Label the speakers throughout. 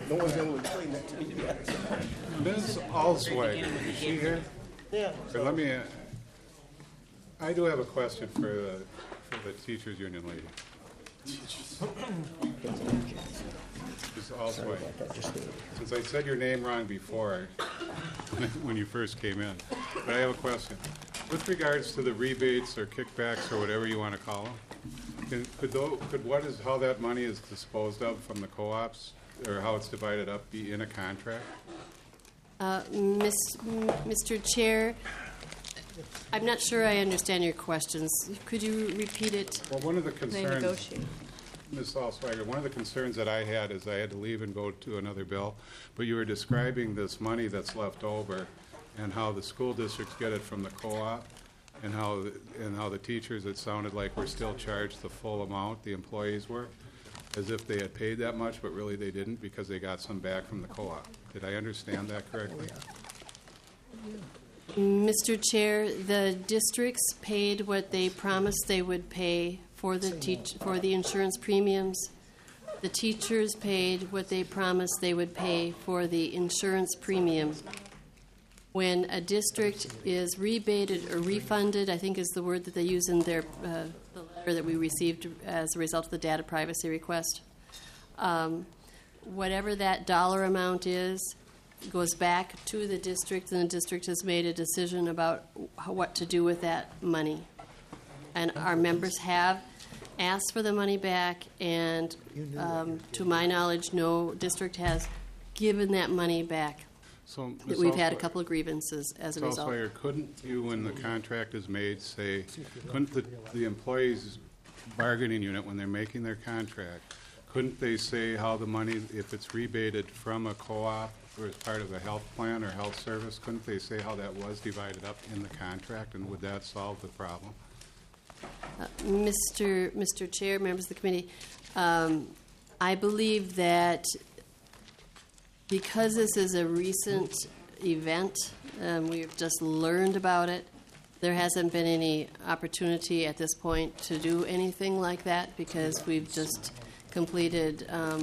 Speaker 1: No one's able to explain that to me yet.
Speaker 2: Ms. Alsweiger, is she here?
Speaker 1: Yeah.
Speaker 2: Or let me, I do have a question for the teachers union lady. Ms. Alsweiger, since I said your name wrong before when you first came in, but I have a question. With regards to the rebates or kickbacks or whatever you want to call them, how that money is disposed of from the co-ops or how it's divided up be in a contract?
Speaker 3: Mr. Chair, I'm not sure I understand your questions. Could you repeat it?
Speaker 2: Well, one of the
Speaker 4: They
Speaker 2: concerns,
Speaker 4: negotiate.
Speaker 2: Ms. Alsweiger, one of the concerns that I had is I had to leave and go to another bill, but you were describing this money that's left over and how the school districts get it from the co-op and how the teachers, it sounded like, were still charged the full amount, the employees were, as if they had paid that much, but really they didn't because they got some back from the co-op. Did I understand that correctly?
Speaker 3: Mr. Chair, the districts paid what they promised they would pay for the insurance premiums. The teachers paid what they promised they would pay for the insurance premium. When a district is rebated or refunded, I think is the word that they use in their the letter that we received as a result of the data privacy request, whatever that dollar amount is, goes back to the district, and the district has made a decision about what to do with that money. And our members have asked for the money back, and to my knowledge, no district has given that money back.
Speaker 2: So,
Speaker 3: We've had a couple of grievances as a
Speaker 2: Ms.
Speaker 3: result.
Speaker 2: Alsweiger, couldn't you, when the contract is made, say, couldn't the employees' bargaining unit, when they're making their contract, couldn't they say how the money, if it's rebated from a co-op or as part of a health plan or health service, couldn't they say how that was divided up in the contract, and would that solve the problem?
Speaker 3: Mr. Chair, members of the committee, I believe that because this is a recent event, we've just learned about it, there hasn't been any opportunity at this point to do anything like that because we've just completed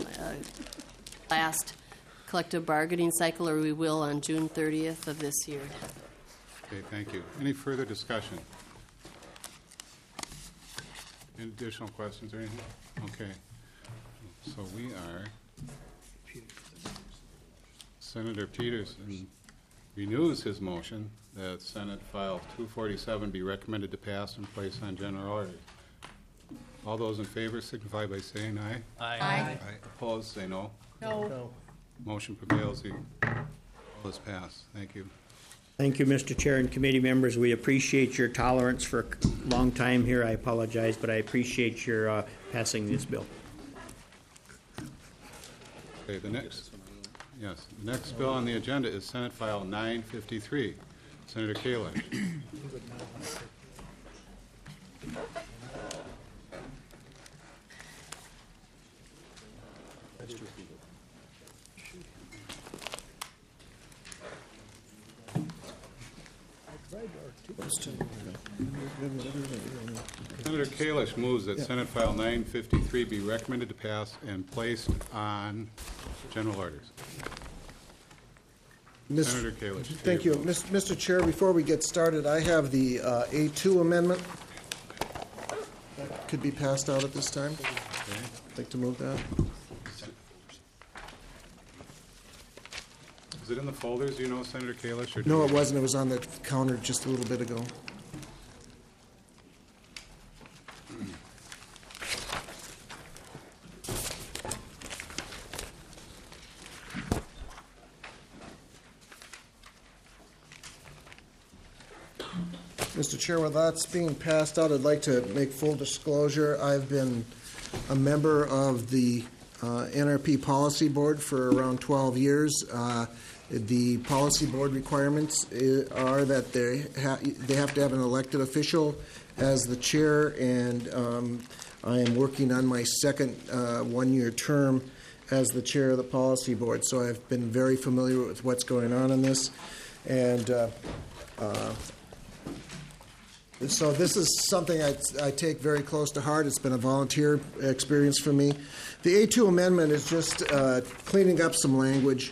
Speaker 3: last collective bargaining cycle, or we will on June 30th of this year.
Speaker 2: Okay, thank you. Any further discussion? Any additional questions or anything? Okay. So we are, Senator Peterson renews his motion that Senate File 247 be recommended to pass and place on general order. All those in favor signify by saying aye.
Speaker 4: Aye.
Speaker 2: Opposed, say no.
Speaker 4: No.
Speaker 2: Motion prevails. The bill is passed. Thank you.
Speaker 5: Thank you, Mr. Chair and committee members. We appreciate your tolerance for a long time here. I apologize, but I appreciate your passing this bill.
Speaker 2: Okay, the next bill on the agenda is Senate File 953. Senator Kalish. Senator Kalish moves that Senate File 953 be recommended to pass and placed on general orders. Senator Kalish.
Speaker 6: Thank you. Mr. Chair, before we get started, I have the A2 amendment that could be passed out at this time.
Speaker 2: Okay.
Speaker 6: I'd like to move that.
Speaker 2: Is it in the folders, you know, Senator Kalish?
Speaker 6: No, it wasn't. It was on the counter just a little bit ago. Mr. Chair, while that's being passed out, I'd like to make full disclosure. I've been a member of the NRP Policy Board for around 12 years. The policy board requirements are that they have to have an elected official as the chair, and I am working on my second one-year term as the chair of the policy board. So I've been very familiar with what's going on in this, and So this is something I take very close to heart. It's been a volunteer experience for me. The A2 amendment is just cleaning up some language.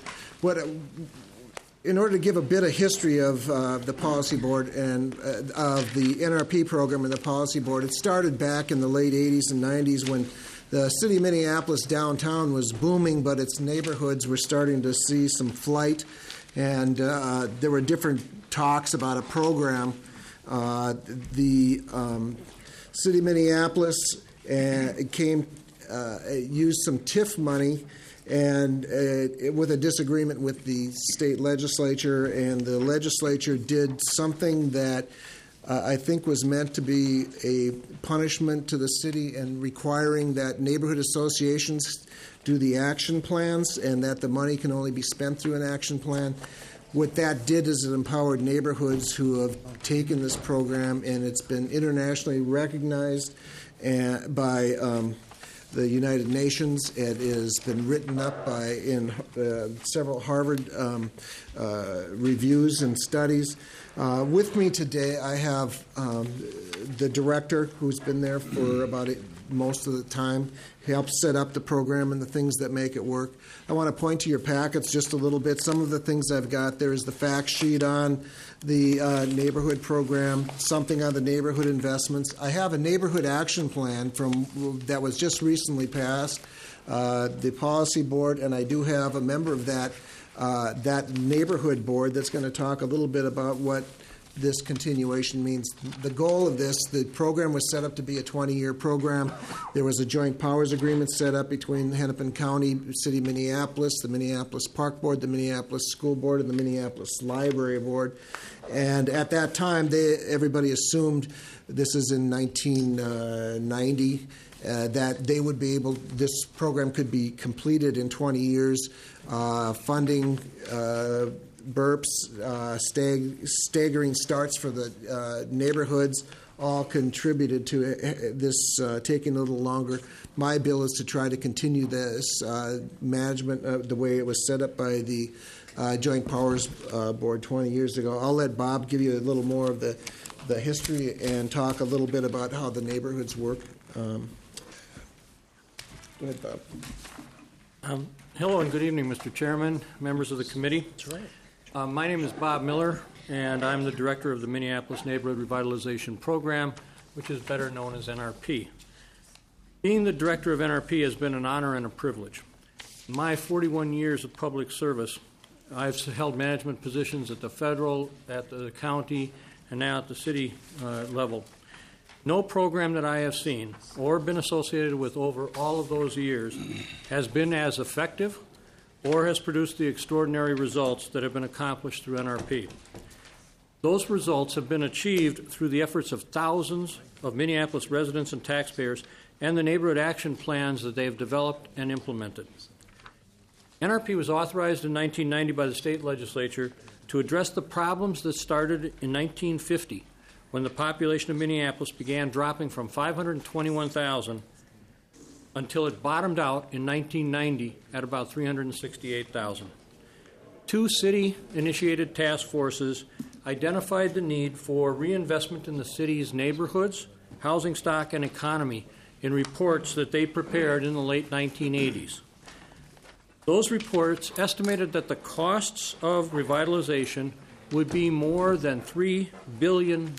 Speaker 6: In order to give a bit of history of the Policy Board and of the NRP program and the Policy Board, it started back in the late 80s and 90s when the city of Minneapolis downtown was booming, but its neighborhoods were starting to see some flight, and there were different talks about a program. The city of Minneapolis used some TIF money, and with a disagreement with the state legislature, and the legislature did something that I think was meant to be a punishment to the city, and requiring that neighborhood associations do the action plans, and that the money can only be spent through an action plan. What that did is it empowered neighborhoods who have taken this program, and it's been internationally recognized by the United Nations. It has been written up in several Harvard reviews and studies. With me today, I have the director, who's been there for about most of the time. He helps set up the program and the things that make it work. I want to point to your packets just a little bit. Some of the things I've got there is the fact sheet on the neighborhood program, something on the neighborhood investments. I have a neighborhood action plan that was just recently passed, the policy board, and I do have a member of that neighborhood board that's going to talk a little bit about what this continuation means. The goal of this, the program was set up to be a 20-year program. There was a joint powers agreement set up between Hennepin County, City of Minneapolis, the Minneapolis Park Board, the Minneapolis School Board, and the Minneapolis Library Board. And at that time, everybody assumed, this is in 1990, that they would be able, this program could be completed in 20 years. Funding, burps, staggering starts for the neighborhoods all contributed to this taking a little longer. My bill is to try to continue this management the way it was set up by the Joint Powers Board 20 years ago. I'll let Bob give you a little more of the history and talk a little bit about how the neighborhoods work. Go ahead, Bob.
Speaker 4: Hello and good evening, Mr. Chairman, members of the committee.
Speaker 5: That's right.
Speaker 4: My name is Bob Miller, and I'm the director of the Minneapolis Neighborhood Revitalization Program, which is better known as NRP. Being the director of NRP has been an honor and a privilege. In my 41 years of public service, I've held management positions at the federal, at the county, and now at the city level. No program that I have seen or been associated with over all of those years has been as effective or has produced the extraordinary results that have been accomplished through NRP. Those results have been achieved through the efforts of thousands of Minneapolis residents and taxpayers and the neighborhood action plans that they have developed and implemented. NRP was authorized in 1990 by the state legislature to address the problems that started in 1950 when the population of Minneapolis began dropping from 521,000 until it bottomed out in 1990 at about 368,000. Two city-initiated task forces identified the need for reinvestment in the city's neighborhoods, housing stock, and economy in reports that they prepared in the late 1980s. Those reports estimated that the costs of revitalization would be more than $3 billion.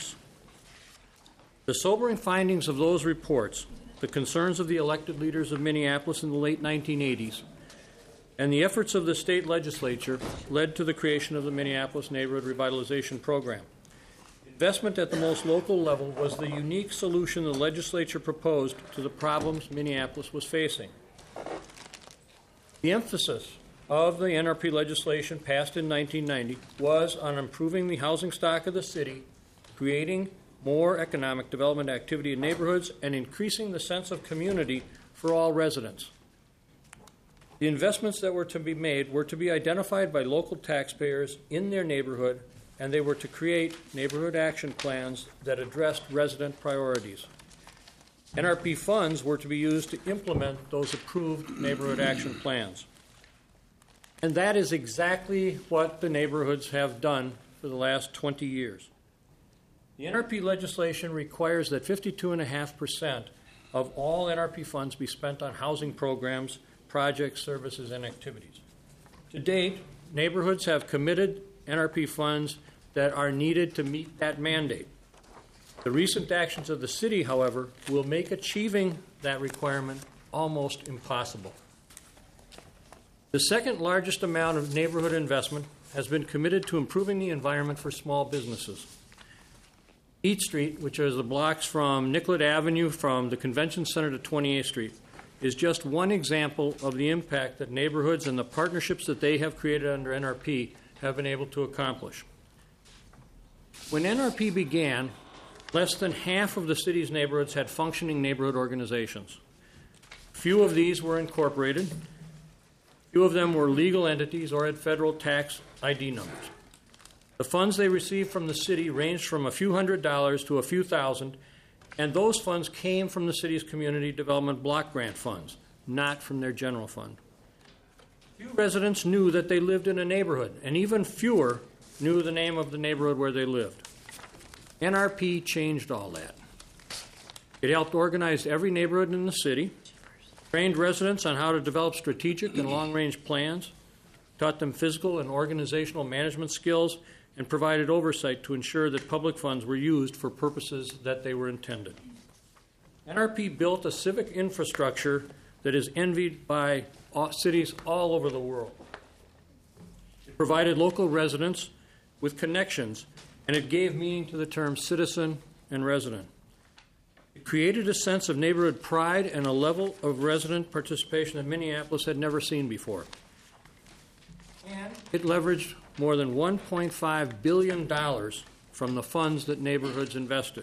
Speaker 4: The sobering findings of those reports, the concerns of the elected leaders of Minneapolis in the late 1980s, and the efforts of the state legislature led to the creation of the Minneapolis Neighborhood Revitalization Program. Investment at the most local level was the unique solution the legislature proposed to the problems Minneapolis was facing. The emphasis of the NRP legislation passed in 1990 was on improving the housing stock of the city, creating more economic development activity in neighborhoods, and increasing the sense of community for all residents. The investments that were to be made were to be identified by local taxpayers in their neighborhood, and they were to create neighborhood action plans that addressed resident priorities. NRP funds were to be used to implement those approved neighborhood action plans. And that is exactly what the neighborhoods have done for the last 20 years. The NRP legislation requires that 52.5% of all NRP funds be spent on housing programs, projects, services, and activities. To date, neighborhoods have committed NRP funds that are needed to meet that mandate. The recent actions of the city, however, will make achieving that requirement almost impossible. The second largest amount of neighborhood investment has been committed to improving the environment for small businesses. Eat Street, which is the blocks from Nicollet Avenue from the Convention Center to 28th Street, is just one example of the impact that neighborhoods and the partnerships that they have created under NRP have been able to accomplish. When NRP began, less than half of the city's neighborhoods had functioning neighborhood organizations. Few of these were incorporated. Few of them were legal entities or had federal tax ID numbers. The funds they received from the city ranged from a few $100s to a few thousand, and those funds came from the city's community development block grant funds, not from their general fund. Few residents knew that they lived in a neighborhood, and even fewer knew the name of the neighborhood where they lived. NRP changed all that. It helped organize every neighborhood in the city, trained residents on how to develop strategic and long-range plans, taught them physical and organizational management skills, and provided oversight to ensure that public funds were used for purposes that they were intended. NRP built a civic infrastructure that is envied by cities all over the world. It provided local residents with connections, and it gave meaning to the terms citizen and resident. It created a sense of neighborhood pride and a level of resident participation that Minneapolis had never seen before. And it leveraged more than $1.5 billion from the funds that neighborhoods invested.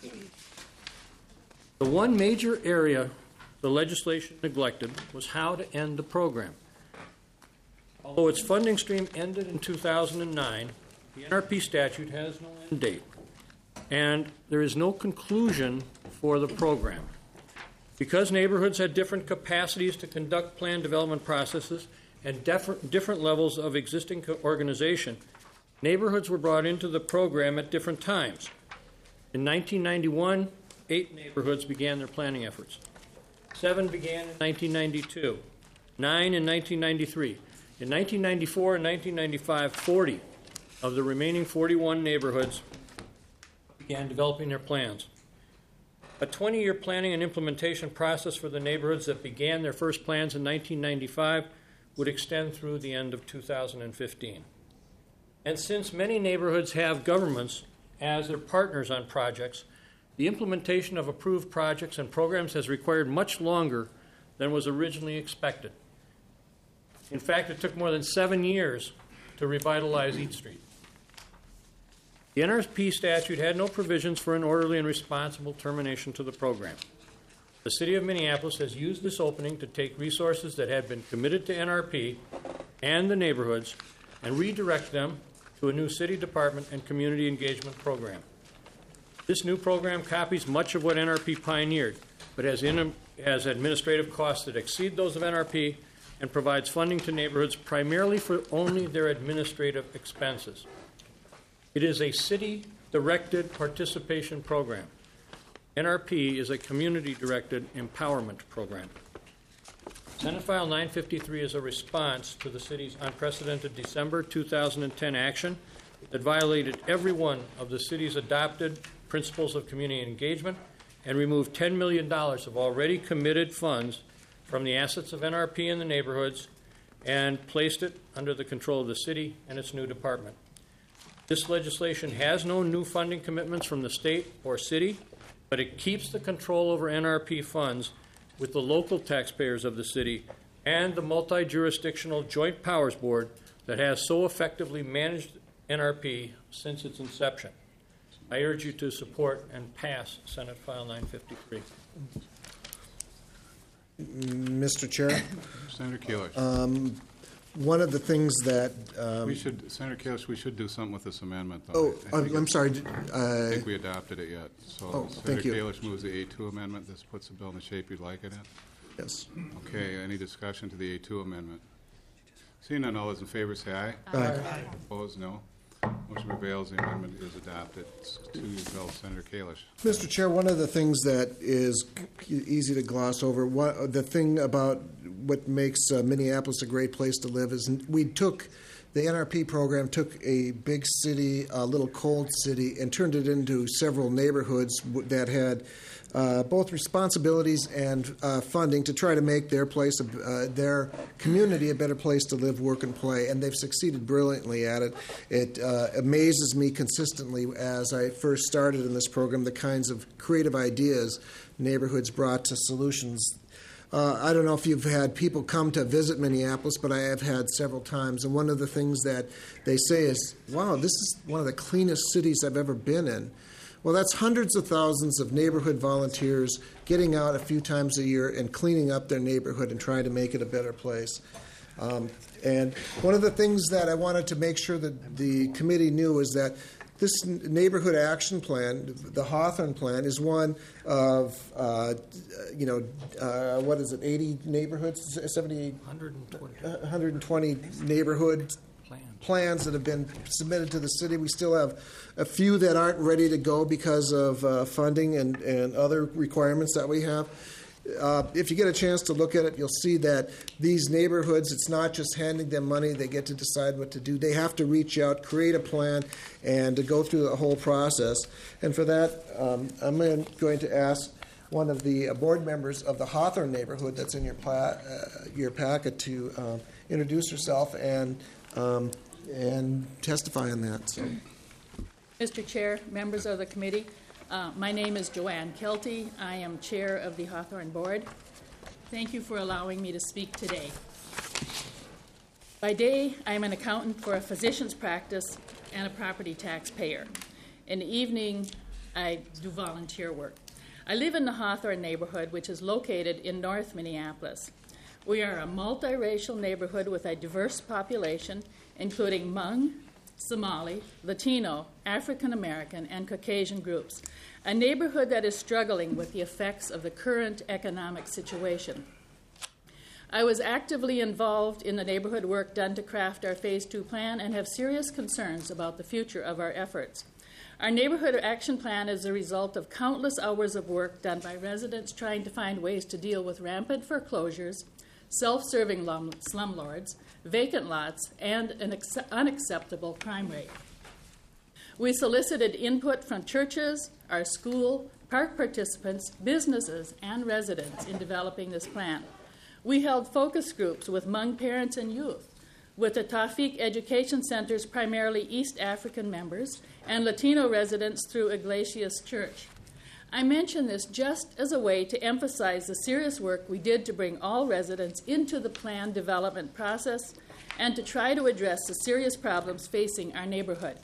Speaker 4: The one major area the legislation neglected was how to end the program. Although its funding stream ended in 2009, the NRP statute has no end date, and there is no conclusion for the program. Because neighborhoods had different capacities to conduct plan development processes and different levels of existing organization, neighborhoods were brought into the program at different times. In 1991, 8 neighborhoods began their planning efforts. 7 began in 1992, 9 in 1993. In 1994 and 1995, 40 of the remaining 41 neighborhoods began developing their plans. A 20-year planning and implementation process for the neighborhoods that began their first plans in 1995 would extend through the end of 2015. And since many neighborhoods have governments as their partners on projects, the implementation of approved projects and programs has required much longer than was originally expected. In fact, it took more than 7 years to revitalize Eat Street. The NRP statute had no provisions for an orderly and responsible termination to the program. The City of Minneapolis has used this opening to take resources that had been committed to NRP and the neighborhoods and redirect them to a new city department and community engagement program. This new program copies much of what NRP pioneered, but has administrative costs that exceed those of NRP and provides funding to neighborhoods primarily for only their administrative expenses. It is a city-directed participation program. NRP is a community-directed empowerment program. Senate File 953 is a response to the city's unprecedented December 2010 action that violated every one of the city's adopted principles of community engagement and removed $10 million of already committed funds from the assets of NRP in the neighborhoods and placed it under the control of the city and its new department. This legislation has no new funding commitments from the state or city, but it keeps the control over NRP funds with the local taxpayers of the city and the multi-jurisdictional Joint Powers Board that has so effectively managed NRP since its inception. I urge you to support and pass Senate File 953.
Speaker 6: Mr. Chair,
Speaker 2: Senator Keeler.
Speaker 6: one of the things that,
Speaker 2: Senator Keeler, we should do something with this amendment, though.
Speaker 6: I'm sorry.
Speaker 2: I don't think we adopted it yet. So
Speaker 6: thank you.
Speaker 2: Senator Kalish moves the A2 amendment. This puts the bill in the shape you'd like it in.
Speaker 6: Yes.
Speaker 2: Okay, any discussion to the A2 amendment? Seeing none, all those in favor say aye.
Speaker 6: Aye.
Speaker 2: Opposed, no. Motion prevails, the amendment is adopted. To Bill, Senator Kalish.
Speaker 6: Mr. Chair, one of the things that is easy to gloss over, the thing about what makes Minneapolis a great place to live is the NRP program took a big city, a little cold city, and turned it into several neighborhoods that had both responsibilities and funding to try to make their their community a better place to live, work, and play. And they've succeeded brilliantly at it. It amazes me consistently as I first started in this program the kinds of creative ideas neighborhoods brought to solutions. I don't know if you've had people come to visit Minneapolis, but I have had several times. And one of the things that they say is, wow, this is one of the cleanest cities I've ever been in. Well, that's hundreds of thousands of neighborhood volunteers getting out a few times a year and cleaning up their neighborhood and trying to make it a better place. And one of the things that I wanted to make sure that the committee knew is that this neighborhood action plan, the Hawthorne plan, is one of, what is it, 80 neighborhoods, 70, 120 neighborhood plans that have been submitted to the city. We still have a few that aren't ready to go because of funding and other requirements that we have. If you get a chance to look at it, you'll see that these neighborhoods, it's not just handing them money, they get to decide what to do. They have to reach out, create a plan, and to go through the whole process. And for that, I'm going to ask one of the board members of the Hawthorne neighborhood that's in your packet to introduce herself and testify on that. So.
Speaker 7: Mr. Chair, members of the committee, my name is Joanne Kelty. I am chair of the Hawthorne Board. Thank you for allowing me to speak today. By day, I am an accountant for a physician's practice and a property tax payer. In the evening, I do volunteer work. I live in the Hawthorne neighborhood, which is located in North Minneapolis. We are a multiracial neighborhood with a diverse population, including Hmong, Somali, Latino, African American, and Caucasian groups, a neighborhood that is struggling with the effects of the current economic situation. I was actively involved in the neighborhood work done to craft our Phase 2 plan and have serious concerns about the future of our efforts. Our neighborhood action plan is the result of countless hours of work done by residents trying to find ways to deal with rampant foreclosures, self-serving slumlords, vacant lots, and an unacceptable crime rate. We solicited input from churches, our school, park participants, businesses, and residents in developing this plan. We held focus groups with Hmong parents and youth, with the Tawfiq Education Center's primarily East African members, and Latino residents through Iglesias Church. I mention this just as a way to emphasize the serious work we did to bring all residents into the plan development process and to try to address the serious problems facing our neighborhood.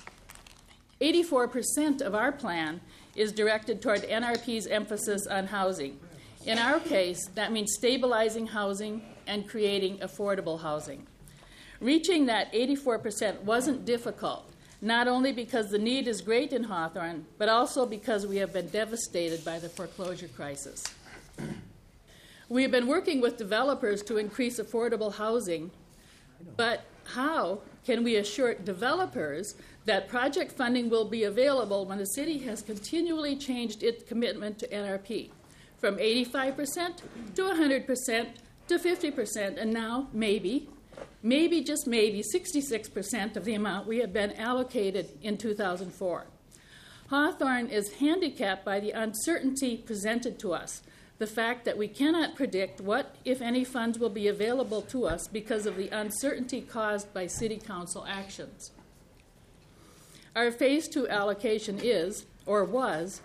Speaker 7: 84% of our plan is directed toward NRP's emphasis on housing. In our case, that means stabilizing housing and creating affordable housing. Reaching that 84% wasn't difficult, not only because the need is great in Hawthorne, but also because we have been devastated by the foreclosure crisis. We have been working with developers to increase affordable housing, but how can we assure developers that project funding will be available when the city has continually changed its commitment to NRP from 85% to 100% to 50%, and now maybe, just maybe, 66% of the amount we have been allocated in 2004. Hawthorne is handicapped by the uncertainty presented to us, the fact that we cannot predict what, if any, funds will be available to us because of the uncertainty caused by City Council actions. Our Phase 2 allocation is, or was,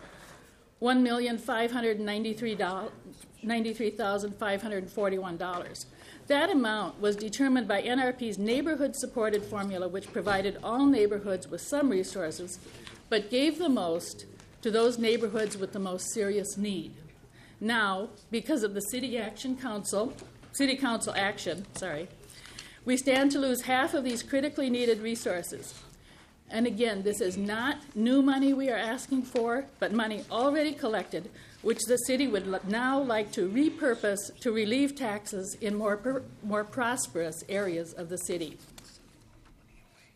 Speaker 7: $1,593,541. That amount was determined by NRP's neighborhood-supported formula, which provided all neighborhoods with some resources, but gave the most to those neighborhoods with the most serious need. Now, because of the City Council action, we stand to lose half of these critically needed resources. And again, this is not new money we are asking for, but money already collected, which the city would now like to repurpose to relieve taxes in more prosperous areas of the city.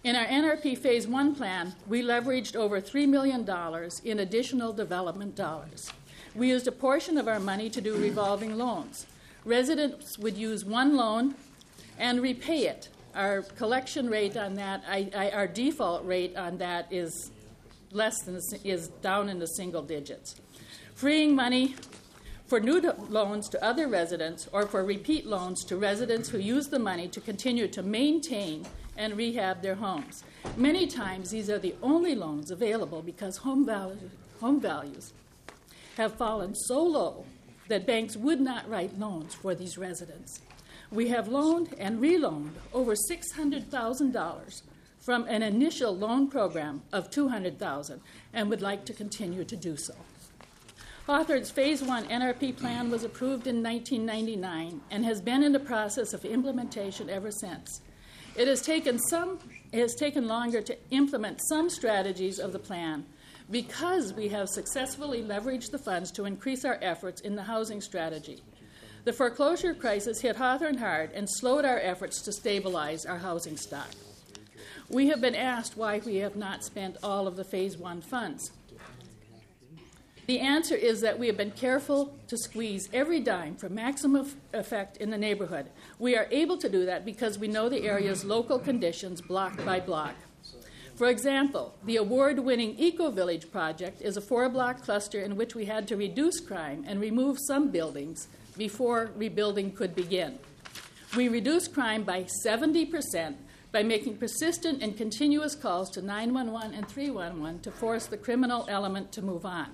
Speaker 7: In our NRP Phase 1 plan, we leveraged over $3 million in additional development dollars. We used a portion of our money to do revolving loans. Residents would use one loan and repay it. Our collection rate on that, our default rate on that is down in the single digits. Freeing money for new loans to other residents or for repeat loans to residents who use the money to continue to maintain and rehab their homes. Many times these are the only loans available because home values have fallen so low that banks would not write loans for these residents. We have loaned and reloaned over $600,000 from an initial loan program of $200,000 and would like to continue to do so. Hawthorne's Phase 1 NRP plan was approved in 1999 and has been in the process of implementation ever since. It has taken longer to implement some strategies of the plan because we have successfully leveraged the funds to increase our efforts in the housing strategy. The foreclosure crisis hit Hawthorne hard and slowed our efforts to stabilize our housing stock. We have been asked why we have not spent all of the Phase 1 funds. The answer is that we have been careful to squeeze every dime for maximum effect in the neighborhood. We are able to do that because we know the area's local conditions block by block. For example, the award-winning Eco Village project is a 4-block cluster in which we had to reduce crime and remove some buildings before rebuilding could begin. We reduced crime by 70% by making persistent and continuous calls to 911 and 311 to force the criminal element to move on.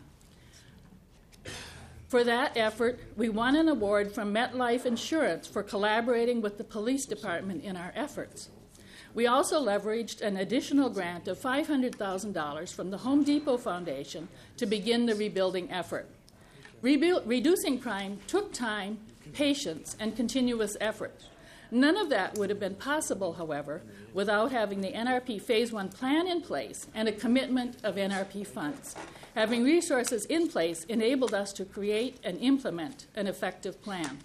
Speaker 7: For that effort, we won an award from MetLife Insurance for collaborating with the police department in our efforts. We also leveraged an additional grant of $500,000 from the Home Depot Foundation to begin the rebuilding effort. Reducing crime took time, patience, and continuous effort. None of that would have been possible, however, without having the NRP Phase 1 plan in place and a commitment of NRP funds. Having resources in place enabled us to create and implement an effective plan.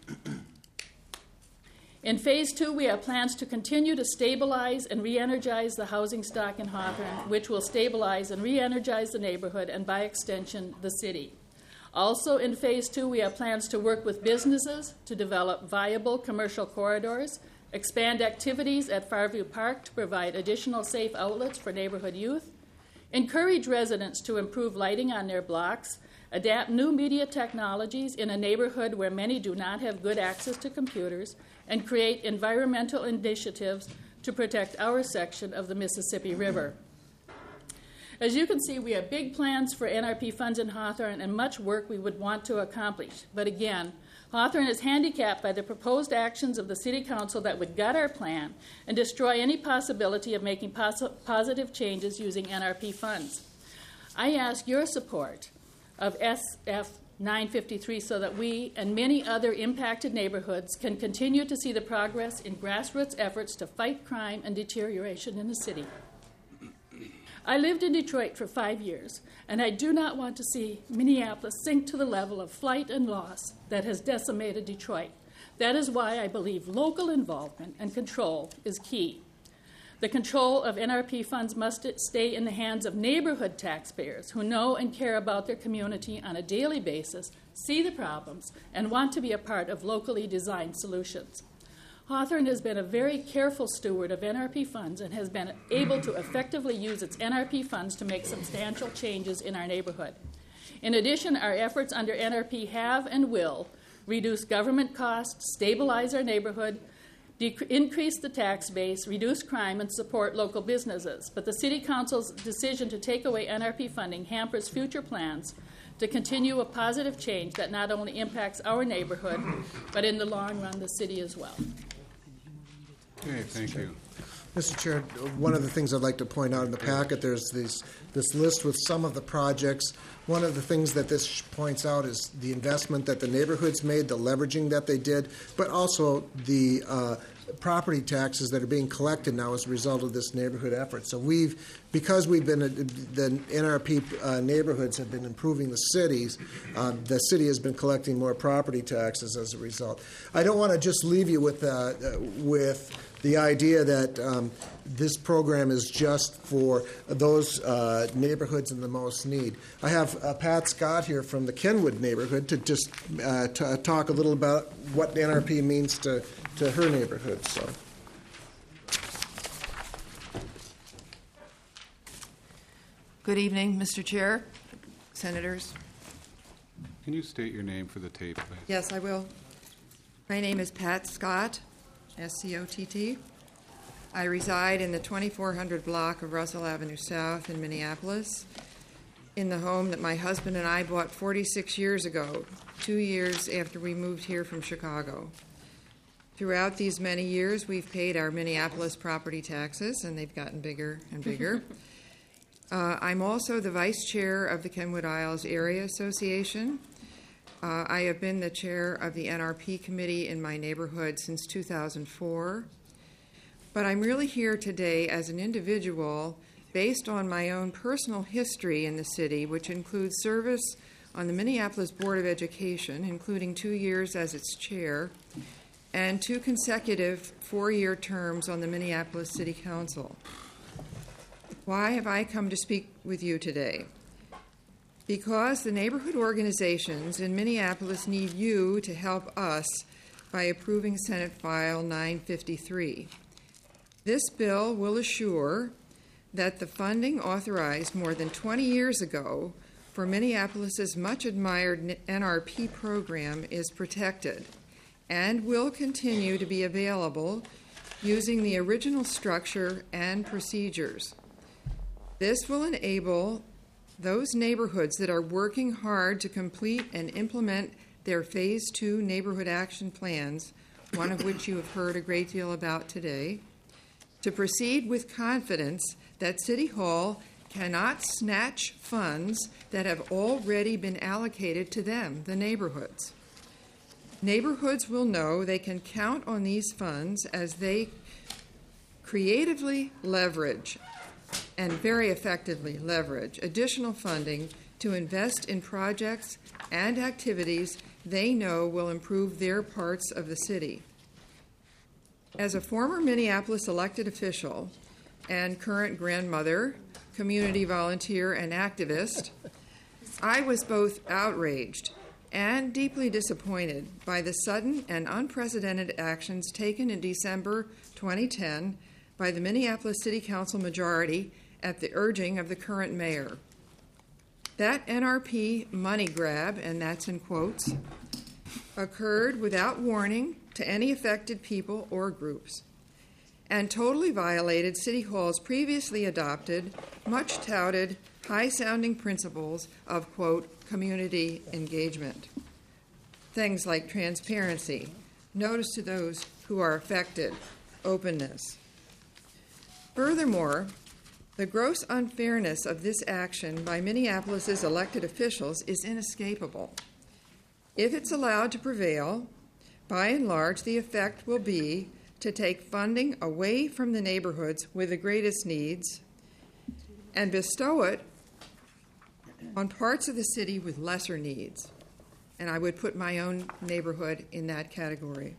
Speaker 7: In Phase 2, we have plans to continue to stabilize and re-energize the housing stock in Hawthorne, which will stabilize and re-energize the neighborhood and, by extension, the city. Also in Phase 2, we have plans to work with businesses to develop viable commercial corridors, expand activities at Farview Park to provide additional safe outlets for neighborhood youth, encourage residents to improve lighting on their blocks, adapt new media technologies in a neighborhood where many do not have good access to computers, and create environmental initiatives to protect our section of the Mississippi River. As you can see, we have big plans for NRP funds in Hawthorne and much work we would want to accomplish. But again, Hawthorne is handicapped by the proposed actions of the City Council that wowould gut our plan and destroy any possibility of making positive changes using NRP funds. I ask your support of SF 953 so that we and many other impacted neighborhoods can continue to see the progress in grassroots efforts to fight crime and deterioration in the city. I lived in Detroit for 5 years, and I do not want to see Minneapolis sink to the level of flight and loss that has decimated Detroit. That is why I believe local involvement and control is key. The control of NRP funds must stay in the hands of neighborhood taxpayers who know and care about their community on a daily basis, see the problems, and want to be a part of locally designed solutions. Hawthorne has been a very careful steward of NRP funds and has been able to effectively use its NRP funds to make substantial changes in our neighborhood. In addition, our efforts under NRP have and will reduce government costs, stabilize our neighborhood, increase the tax base, reduce crime, and support local businesses. But the City Council's decision to take away NRP funding hampers future plans to continue a positive change that not only impacts our neighborhood, but in the long run, the city as well.
Speaker 2: Okay, thank you.
Speaker 6: Mr. Chair, one of the things I'd like to point out in the packet, there's this list with some of the projects. One of the things that this points out is the investment that the neighborhoods made, the leveraging that they did, but also the property taxes that are being collected now as a result of this neighborhood effort. So because we've been, the NRP neighborhoods have been improving the cities, the city has been collecting more property taxes as a result. I don't want to just leave you with the idea that this program is just for those neighborhoods in the most need. I have Pat Scott here from the Kenwood neighborhood to just talk a little about what NRP means to her neighborhood. So.
Speaker 8: Good evening, Mr. Chair, Senators.
Speaker 2: Can you state your name for the tape, please?
Speaker 8: Yes, I will. My name is Pat Scott, S-C-O-T-T. I reside in the 2400 block of Russell Avenue South in Minneapolis, in the home that my husband and I bought 46 years ago, 2 years after we moved here from Chicago. Throughout these many years, we've paid our Minneapolis property taxes, and they've gotten bigger and bigger. I'm also the vice chair of the Kenwood Isles Area Association. I have been the chair of the NRP committee in my neighborhood since 2004. But I'm really here today as an individual based on my own personal history in the city, which includes service on the Minneapolis Board of Education, including 2 years as its chair, and 2 consecutive 4-year terms on the Minneapolis City Council. Why have I come to speak with you today? Because the neighborhood organizations in Minneapolis need you to help us by approving Senate File 953. This bill will assure that the funding authorized more than 20 years ago for Minneapolis's much-admired NRP program is protected and will continue to be available using the original structure and procedures. This will enable those neighborhoods that are working hard to complete and implement their Phase 2 neighborhood action plans, one of which you have heard a great deal about today, to proceed with confidence that City Hall cannot snatch funds that have already been allocated to them, the neighborhoods. Neighborhoods will know they can count on these funds as they creatively leverage and very effectively leverage additional funding to invest in projects and activities they know will improve their parts of the city. As a former Minneapolis elected official and current grandmother, community volunteer, and activist, I was both outraged and deeply disappointed by the sudden and unprecedented actions taken in December 2010 by the Minneapolis City Council majority at the urging of the current mayor. That NRP money grab, and that's in quotes, occurred without warning to any affected people or groups, and totally violated City Hall's previously adopted, much touted, high-sounding principles of, quote, community engagement. Things like transparency, notice to those who are affected, openness. Furthermore, the gross unfairness of this action by Minneapolis's elected officials is inescapable. If it's allowed to prevail, by and large, the effect will be to take funding away from the neighborhoods with the greatest needs and bestow it on parts of the city with lesser needs. And I would put my own neighborhood in that category.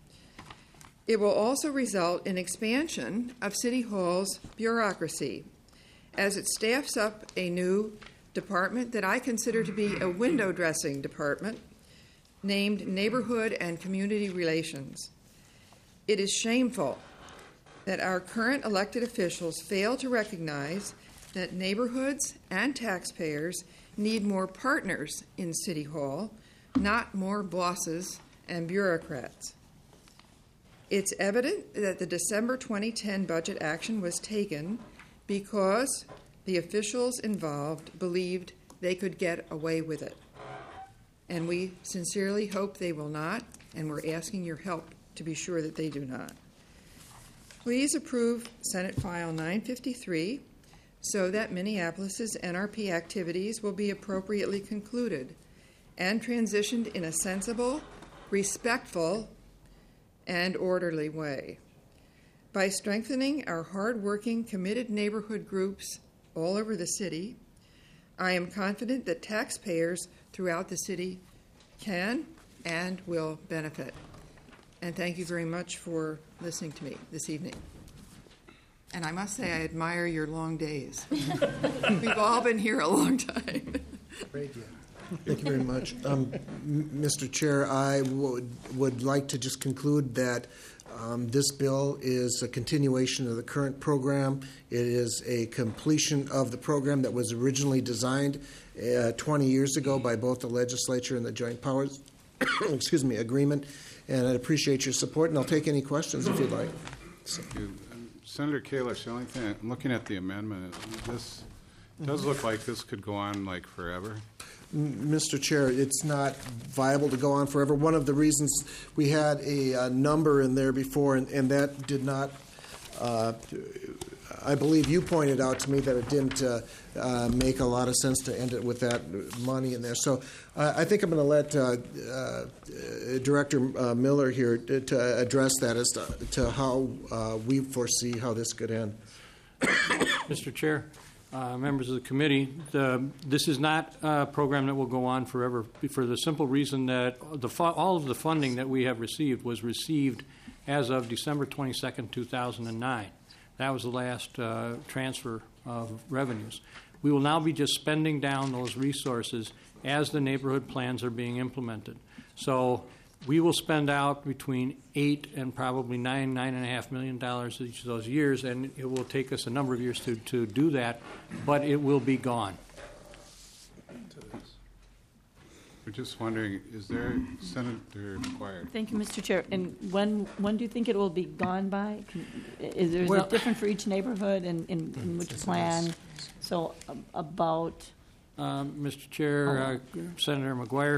Speaker 8: It will also result in expansion of City Hall's bureaucracy as it staffs up a new department that I consider to be a window dressing department named Neighborhood and Community Relations. It is shameful that our current elected officials fail to recognize that neighborhoods and taxpayers need more partners in City Hall, not more bosses and bureaucrats. It's evident that the December 2010 budget action was taken because the officials involved believed they could get away with it. And we sincerely hope they will not, and we're asking your help to be sure that they do not. Please approve Senate File 953 so that Minneapolis's NRP activities will be appropriately concluded and transitioned in a sensible, respectful, and orderly way. By strengthening our hard-working, committed neighborhood groups all over the city, I am confident that taxpayers throughout the city can and will benefit. And thank you very much for listening to me this evening. And I must say, I admire your long days. We've all been here a long time.
Speaker 6: Thank you very much. Mr. Chair, I would like to just conclude that this bill is a continuation of the current program. It is a completion of the program that was originally designed 20 years ago by both the legislature and the Joint Powers Agreement. And I'd appreciate your support, and I'll take any questions if you'd like.
Speaker 2: Thank you. Senator Kalish, the only thing, I'm looking at the amendment, this does look like this could go on like forever.
Speaker 6: Mr. Chair, it's not viable to go on forever. One of the reasons we had a number in there before, and that did not, I believe you pointed out to me that it didn't make a lot of sense to end it with that money in there. So I think I'm going to let Director Miller here to address that as to how we foresee how this could end.
Speaker 4: Mr. Chair, members of the committee, this is not a program that will go on forever for the simple reason that all of the funding that we have received was received as of December 22nd, 2009. That was the last transfer of revenues. We will now be just spending down those resources as the neighborhood plans are being implemented. So we will spend out between $8 and probably $9.5 million each of those years, and it will take us a number of years to do that, but it will be gone.
Speaker 2: We're just wondering, is there Senator McGuire?
Speaker 9: Thank you, Mr. Chair. And when do you think it will be gone by? Is it different for each neighborhood and in which plan? So about...
Speaker 4: Mr. Chair, Senator McGuire,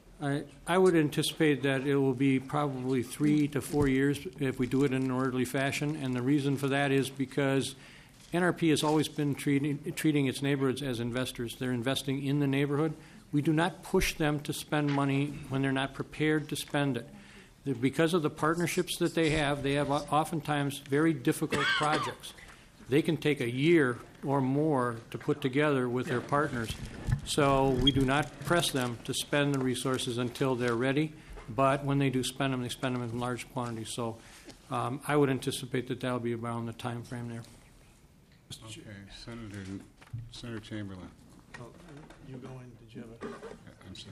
Speaker 4: I would anticipate that it will be probably 3 to 4 years if we do it in an orderly fashion, and the reason for that is because NRP has always been treating its neighborhoods as investors. They're investing in the neighborhood. We do not push them to spend money when they're not prepared to spend it. Because of the partnerships that they have oftentimes very difficult projects. They can take a year or more to put together with their partners. So we do not press them to spend the resources until they're ready, but when they do spend them, they spend them in large quantities. So I would anticipate that will be around the time frame there.
Speaker 2: Okay, Senator Chamberlain.
Speaker 1: You going? Did you have a?
Speaker 2: I'm sorry.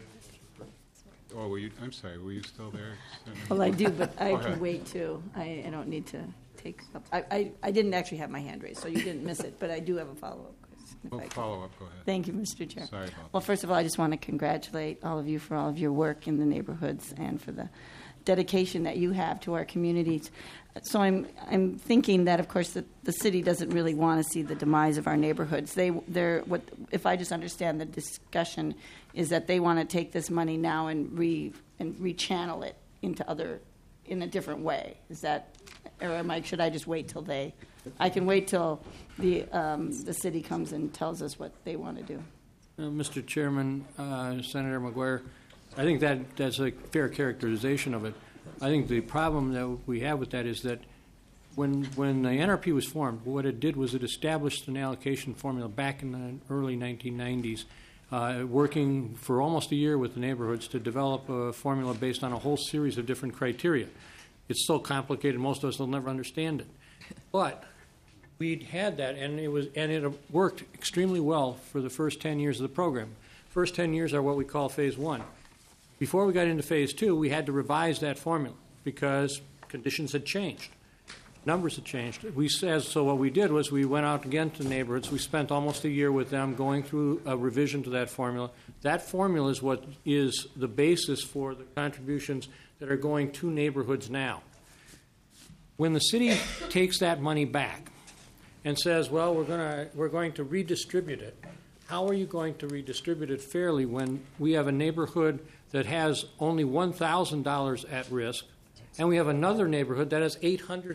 Speaker 2: Oh, I'm sorry. Were you still there, Senator?
Speaker 9: Well, I do, but I
Speaker 2: Go
Speaker 9: can
Speaker 2: ahead.
Speaker 9: wait too. I don't need to take up. I didn't actually have my hand raised, so you didn't miss it, but I do have a follow-up question. if
Speaker 2: Well,
Speaker 9: I could.
Speaker 2: follow up. Go ahead.
Speaker 9: Thank you, Mr. Chair.
Speaker 2: Sorry about
Speaker 9: Well, first of all, I just want to congratulate all of you for all of your work in the neighborhoods and for the dedication that you have to our communities. So I'm thinking that, of course, the city doesn't really want to see the demise of our neighborhoods. If I just understand the discussion, is that they want to take this money now and rechannel it in a different way. Is that, or should I just wait till I can wait till the city comes and tells us what they want to do.
Speaker 4: Mr. Chairman, Senator McGuire, I think that's a fair characterization of it. I think the problem that we have with that is that when the NRP was formed, what it did was it established an allocation formula back in the early 1990s, working for almost a year with the neighborhoods to develop a formula based on a whole series of different criteria. It's so complicated, most of us will never understand it. But we'd had that, and it worked extremely well for the first 10 years of the program. First 10 years are what we call phase one. Before we got into phase two, we had to revise that formula because conditions had changed. Numbers had changed. So what we did was we went out again to neighborhoods. We spent almost a year with them going through a revision to that formula. That formula is what is the basis for the contributions that are going to neighborhoods now. When the city takes that money back and says, well, we're going to redistribute it, how are you going to redistribute it fairly when we have a neighborhood that has only $1,000 at risk, and we have another neighborhood that has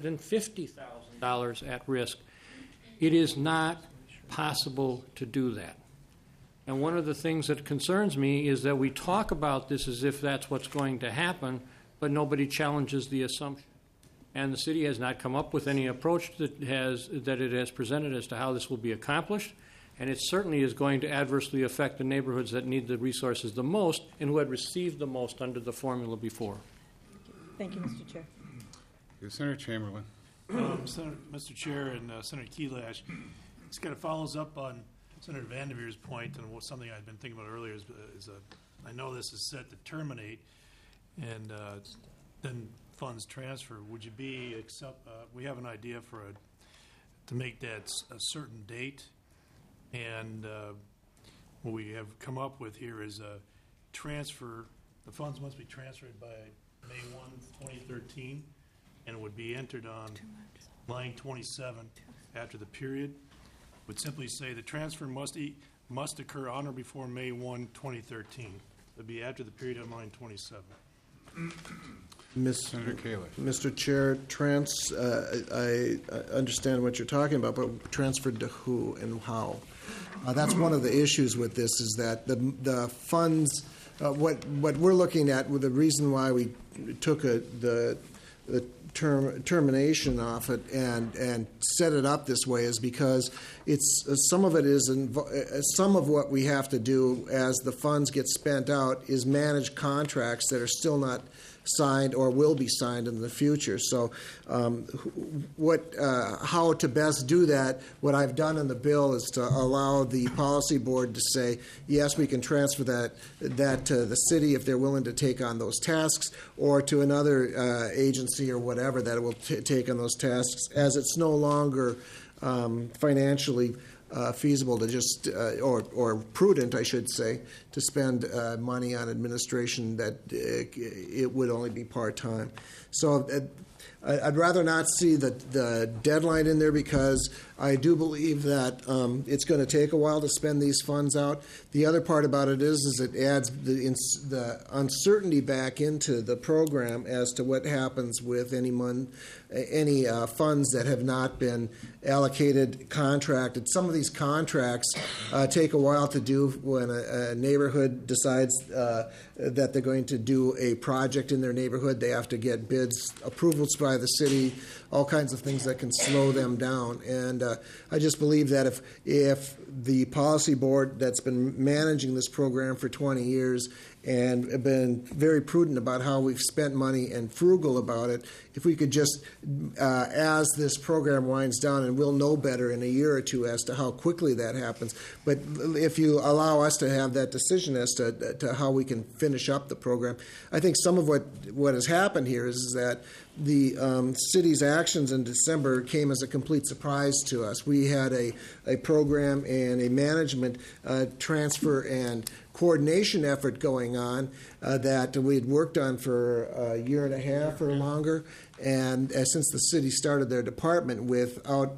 Speaker 4: $850,000 at risk? It is not possible to do that. And one of the things that concerns me is that we talk about this as if that's what's going to happen, but nobody challenges the assumption. And the city has not come up with any approach that it has presented as to how this will be accomplished. And it certainly is going to adversely affect the neighborhoods that need the resources the most and who had received the most under the formula before.
Speaker 9: Thank you, Mr. Chair.
Speaker 2: Senator Chamberlain.
Speaker 1: Mr. Chair and Senator Keelash, this kind of follows up on Senator Vanderveer's point, and something I've been thinking about earlier is I know this is set to terminate, and then funds transfer. Would you be we have an idea to make that a certain date, and what we have come up with here is a transfer. The funds must be transferred by May 1, 2013, and it would be entered on line 27 after the period. Would simply say the transfer must occur on or before May 1, 2013. It would be after the period on line 27.
Speaker 2: Senator Kalish.
Speaker 6: Mr. Chair, I understand what you're talking about, but transferred to who and how? That's one of the issues with this, is that the funds, what we're looking at, with the reason why we took the termination off it and set it up this way is because it's some of what we have to do as the funds get spent out is manage contracts that are still not signed or will be signed in the future. So how to best do that, what I've done in the bill is to allow the policy board to say, yes, we can transfer that to the city if they're willing to take on those tasks, or to another agency or whatever that will take on those tasks, as it's no longer financially feasible to just, or prudent, I should say, to spend money on administration that it would only be part-time. So I'd rather not see the deadline in there, because I do believe that it's going to take a while to spend these funds out. The other part about it is it adds the uncertainty back into the program as to what happens with any funds that have not been allocated, contracted. Some of these contracts take a while to do when a neighborhood decides that they're going to do a project in their neighborhood. They have to get bids, approvals by the city, all kinds of things that can slow them down. And I just believe that if the policy board that's been managing this program for 20 years and have been very prudent about how we've spent money and frugal about it, if we could just, as this program winds down, and we'll know better in a year or two as to how quickly that happens, but if you allow us to have that decision as to how we can finish up the program, I think some of what has happened here is that the city's actions in December came as a complete surprise to us. We had a program and a management transfer and coordination effort going on that we had worked on for a year and a half or longer, and since the city started their department without,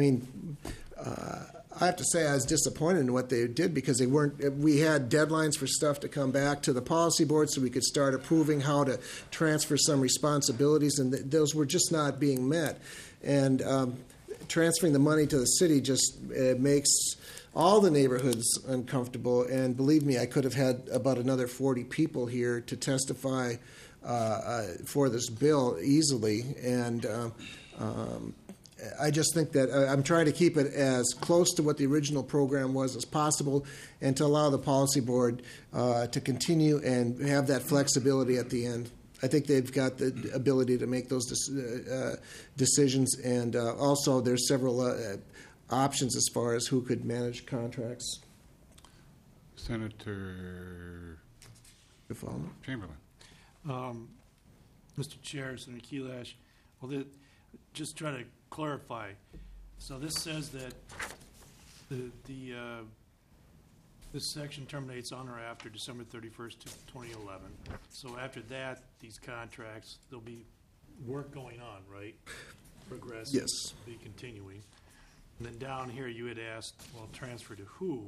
Speaker 6: I have to say I was disappointed in what they did, because we had deadlines for stuff to come back to the policy board so we could start approving how to transfer some responsibilities, and those were just not being met. And transferring the money to the city just makes all the neighborhoods uncomfortable. And believe me, I could have had about another 40 people here to testify for this bill easily. And I just think that I'm trying to keep it as close to what the original program was as possible, and to allow the policy board to continue and have that flexibility at the end. I think they've got the ability to make those decisions, and also there's several options as far as who could manage contracts.
Speaker 2: Senator Chamberlain.
Speaker 1: Mr. Chair, Senator Keelash, just try to clarify. So this says that this section terminates on or after December 31st, 2011. So after that, these contracts, there'll be work going on, right? Progressive.
Speaker 6: Yes.
Speaker 1: Be continuing. And then down here, you had asked, transfer to who?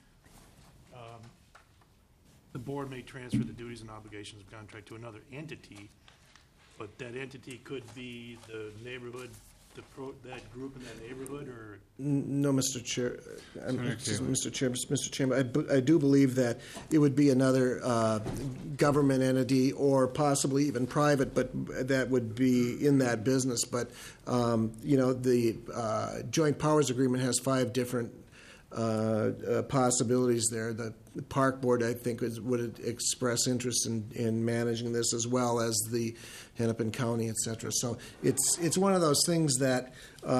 Speaker 1: The board may transfer the duties and obligations of contract to another entity, but that entity could be the neighborhood, that group in that neighborhood, or?
Speaker 6: No, Mr. Chair. Mr. Chairman, I do believe that it would be another government entity, or possibly even private, but that would be in that business. But the Joint Powers Agreement has 5 different possibilities there. The park board, I think, would express interest in managing this, as well as the Hennepin County, et cetera. So it's one of those things that,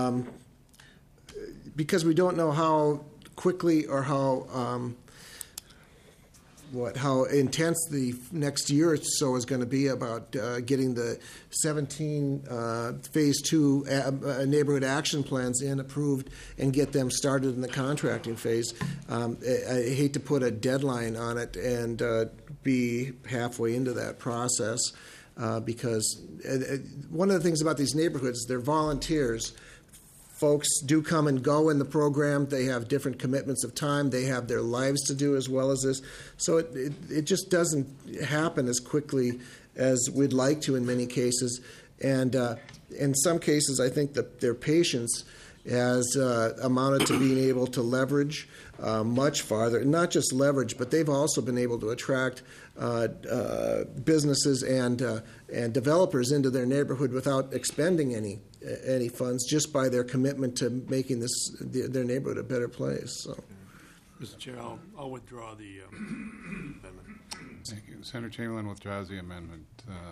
Speaker 6: because we don't know how quickly or how intense the next year or so is going to be about getting the 17 Phase 2 neighborhood action plans approved and get them started in the contracting phase. I hate to put a deadline on it and be halfway into that process because one of the things about these neighborhoods, they're volunteers. Folks do come and go in the program. They have different commitments of time. They have their lives to do as well as this. So it just doesn't happen as quickly as we'd like to in many cases. And in some cases, I think that their patience has amounted to being able to leverage much farther. Not just leverage, but they've also been able to attract businesses and developers into their neighborhood without expending any funds, just by their commitment to making their neighborhood a better place. So,
Speaker 1: Mr. Chair, I'll withdraw the amendment.
Speaker 2: Thank you. Senator Chamberlain withdraws the amendment.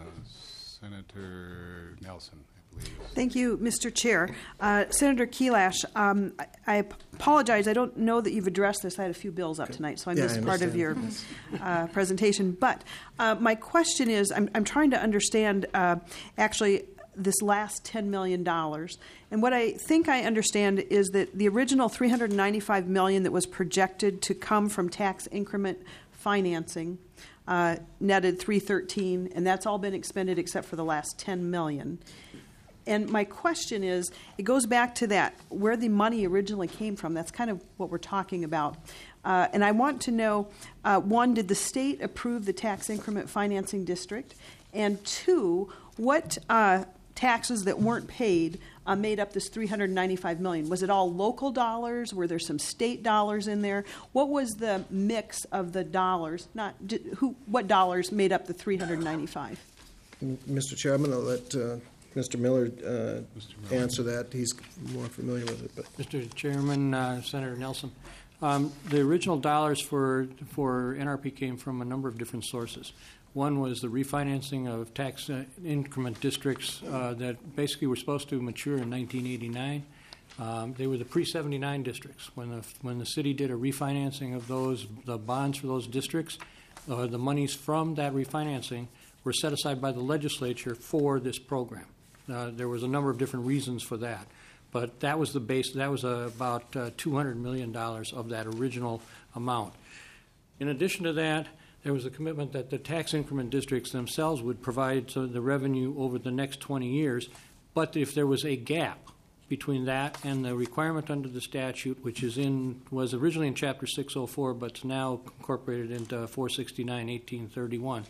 Speaker 2: Senator Nelson, I believe.
Speaker 10: Thank you, Mr. Chair. Senator Kelash, I apologize. I don't know that you've addressed this. I had a few bills up tonight, so I missed part of your presentation. But my question is, I'm trying to understand actually this last $10 million. And what I think I understand is that the original $395 million that was projected to come from tax increment financing netted $313, and that's all been expended except for the last $10 million. And my question is, it goes back to that, where the money originally came from. That's kind of what we're talking about. And I want to know, one, did the state approve the tax increment financing district? And two, what taxes that weren't paid made up this $395 million? Was it all local dollars? Were there some state dollars in there? What was the mix of the dollars? What dollars made up the $395?
Speaker 6: Mr. Chair, I'm going to let Mr. Miller answer that. He's more familiar with it. But
Speaker 4: Mr. Chairman, Senator Nelson, the original dollars for NRP came from a number of different sources. One was the refinancing of tax increment districts that basically were supposed to mature in 1989. They were the pre-79 districts. When the city did a refinancing of the bonds for those districts, the monies from that refinancing were set aside by the legislature for this program. There was a number of different reasons for that, but that was the base. That was about $200 million of that original amount. In addition to that, there was a commitment that the tax increment districts themselves would provide the revenue over the next 20 years, but if there was a gap between that and the requirement under the statute, which was originally in Chapter 604, but it's now incorporated into 469-1831,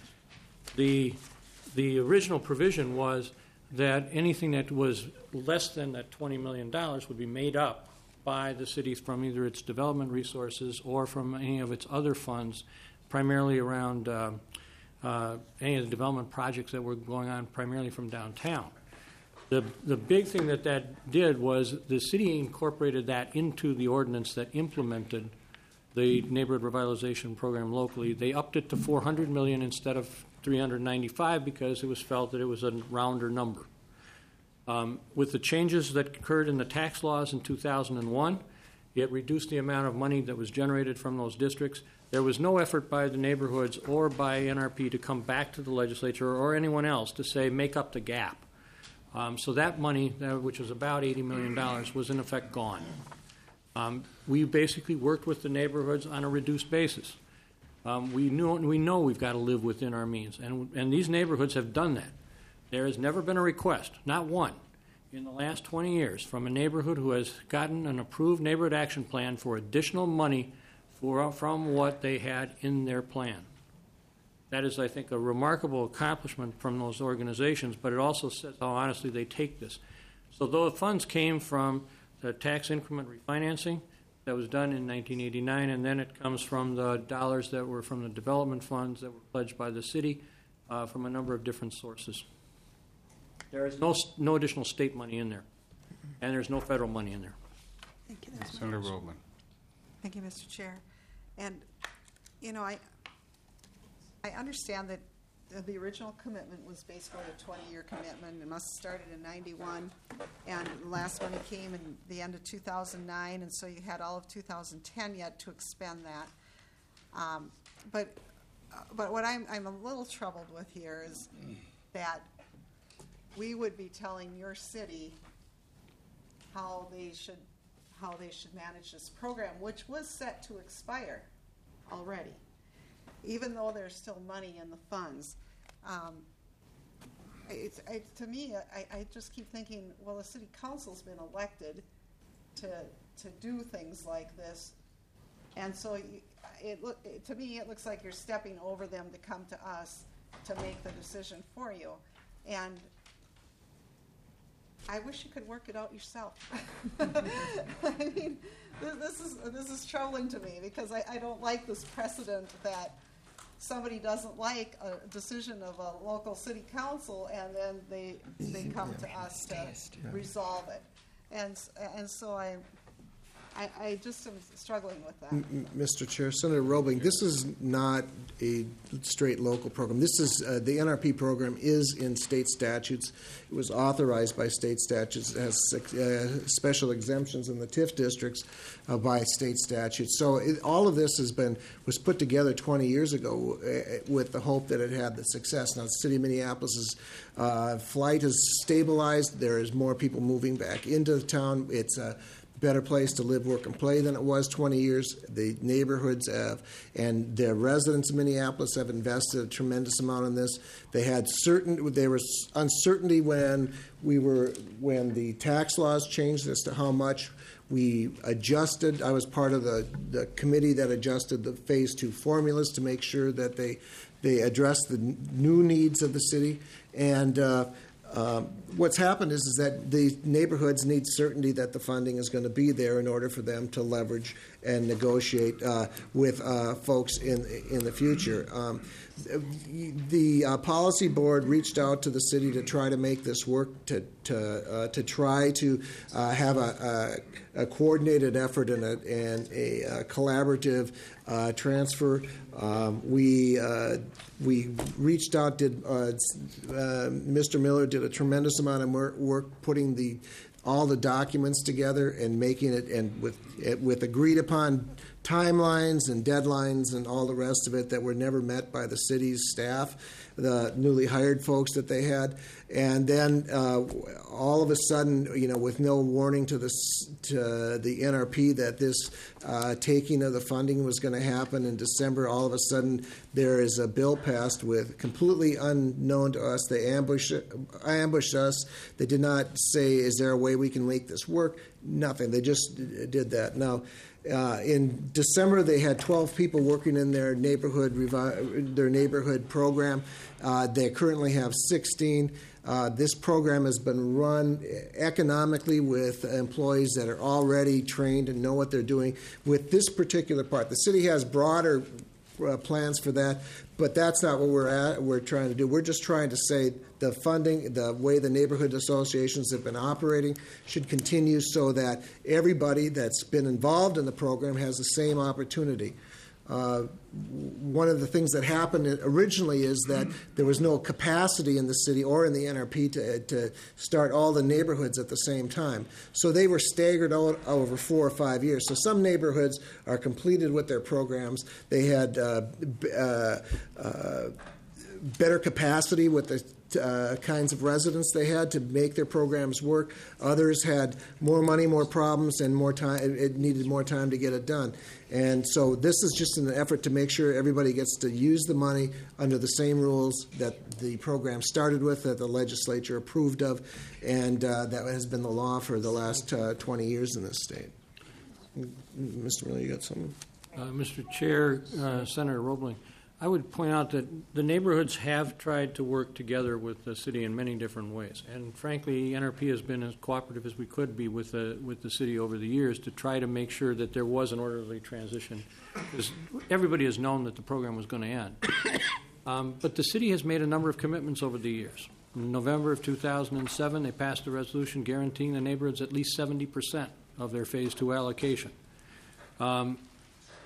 Speaker 4: the original provision was that anything that was less than that $20 million would be made up by the city from either its development resources or from any of its other funds, primarily around any of the development projects that were going on primarily from downtown. The big thing that did was the city incorporated that into the ordinance that implemented the neighborhood revitalization program locally. They upped it to $400 million instead of $395 because it was felt that it was a rounder number. With the changes that occurred in the tax laws in 2001, it reduced the amount of money that was generated from those districts. There was no effort by the neighborhoods or by NRP to come back to the legislature or anyone else to say make up the gap. So that money, which was about $80 million, was in effect gone. We basically worked with the neighborhoods on a reduced basis. We know we've got to live within our means, and these neighborhoods have done that. There has never been a request, not one, in the last 20 years from a neighborhood who has gotten an approved neighborhood action plan for additional money from what they had in their plan. That is, I think, a remarkable accomplishment from those organizations, but it also says how honestly they take this. So though the funds came from the tax increment refinancing that was done in 1989, and then it comes from the dollars that were from the development funds that were pledged by the city from a number of different sources. There is no additional state money in there, and there's no federal money in there.
Speaker 10: Thank you.
Speaker 2: Senator Roebling.
Speaker 11: Thank you, Mr. Chair. And, you know, I understand that the original commitment was basically a 20-year commitment. It must have started in 91, and the last money came in the end of 2009, and so you had all of 2010 yet to expend that. But what I'm a little troubled with here is that we would be telling your city how they should manage this program, which was set to expire already, even though there's still money in the funds. To me, I just keep thinking, well, the city council's been elected to do things like this, and so to me it looks like you're stepping over them to come to us to make the decision for you, and I wish you could work it out yourself. I mean, this is troubling to me because I don't like this precedent that somebody doesn't like a decision of a local city council and then they come to us to resolve it, and so I just am struggling with that.
Speaker 6: Mr. Chair, Senator Roebling, this is not a straight local program. This is the NRP program is in state statutes. It was authorized by state statutes. It has special exemptions in the TIF districts by state statutes. So all of this was put together 20 years ago with the hope that it had the success. Now, the city of Minneapolis's flight has stabilized. There is more people moving back into the town. It's a better place to live, work, and play than it was 20 years. The neighborhoods have, and the residents of Minneapolis have invested a tremendous amount in this. There was uncertainty when the tax laws changed as to how much. We adjusted. I was part of the committee that adjusted the Phase 2 formulas to make sure that they addressed the new needs of the city. And what's happened is that the neighborhoods need certainty that the funding is going to be there in order for them to leverage and negotiate with folks in the future. The policy board reached out to the city to try to make this work, to try to have a coordinated effort and a collaborative transfer. We reached out. Mr. Miller did a tremendous amount of work putting all the documents together and making it, and with agreed upon timelines and deadlines and all the rest of it that were never met by the city's staff, the newly hired folks that they had. And then all of a sudden, with no warning to the NRP that this taking of the funding was going to happen in December, all of a sudden there is a bill passed with completely unknown to us. They ambushed us. They did not say, is there a way we can make this work? Nothing. They just did that. Now, in December, they had 12 people working in their neighborhood program. They currently have 16. This program has been run economically with employees that are already trained and know what they're doing. With this particular part, the city has broader plans for that, but that's not what we're trying to do. We're just trying to say the funding, the way the neighborhood associations have been operating should continue so that everybody that's been involved in the program has the same opportunity. One of the things that happened originally is that there was no capacity in the city or in the NRP to start all the neighborhoods at the same time. So they were staggered out over 4 or 5 years. So some neighborhoods are completed with their programs. They had better capacity with the kinds of residents they had to make their programs work. Others had more money, more problems, and more time. It needed more time to get it done. And so this is just an effort to make sure everybody gets to use the money under the same rules that the program started with, that the legislature approved of, and that has been the law for the last 20 years in this state. Mr. Miller, you got something?
Speaker 4: Mr. Chair, Senator Roebling, I would point out that the neighborhoods have tried to work together with the city in many different ways. And frankly, NRP has been as cooperative as we could be with the city over the years to try to make sure that there was an orderly transition, because everybody has known that the program was going to end. But the city has made a number of commitments over the years. In November of 2007, they passed a resolution guaranteeing the neighborhoods at least 70% of their Phase 2 allocation.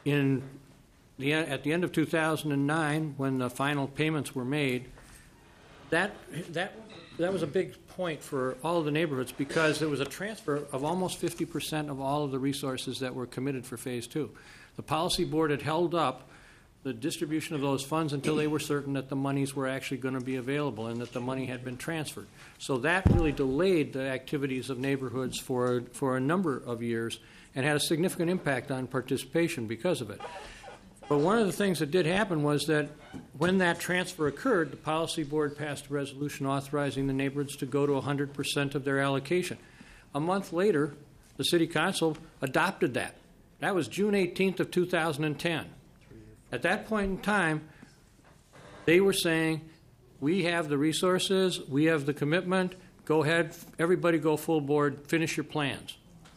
Speaker 4: at the end of 2009, when the final payments were made, that was a big point for all of the neighborhoods because there was a transfer of almost 50% of all of the resources that were committed for Phase 2. The policy board had held up the distribution of those funds until they were certain that the monies were actually going to be available and that the money had been transferred. So that really delayed the activities of neighborhoods for a number of years and had a significant impact on participation because of it. But one of the things that did happen was that when that transfer occurred, the policy board passed a resolution authorizing the neighborhoods to go to 100% of their allocation. A month later, the city council adopted that. That was June 18th of 2010. At that point in time, they were saying, we have the resources, we have the commitment, go ahead, everybody go full board, finish your plans.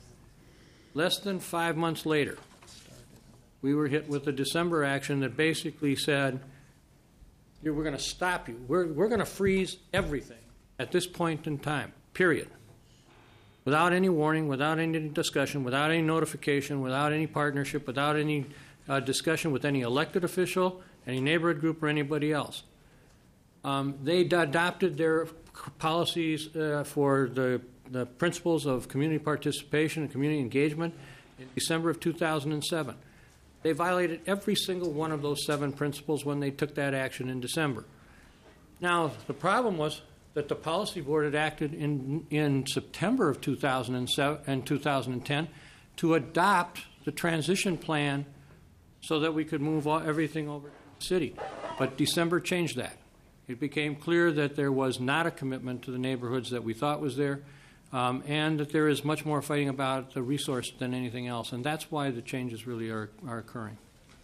Speaker 4: Less than 5 months later, we were hit with a December action that basically said, we're going to stop you. We're going to freeze everything at this point in time, period. Without any warning, without any discussion, without any notification, without any partnership, without any discussion with any elected official, any neighborhood group, or anybody else. They adopted their policies for the principles of community participation and community engagement in December of 2007. They violated every single one of those 7 principles when they took that action in December. Now, the problem was that the policy board had acted in September of 2007 and 2010 to adopt the transition plan so that we could move everything over to the city. But December changed that. It became clear that there was not a commitment to the neighborhoods that we thought was there, and that there is much more fighting about the resource than anything else. And that's why the changes really are occurring.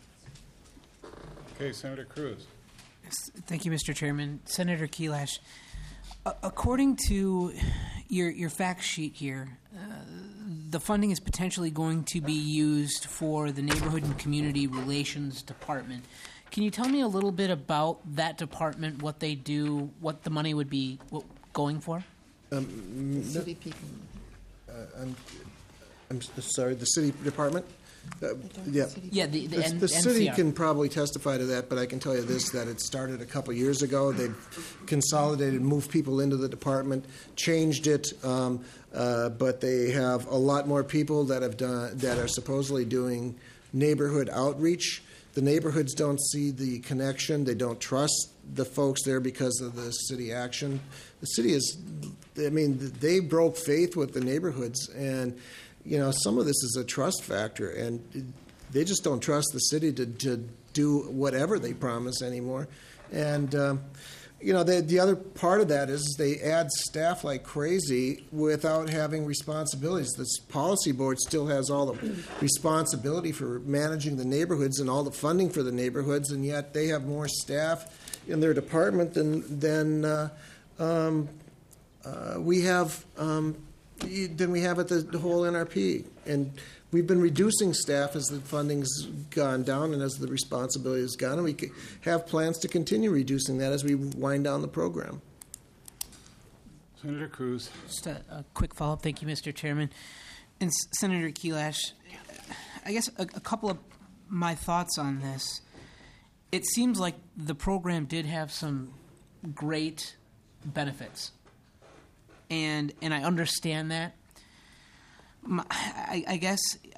Speaker 2: Okay, Senator Cruz.
Speaker 12: Thank you, Mr. Chairman. Senator Kelash, according to your fact sheet here, the funding is potentially going to be used for the Neighborhood and Community Relations Department. Can you tell me a little bit about that department, what they do, what the money would be going for?
Speaker 8: City people.
Speaker 6: I'm sorry, the city department? Yeah.
Speaker 12: Yeah,
Speaker 6: The city can probably testify to that, but I can tell you this, that it started a couple years ago. They've consolidated, moved people into the department, changed it, but they have a lot more people that are supposedly doing neighborhood outreach. The neighborhoods don't see the connection. They don't trust the folks there because of the city action. The city they broke faith with the neighborhoods, and some of this is a trust factor, and they just don't trust the city to do whatever they promise anymore. And the other part of that is they add staff like crazy without having responsibilities. This policy board still has all the responsibility for managing the neighborhoods and all the funding for the neighborhoods, and yet they have more staff in their department than we have at the whole NRP. And we've been reducing staff as the funding's gone down and as the responsibility has gone, and we have plans to continue reducing that as we wind down the program.
Speaker 2: Senator Cruz.
Speaker 12: Just a quick follow-up. Thank you, Mr. Chairman. And Senator Kelash, I guess a couple of my thoughts on this. It seems like the program did have some great benefits, and I understand that. I guess,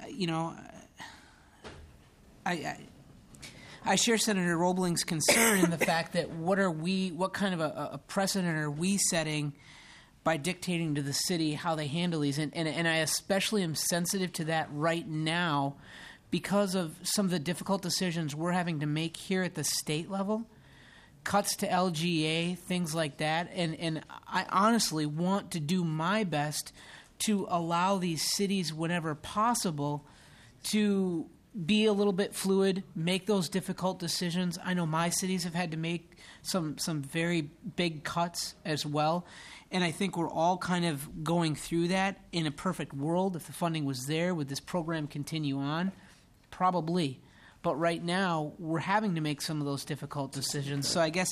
Speaker 12: I share Senator Roebling's concern in the fact that what kind of a precedent are we setting by dictating to the city how they handle these? And I especially am sensitive to that right now because of some of the difficult decisions we're having to make here at the state level. Cuts to LGA, things like that. And I honestly want to do my best to allow these cities, whenever possible, to be a little bit fluid, make those difficult decisions. I know my cities have had to make some very big cuts as well. And I think we're all kind of going through that. In a perfect world, if the funding was there, would this program continue on? Probably. But right now, we're having to make some of those difficult decisions. So I guess,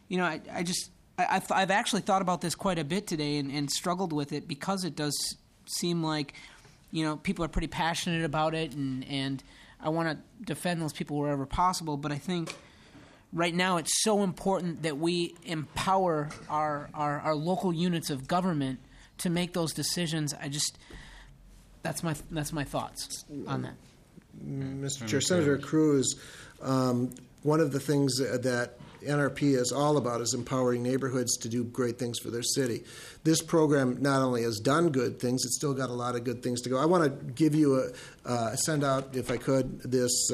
Speaker 12: I've actually thought about this quite a bit today and struggled with it because it does seem like, people are pretty passionate about it. And I want to defend those people wherever possible, but I think right now it's so important that we empower our local units of government to make those decisions. That's my thoughts on that.
Speaker 6: Mr. Chair, Senator Cruz, one of the things that NRP is all about is empowering neighborhoods to do great things for their city. This program not only has done good things, it's still got a lot of good things to go. I want to give you send out, if I could, this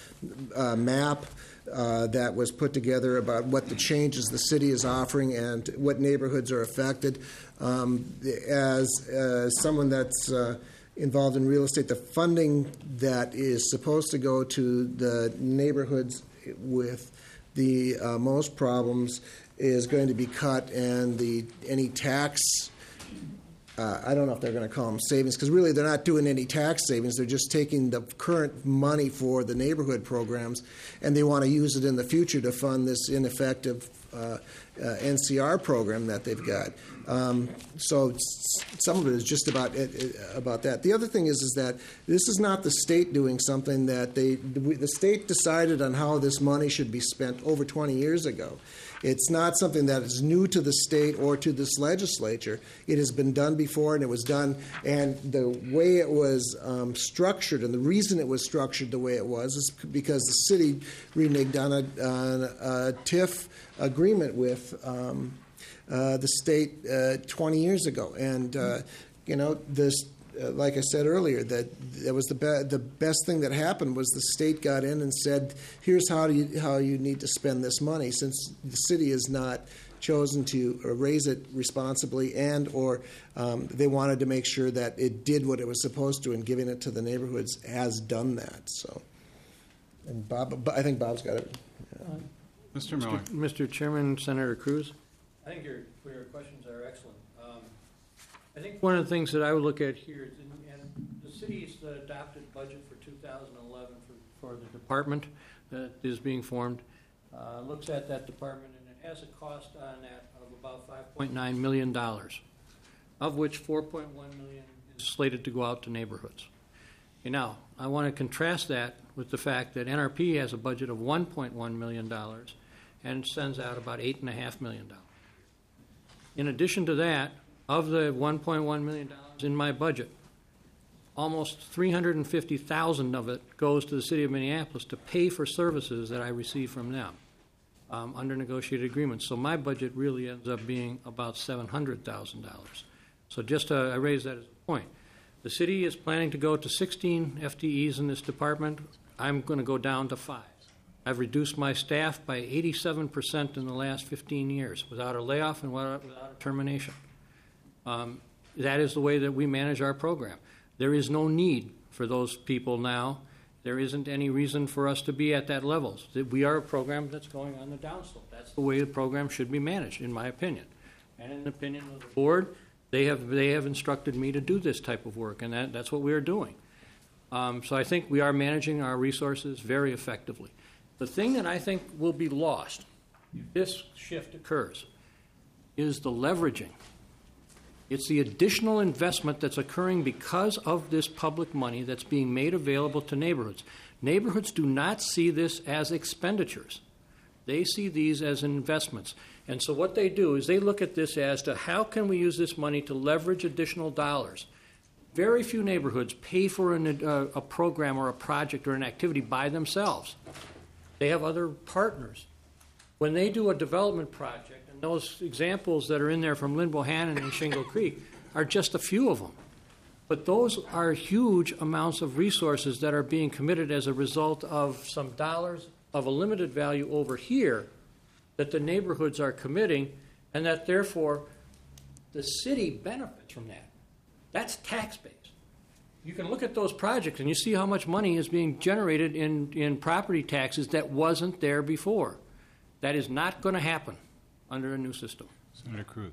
Speaker 6: map that was put together about what the changes the city is offering and what neighborhoods are affected. As someone that's involved in real estate, the funding that is supposed to go to the neighborhoods with the most problems is going to be cut, and any tax, I don't know if they're going to call them savings, because really they're not doing any tax savings. They're just taking the current money for the neighborhood programs, and they want to use it in the future to fund this ineffective NCR program that they've got. So some of it is just about that. The other thing is that this is not the state doing something that the state decided on how this money should be spent over 20 years ago. It's not something that is new to the state or to this legislature. It has been done before, and it was done, and the way it was structured, and the reason it was structured the way it was is because the city reneged on a TIF agreement with the state 20 years ago. And, this, like I said earlier, that was the best thing that happened was the state got in and said, here's how you need to spend this money, since the city has not chosen to raise it responsibly, and or they wanted to make sure that it did what it was supposed to, and giving it to the neighborhoods has done that. So, and Bob, I think Bob's got it. Yeah.
Speaker 2: Mr. Miller.
Speaker 4: Mr. Chairman, Senator Cruz, I think your questions are excellent. I think one of the things that I would look at here is, and the city's adopted budget for 2011 for the department that is being formed, looks at that department, and it has a cost on that of about $5.9 million, of which $4.1 million is slated to go out to neighborhoods. Okay, now, I want to contrast that with the fact that NRP has a budget of $1.1 million and sends out about $8.5 million. In addition to that, of the $1.1 million in my budget, almost $350,000 of it goes to the city of Minneapolis to pay for services that I receive from them under negotiated agreements. So my budget really ends up being about $700,000. So I raise that as a point. The city is planning to go to 16 FTEs in this department. I'm going to go down to 5. I've reduced my staff by 87% in the last 15 years without a layoff and without a termination. That is the way that we manage our program. There is no need for those people now. There isn't any reason for us to be at that level. We are a program that's going on the downslope. That's the way the program should be managed, in my opinion. And in the opinion of the board, they have instructed me to do this type of work, and that's what we are doing. So I think we are managing our resources very effectively. The thing that I think will be lost if this shift occurs is the leveraging. It's the additional investment that's occurring because of this public money that's being made available to neighborhoods. Neighborhoods do not see this as expenditures. They see these as investments. And so what they do is they look at this as to how can we use this money to leverage additional dollars. Very few neighborhoods pay for a program or a project or an activity by themselves. They have other partners. When they do a development project, and those examples that are in there from Lynn Bohannon and Shingle Creek are just a few of them. But those are huge amounts of resources that are being committed as a result of some dollars of a limited value over here that the neighborhoods are committing, and that therefore the city benefits from that. That's tax base. You can look at those projects and you see how much money is being generated in property taxes that wasn't there before. That is not going to happen under a new system.
Speaker 2: Senator Cruz,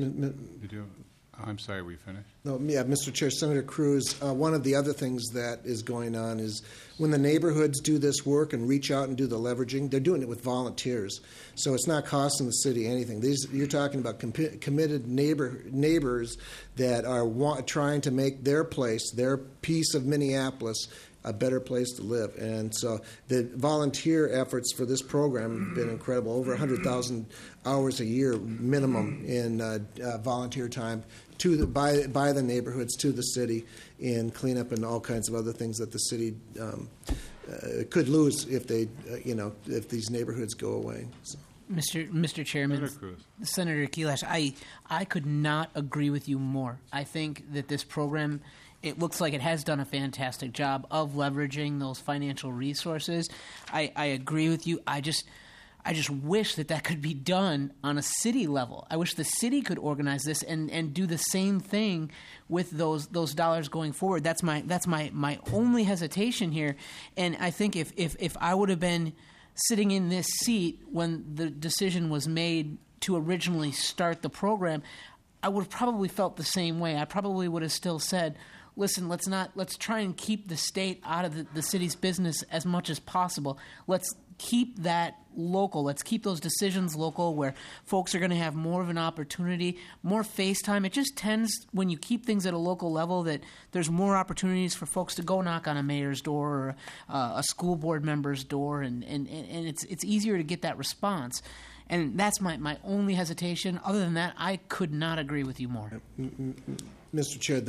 Speaker 2: I'm sorry, were you finished?
Speaker 6: No, yeah, Mr. Chair, Senator Cruz, one of the other things that is going on is when the neighborhoods do this work and reach out and do the leveraging, they're doing it with volunteers. So it's not costing the city anything. You're talking about committed neighbors that are trying to make their place, their piece of Minneapolis, a better place to live. And so the volunteer efforts for this program have been incredible. Over 100,000 hours a year minimum in volunteer time by the neighborhoods to the city in cleanup and all kinds of other things that the city could lose if they, if these neighborhoods go away. So.
Speaker 12: Mr. Chairman, Senator Kelash, I could not agree with you more. I think that this program, it looks like it has done a fantastic job of leveraging those financial resources. I agree with you. I just wish that could be done on a city level. I wish the city could organize this and do the same thing with those dollars going forward. That's my only hesitation here. And I think if I would have been sitting in this seat when the decision was made to originally start the program, I would have probably felt the same way. I probably would have still said, listen, let's try and keep the state out of the city's business as much as possible. Let's keep that local. Let's keep those decisions local where folks are going to have more of an opportunity, more face time. It just tends, when you keep things at a local level, that there's more opportunities for folks to go knock on a mayor's door or a school board member's door, and it's easier to get that response. And that's my only hesitation. Other than that, I could not agree with you more.
Speaker 6: Mr. Chair,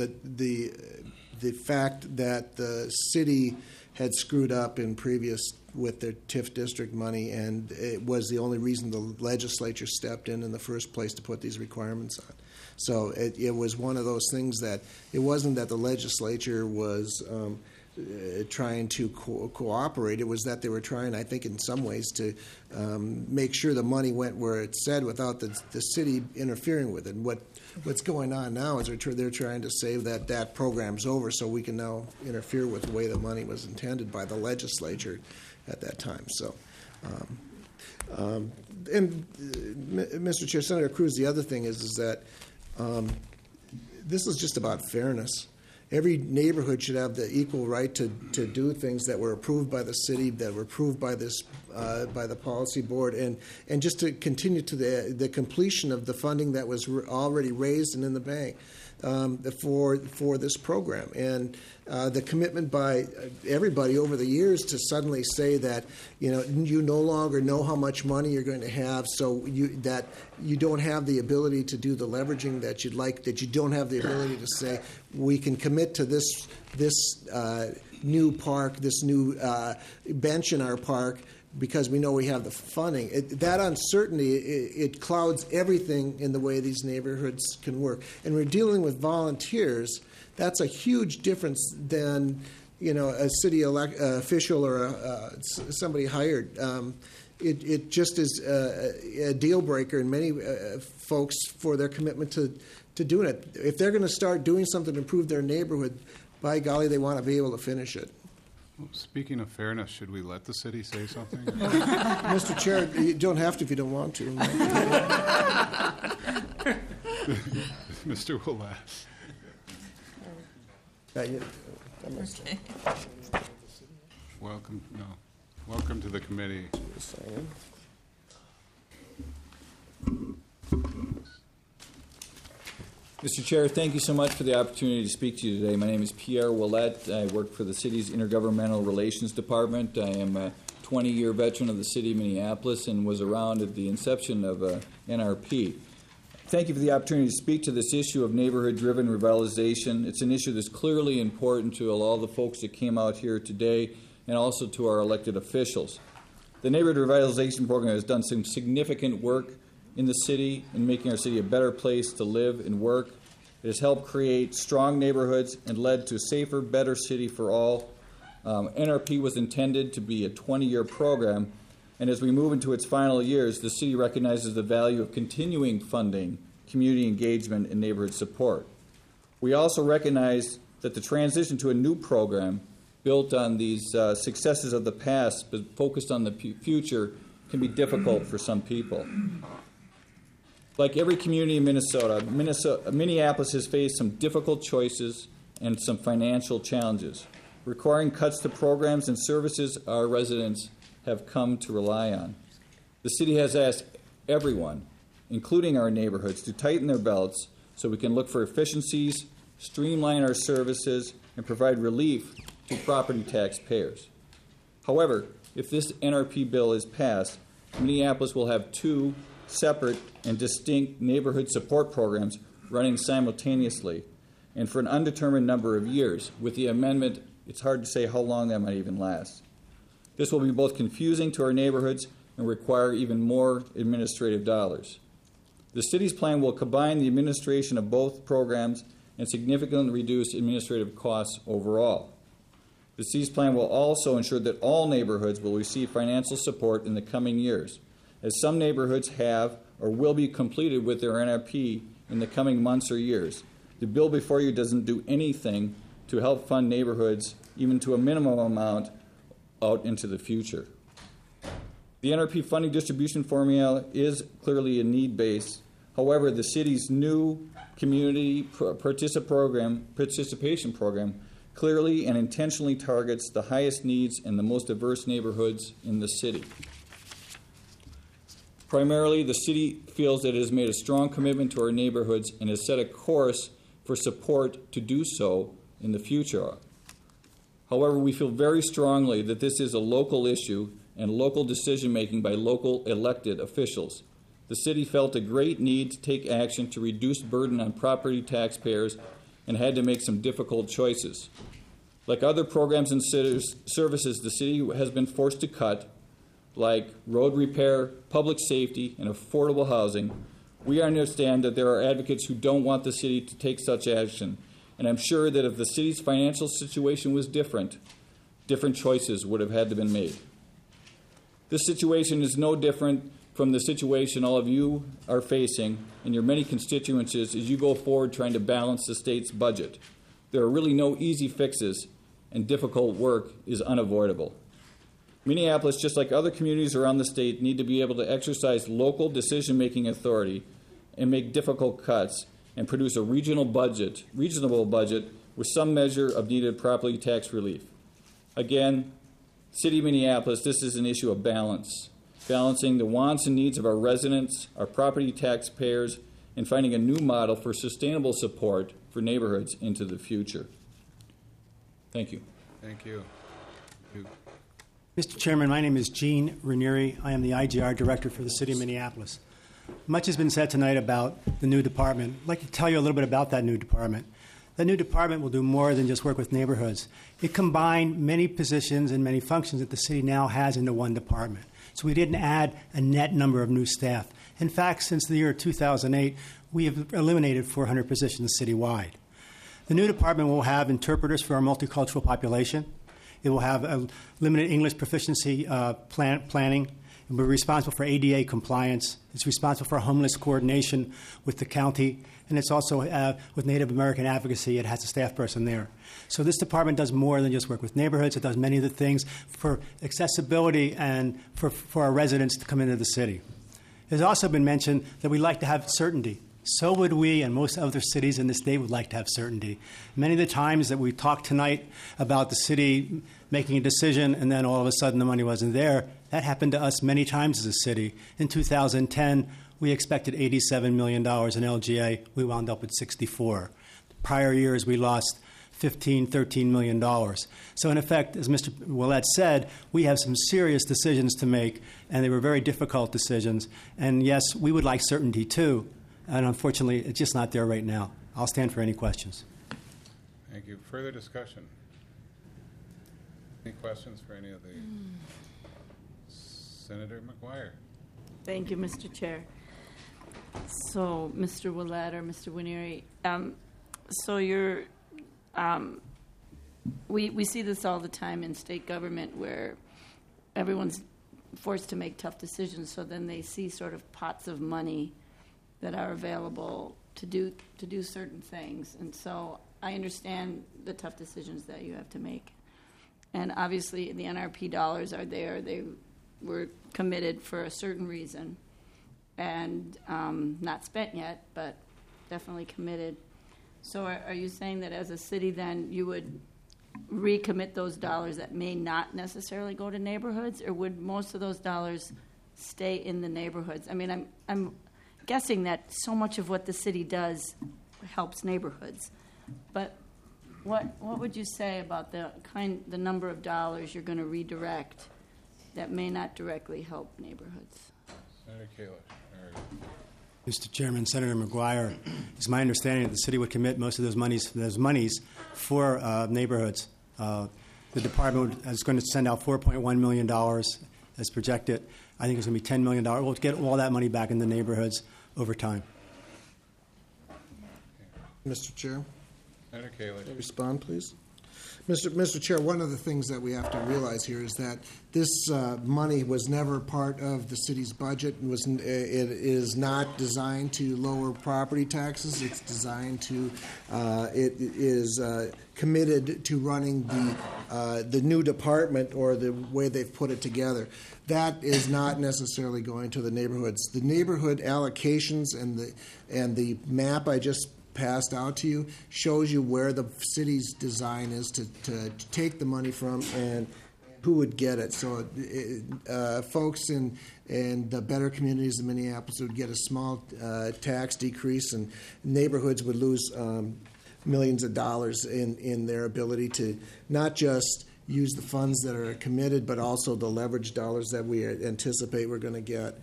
Speaker 6: the fact that the city had screwed up in previous with their TIF district money, and it was the only reason the legislature stepped in the first place to put these requirements on. So it was one of those things that it wasn't that the legislature was trying to cooperate. It was that they were trying, I think, in some ways to make sure the money went where it said without the city interfering with it. And what's going on now is they're trying to say that program's over, so we can now interfere with the way the money was intended by the legislature at that time. So, Mr. Chair, Senator Cruz, the other thing is that this is just about fairness. Every neighborhood should have the equal right to do things that were approved by the city, that were approved by this by the policy board, and just to continue to the completion of the funding that was already raised and in the bank for this program. And the commitment by everybody over the years to suddenly say that you no longer know how much money you're going to have, so that you don't have the ability to do the leveraging that you'd like, that you don't have the ability to say we can commit to this new park, this new bench in our park, because we know we have the funding. That uncertainty, it clouds everything in the way these neighborhoods can work. And we're dealing with volunteers. That's a huge difference than a city official or somebody hired. It just is a deal breaker in many folks for their commitment to doing it. If they're going to start doing something to improve their neighborhood, by golly, they want to be able to finish it.
Speaker 2: Speaking of fairness, should we let the city say something?
Speaker 6: Mr. Chair, you don't have to if you don't want to.
Speaker 2: Mr. Willett. Welcome to the committee.
Speaker 13: Mr. Chair, thank you so much for the opportunity to speak to you today. My name is Pierre Willett. I work for the city's Intergovernmental Relations Department. I am a 20-year veteran of the city of Minneapolis and was around at the inception of NRP. Thank you for the opportunity to speak to this issue of neighborhood-driven revitalization. It's an issue that's clearly important to all the folks that came out here today and also to our elected officials. The Neighborhood Revitalization Program has done some significant work in the city and making our city a better place to live and work. It has helped create strong neighborhoods and led to a safer, better city for all. NRP was intended to be a 20-year program, and as we move into its final years, the city recognizes the value of continuing funding, community engagement, and neighborhood support. We also recognize that the transition to a new program built on these successes of the past but focused on the future can be difficult for some people. Like every community in Minneapolis has faced some difficult choices and some financial challenges, requiring cuts to programs and services our residents have come to rely on. The city has asked everyone, including our neighborhoods, to tighten their belts so we can look for efficiencies, streamline our services, and provide relief to property taxpayers. However, if this NRP bill is passed, Minneapolis will have two separate and distinct neighborhood support programs running simultaneously and for an undetermined number of years. With the amendment, it's hard to say how long that might even last. This will be both confusing to our neighborhoods and require even more administrative dollars. The city's plan will combine the administration of both programs and significantly reduce administrative costs overall. The city's plan will also ensure that all neighborhoods will receive financial support in the coming years, as some neighborhoods have or will be completed with their NRP in the coming months or years. The bill before you doesn't do anything to help fund neighborhoods, even to a minimum amount, out into the future. The NRP funding distribution formula is clearly a need-based. However, the city's new community participation program clearly and intentionally targets the highest needs and the most diverse neighborhoods in the city. Primarily, the city feels that it has made a strong commitment to our neighborhoods and has set a course for support to do so in the future. However, we feel very strongly that this is a local issue and local decision-making by local elected officials. The city felt a great need to take action to reduce burden on property taxpayers and had to make some difficult choices. Like other programs and services the city has been forced to cut, like road repair, public safety, and affordable housing, we understand that there are advocates who don't want the city to take such action, and I'm sure that if the city's financial situation was different choices would have had to been made. This situation is no different from the situation all of you are facing in your many constituencies as you go forward trying to balance the state's budget. There are really no easy fixes, and difficult work is unavoidable. Minneapolis, just like other communities around the state, need to be able to exercise local decision-making authority and make difficult cuts and produce a reasonable budget with some measure of needed property tax relief. Again, City of Minneapolis, this is an issue of balance, balancing the wants and needs of our residents, our property taxpayers, and finding a new model for sustainable support for neighborhoods into the future. Thank you.
Speaker 2: Thank you.
Speaker 14: Mr. Chairman, my name is Gene Ranieri. I am the IGR Director for the City of Minneapolis. Much has been said tonight about the new department. I'd like to tell you a little bit about that new department. That new department will do more than just work with neighborhoods. It combined many positions and many functions that the city now has into one department. So we didn't add a net number of new staff. In fact, since the year 2008, we have eliminated 400 positions citywide. The new department will have interpreters for our multicultural population. It will have a limited English proficiency planning. It will be responsible for ADA compliance. It's responsible for homeless coordination with the county. And it's also, with Native American advocacy, it has a staff person there. So this department does more than just work with neighborhoods. It does many of the things for accessibility and for our residents to come into the city. It has also been mentioned that we like to have certainty. So would we, and most other cities in the state would like to have certainty. Many of the times that we talked tonight about the city making a decision and then all of a sudden the money wasn't there, that happened to us many times as a city. In 2010, we expected $87 million in LGA. We wound up with 64. The prior years, we lost $13 million. So in effect, as Mr. Willett said, we have some serious decisions to make, and they were very difficult decisions. And yes, we would like certainty too. And unfortunately, it's just not there right now. I'll stand for any questions.
Speaker 2: Thank you. Further discussion? Any questions for any of the Senator McGuire?
Speaker 9: Thank you, Mr. Chair. So, Mr. Willett or Mr. Ranieri, so you're, we see this all the time in state government where everyone's forced to make tough decisions, so then they see sort of pots of money that are available to do certain things. And so I understand the tough decisions that you have to make. And obviously the NRP dollars are there. They were committed for a certain reason and not spent yet, but definitely committed. So are you saying that as a city then you would recommit those dollars that may not necessarily go to neighborhoods, or would most of those dollars stay in the neighborhoods? I mean, I'm guessing that so much of what the city does helps neighborhoods, but What would you say about the number of dollars you're going to redirect that may not directly help neighborhoods?
Speaker 2: Senator Kalish.
Speaker 14: Mr. Chairman, Senator McGuire, it's my understanding that the city would commit most of those monies for neighborhoods. The department is going to send out $4.1 million as projected. I think it's going to be $10 million. We'll get all that money back in the neighborhoods over time.
Speaker 6: Mr. Chair,
Speaker 2: Senator Kalish.
Speaker 6: respond, please. Mr. Chair, one of the things that we have to realize here is that this money was never part of the city's budget. It is not designed to lower property taxes. It's designed to, it is committed to running the new department, or the way they've put it together. That is not necessarily going to the neighborhoods. The neighborhood allocations and the map I just passed out to you shows you where the city's design is to take the money from and who would get it. So folks in the better communities in Minneapolis would get a small tax decrease, and neighborhoods would lose millions of dollars in their ability to not just use the funds that are committed, but also the leverage dollars that we anticipate we're going to get.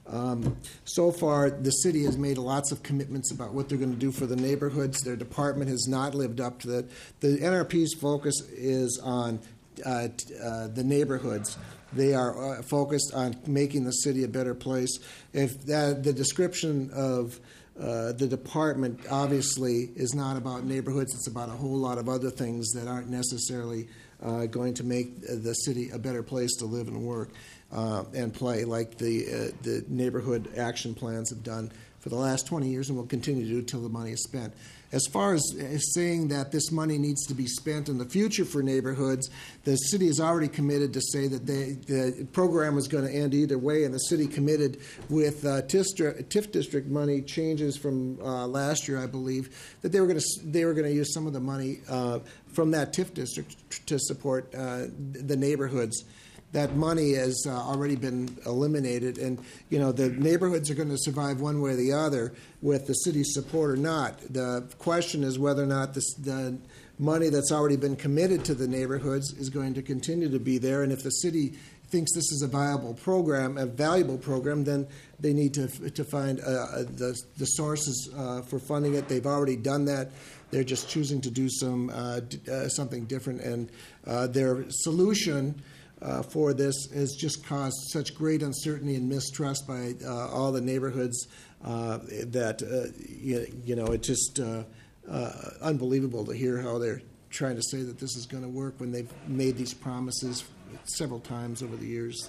Speaker 6: So far, the city has made lots of commitments about what they're going to do for the neighborhoods. Their department has not lived up to that. The NRP's focus is on the neighborhoods. They are focused on making the city a better place. If the description of the department obviously is not about neighborhoods, it's about a whole lot of other things that aren't necessarily going to make the city a better place to live and work and play, like the neighborhood action plans have done for the last 20 years and will continue to do until the money is spent. As far as saying that this money needs to be spent in the future for neighborhoods, the city has already committed to say that the program is going to end either way, and the city committed with TIF district money changes from last year, I believe, that they were going to use some of the money from that TIF district to support the neighborhoods. That money has already been eliminated, and the neighborhoods are going to survive one way or the other with the city's support or not. The question is whether or not the money that's already been committed to the neighborhoods is going to continue to be there, and if the city thinks this is a valuable program, then they need to find the sources for funding it. They've already done that. They're just choosing to do something different, and their solution for this has just caused such great uncertainty and mistrust by all the neighborhoods that it's just unbelievable to hear how they're trying to say that this is going to work when they've made these promises several times over the years.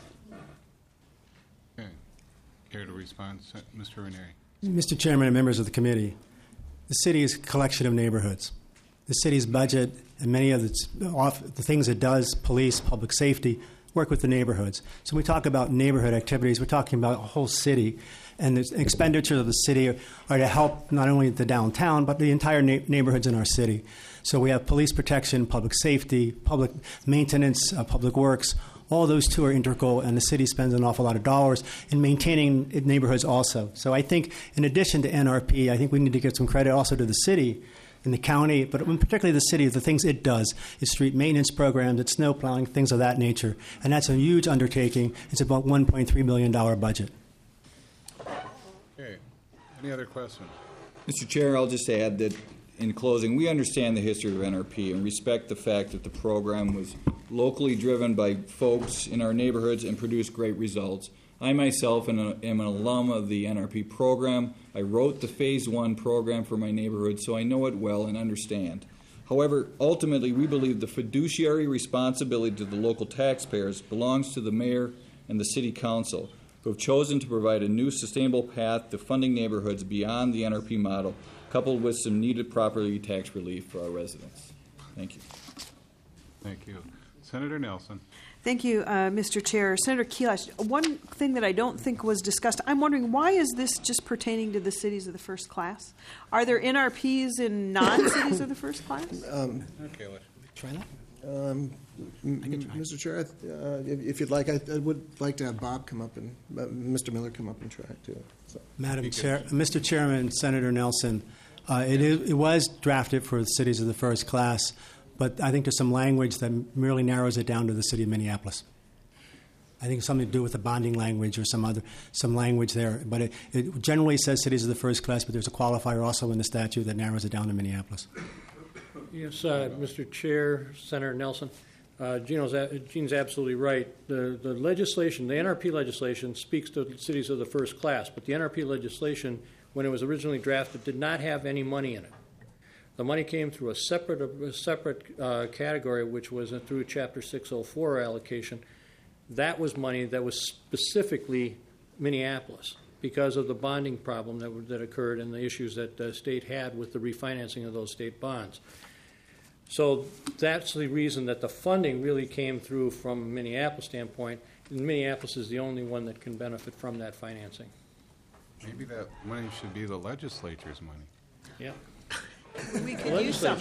Speaker 2: Okay. Care to respond, Mr. Ranieri?
Speaker 14: Mr. Chairman and members of the committee, the city is a collection of neighborhoods. The city's budget and many of the things it does, police, public safety, work with the neighborhoods. So when we talk about neighborhood activities, we're talking about a whole city. And the expenditures of the city are to help not only the downtown, but the entire neighborhoods in our city. So we have police protection, public safety, public maintenance, public works. All those two are integral, and the city spends an awful lot of dollars in maintaining neighborhoods also. So I think in addition to NRP, I think we need to give some credit also to the city and the county, but particularly the city, the things it does. It's street maintenance programs, it's snow plowing, things of that nature. And that's a huge undertaking. It's about $1.3 million budget.
Speaker 2: Okay. Any other questions?
Speaker 13: Mr. Chair, I'll just add that in closing, we understand the history of NRP and respect the fact that the program was locally driven by folks in our neighborhoods and produced great results. I myself am an alum of the NRP program. I wrote the Phase 1 program for my neighborhood, so I know it well and understand. However, ultimately, we believe the fiduciary responsibility to the local taxpayers belongs to the mayor and the city council, who have chosen to provide a new sustainable path to funding neighborhoods beyond the NRP model, coupled with some needed property tax relief for our residents. Thank you.
Speaker 2: Thank you. Senator Nelson.
Speaker 10: Thank you, Mr. Chair. Senator Kelash, one thing that I don't think was discussed, I'm wondering, why is this just pertaining to the cities of the first class? Are there NRPs in non-cities of the first class?
Speaker 2: Okay, let's
Speaker 14: try that.
Speaker 6: Mr. Chair, if you'd like, I would like to have Bob come up and Mr. Miller come up and try it too. So.
Speaker 14: Madam Chair, Mr. Chairman, Senator Nelson, It was drafted for the cities of the first class, but I think there's some language that merely narrows it down to the city of Minneapolis. I think it's something to do with the bonding language or some language there. But it generally says cities of the first class, but there's a qualifier also in the statute that narrows it down to Minneapolis.
Speaker 4: Yes, Mr. Chair, Senator Nelson. Gene's absolutely right. The legislation, the NRP legislation, speaks to cities of the first class, but the NRP legislation, when it was originally drafted, did not have any money in it. The money came through a separate category, which was through Chapter 604 allocation. That was money that was specifically Minneapolis because of the bonding problem that occurred and the issues that the state had with the refinancing of those state bonds. So that's the reason that the funding really came through from a Minneapolis standpoint, and Minneapolis is the only one that can benefit from that financing.
Speaker 2: Maybe that money should be the legislature's money.
Speaker 4: Yeah.
Speaker 10: We could use some.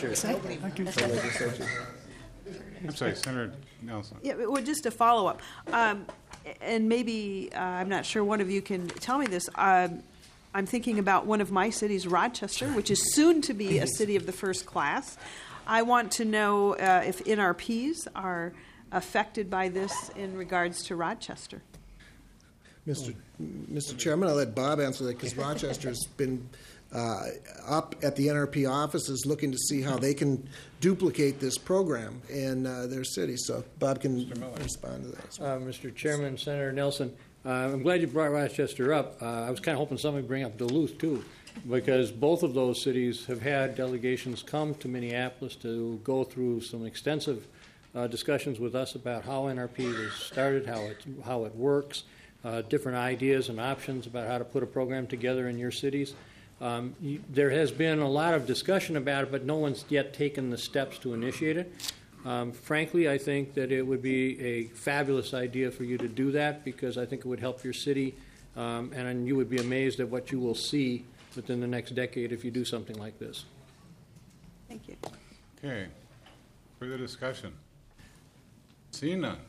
Speaker 2: I'm sorry, Senator Nelson.
Speaker 10: Yeah, well, just a follow-up. And maybe, I'm not sure one of you can tell me this. I'm thinking about one of my cities, Rochester, which is soon to be a city of the first class. I want to know if NRPs are affected by this in regards to Rochester.
Speaker 6: Mr. Chair, I'm going to let Bob answer that because Rochester's been up at the NRP offices looking to see how they can duplicate this program in their city. So Bob can respond to that.
Speaker 4: Mr. Chairman, Senator Nelson, I'm glad you brought Rochester up. I was kind of hoping somebody would bring up Duluth, too, because both of those cities have had delegations come to Minneapolis to go through some extensive discussions with us about how NRP was started, how it works, different ideas and options about how to put a program together in your cities. There has been a lot of discussion about it, but no one's yet taken the steps to initiate it. Frankly, I think that it would be a fabulous idea for you to do that because I think it would help your city, and you would be amazed at what you will see within the next decade if you do something like this.
Speaker 10: Thank you.
Speaker 2: Okay. Further discussion? Seeing none.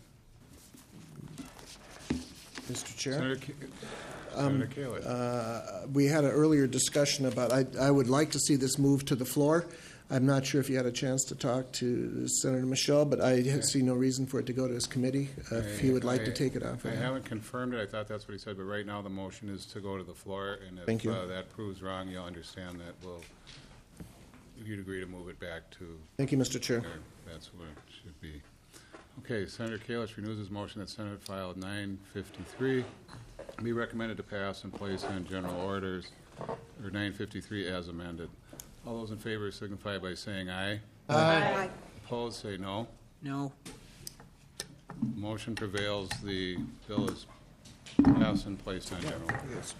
Speaker 6: Mr. Chair?
Speaker 2: Senator Kalish.
Speaker 6: We had an earlier discussion about I would like to see this move to the floor. I'm not sure if you had a chance to talk to Senator Michel, but I see no reason for it to go to his committee if he would like to take it off.
Speaker 2: I haven't confirmed it. I thought that's what he said, but right now the motion is to go to the floor, and if
Speaker 6: Thank you.
Speaker 2: That proves wrong, you'll understand that you'd agree to move it back to.
Speaker 6: Thank you, Mr. Chair.
Speaker 2: That's what it should be. Okay, Senator Kalish renews his motion that Senate File 953 be recommended to pass and place on general orders, or 953 as amended. All those in favor signify by saying aye.
Speaker 11: Aye.
Speaker 2: Opposed, say no.
Speaker 12: No.
Speaker 2: Motion prevails. The bill is passed and placed on general orders.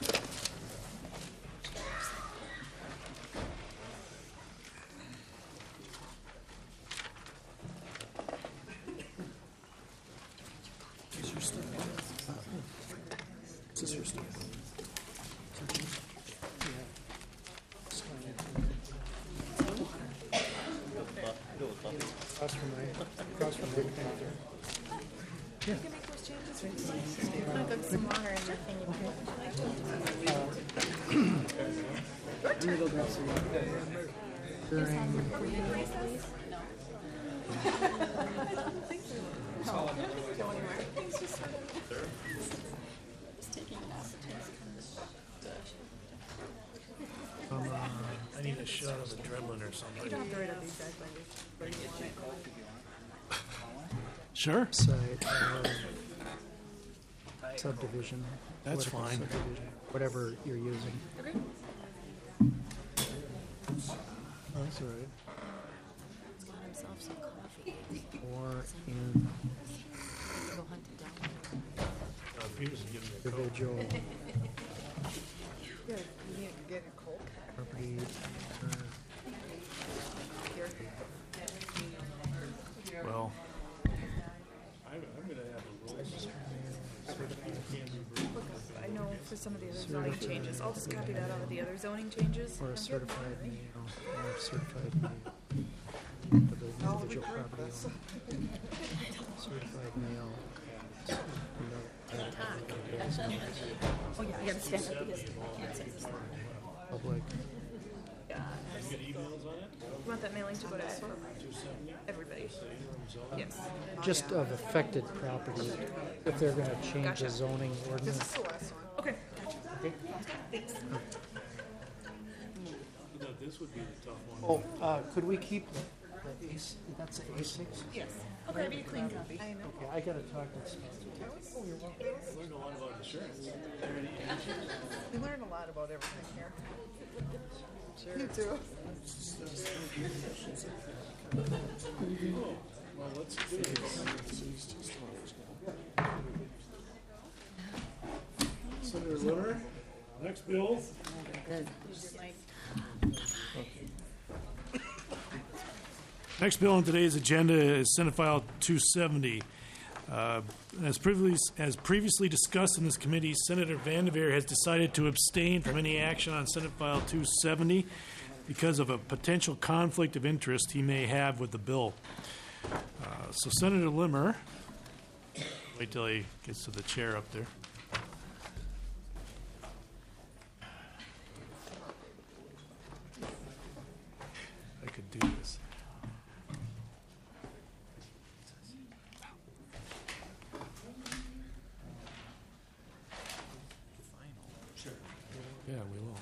Speaker 1: I need a shot of adrenaline or something. Sure.
Speaker 15: Site, subdivision.
Speaker 1: That's
Speaker 15: political
Speaker 1: fine.
Speaker 15: subdivision, whatever you're using.
Speaker 11: Okay.
Speaker 15: Oh, that's all right.
Speaker 11: Got himself some coffee.
Speaker 15: Or in
Speaker 11: Go hunt it down.
Speaker 1: Peterson gives me a Coke.
Speaker 15: individual
Speaker 11: Yeah, you need to get a Coke.
Speaker 15: property.
Speaker 11: Here.
Speaker 1: Well, I'm going to have a roll.
Speaker 16: I know for some of the other zoning changes, I'll just copy that out of the other zoning changes.
Speaker 15: Or a certified mail, or certified mail. For the individual property owner. Certified mail.
Speaker 11: Oh, yeah, I gotta stand up because I can't say this.
Speaker 15: Public.
Speaker 16: You want that mailing to go to everybody? Yes.
Speaker 15: Just of affected property, if they're going to change the zoning
Speaker 11: This
Speaker 15: ordinance.
Speaker 11: is the last one.
Speaker 16: Okay.
Speaker 11: Thanks.
Speaker 1: This would be the tough one.
Speaker 15: Oh, could we keep the A6? That's the A6?
Speaker 16: Yes. I'll grab you a clean copy.
Speaker 11: I know.
Speaker 15: Okay, I got to talk to Spencer.
Speaker 1: Learned a lot about insurance.
Speaker 11: We learn a lot about everything here. You too.
Speaker 1: Well, let's do this. Senator Limmer, next bill. Next bill on today's agenda is Senate File 270. As previously discussed in this committee, Senator Vanderveer has decided to abstain from any action on Senate File 270 because of a potential conflict of interest he may have with the bill. So Senator Limmer, wait till he gets to the chair up there. I could do this. Yeah, we will.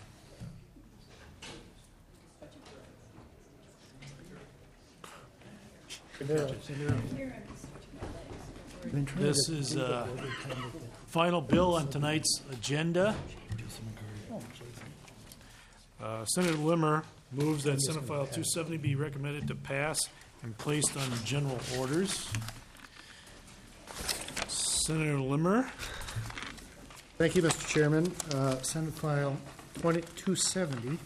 Speaker 1: This is final bill on tonight's agenda. Senator Limmer moves that Senate File 270 be recommended to pass and placed on general orders. Senator Limmer.
Speaker 15: Thank you, Mr. Chairman. Senate File 270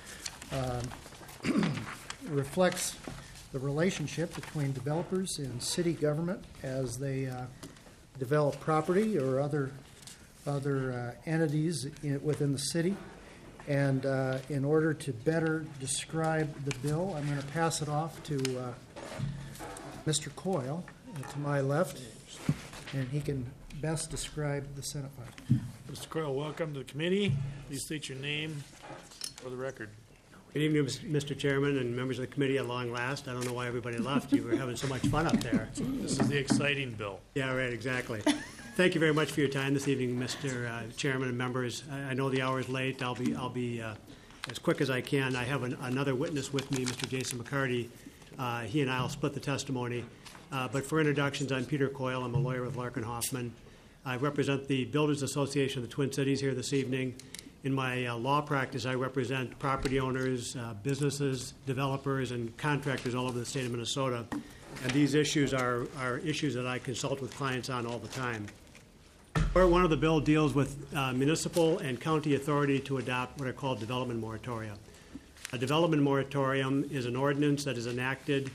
Speaker 15: reflects the relationship between developers and city government as they develop property or other entities within the city. And in order to better describe the bill, I'm going to pass it off to Mr. Coyle to my left, and he can best describe the Senate file.
Speaker 1: Mr. Coyle, welcome to the committee. Please state your name for the record.
Speaker 17: Good evening, Mr. Chairman and members of the committee at long last. I don't know why everybody left. You were having so much fun up there.
Speaker 1: This is the exciting bill.
Speaker 17: Yeah, right, exactly. Thank you very much for your time this evening, Mr. Chairman and members. I know the hour is late. I'll be as quick as I can. I have another witness with me, Mr. Jason McCarty. He and I will split the testimony. But for introductions, I'm Peter Coyle. I'm a lawyer with Larkin Hoffman. I represent the Builders Association of the Twin Cities here this evening. In my law practice, I represent property owners, businesses, developers, and contractors all over the state of Minnesota. And these issues are issues that I consult with clients on all the time. Part one of the bill deals with municipal and county authority to adopt what are called development moratoria. A development moratorium is an ordinance that is enacted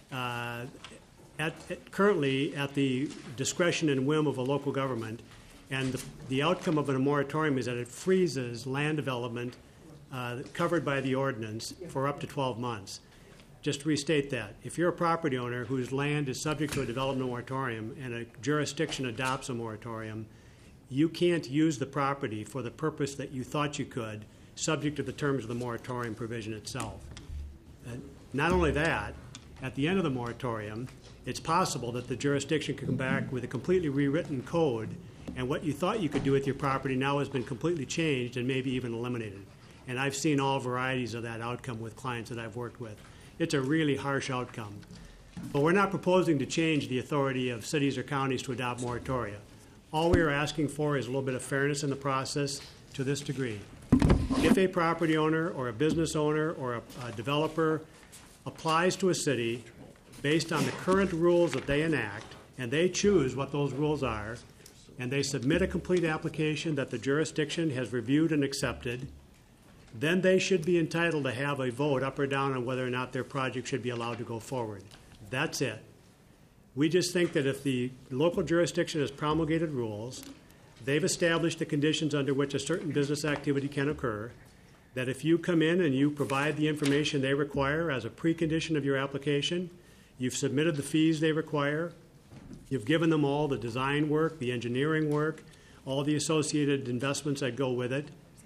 Speaker 17: currently at the discretion and whim of a local government. And the outcome of a moratorium is that it freezes land development covered by the ordinance for up to 12 months. Just to restate that, if you're a property owner whose land is subject to a development moratorium and a jurisdiction adopts a moratorium, you can't use the property for the purpose that you thought you could, subject to the terms of the moratorium provision itself. Not only that, at the end of the moratorium, it's possible that the jurisdiction could come back with a completely rewritten code, and what you thought you could do with your property now has been completely changed and maybe even eliminated. And I've seen all varieties of that outcome with clients that I've worked with. It's a really harsh outcome. But we're not proposing to change the authority of cities or counties to adopt moratoria. All we are asking for is a little bit of fairness in the process to this degree. If a property owner or a business owner or a developer applies to a city based on the current rules that they enact, and they choose what those rules are, and they submit a complete application that the jurisdiction has reviewed and accepted, then they should be entitled to have a vote up or down on whether or not their project should be allowed to go forward. That's it. We just think that if the local jurisdiction has promulgated rules, they've established the conditions under which a certain business activity can occur, that if you come in and you provide the information they require as a precondition of your application, you've submitted the fees they require, you've given them all the design work, the engineering work, all the associated investments that go with it,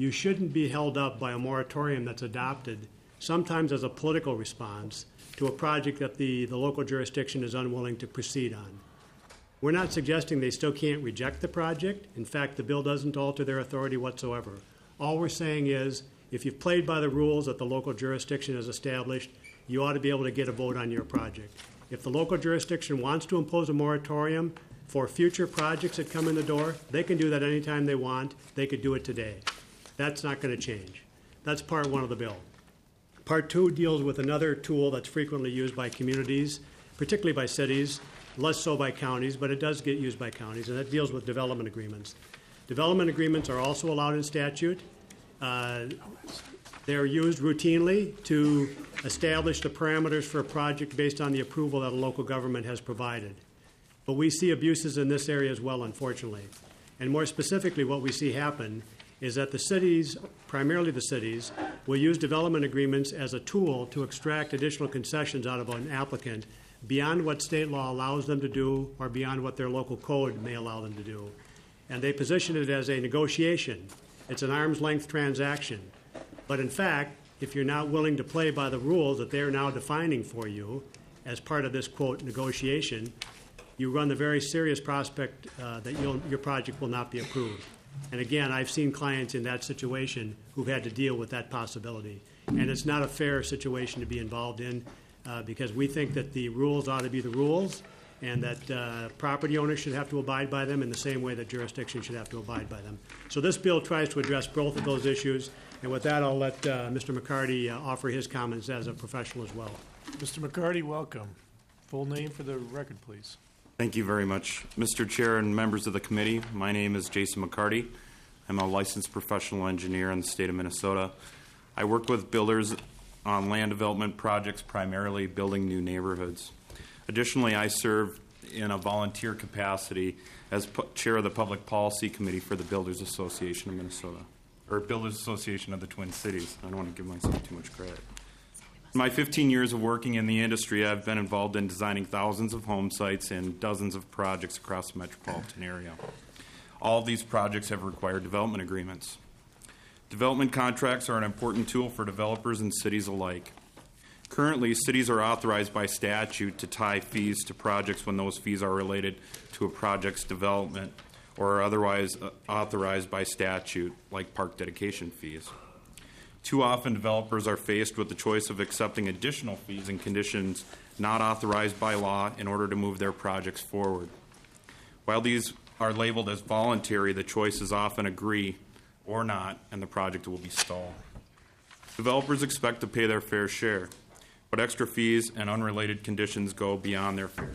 Speaker 17: you shouldn't be held up by a moratorium that's adopted, sometimes as a political response, to a project that the local jurisdiction is unwilling to proceed on. We're not suggesting they still can't reject the project. In fact, the bill doesn't alter their authority whatsoever. All we're saying is, if you've played by the rules that the local jurisdiction has established, you ought to be able to get a vote on your project. If the local jurisdiction wants to impose a moratorium for future projects that come in the door, they can do that anytime they want. They could do it today. That's not going to change. That's part one of the bill. Part two deals with another tool that's frequently used by communities, particularly by cities, less so by counties, but it does get used by counties, and that deals with development agreements. Development agreements are also allowed in statute. They're used routinely to establish the parameters for a project based on the approval that a local government has provided. But we see abuses in this area as well, unfortunately. And more specifically, what we see happen is that the cities, primarily the cities, will use development agreements as a tool to extract additional concessions out of an applicant beyond what state law allows them to do or beyond what their local code may allow them to do. And they position it as a negotiation. It's an arm's length transaction. But in fact, if you're not willing to play by the rules that they're now defining for you as part of this, quote, negotiation, you run the very serious prospect that your project will not be approved. And again, I've seen clients in that situation who've had to deal with that possibility. And it's not a fair situation to be involved in because we think that the rules ought to be the rules and that property owners should have to abide by them in the same way that jurisdictions should have to abide by them. So this bill tries to address both of those issues. And with that, I'll let Mr. McCarty offer his comments as a professional as well.
Speaker 1: Mr. McCarty, welcome. Full name for the record, please.
Speaker 18: Thank you very much. Mr. Chair and members of the committee, my name is Jason McCarty. I'm a licensed professional engineer in the state of Minnesota. I work with builders on land development projects, primarily building new neighborhoods. Additionally, I serve in a volunteer capacity as chair of the Public Policy Committee for the Builders Association of Minnesota, or Builders Association of the Twin Cities. I don't want to give myself too much credit. In my 15 years of working in the industry, I've been involved in designing thousands of home sites and dozens of projects across the metropolitan area. All of these projects have required development agreements. Development contracts are an important tool for developers and cities alike. Currently, cities are authorized by statute to tie fees to projects when those fees are related to a project's development or are otherwise authorized by statute, like park dedication fees. Too often, developers are faced with the choice of accepting additional fees and conditions not authorized by law in order to move their projects forward. While these are labeled as voluntary, the choice is often agree or not, and the project will be stalled. Developers expect to pay their fair share, but extra fees and unrelated conditions go beyond their fair.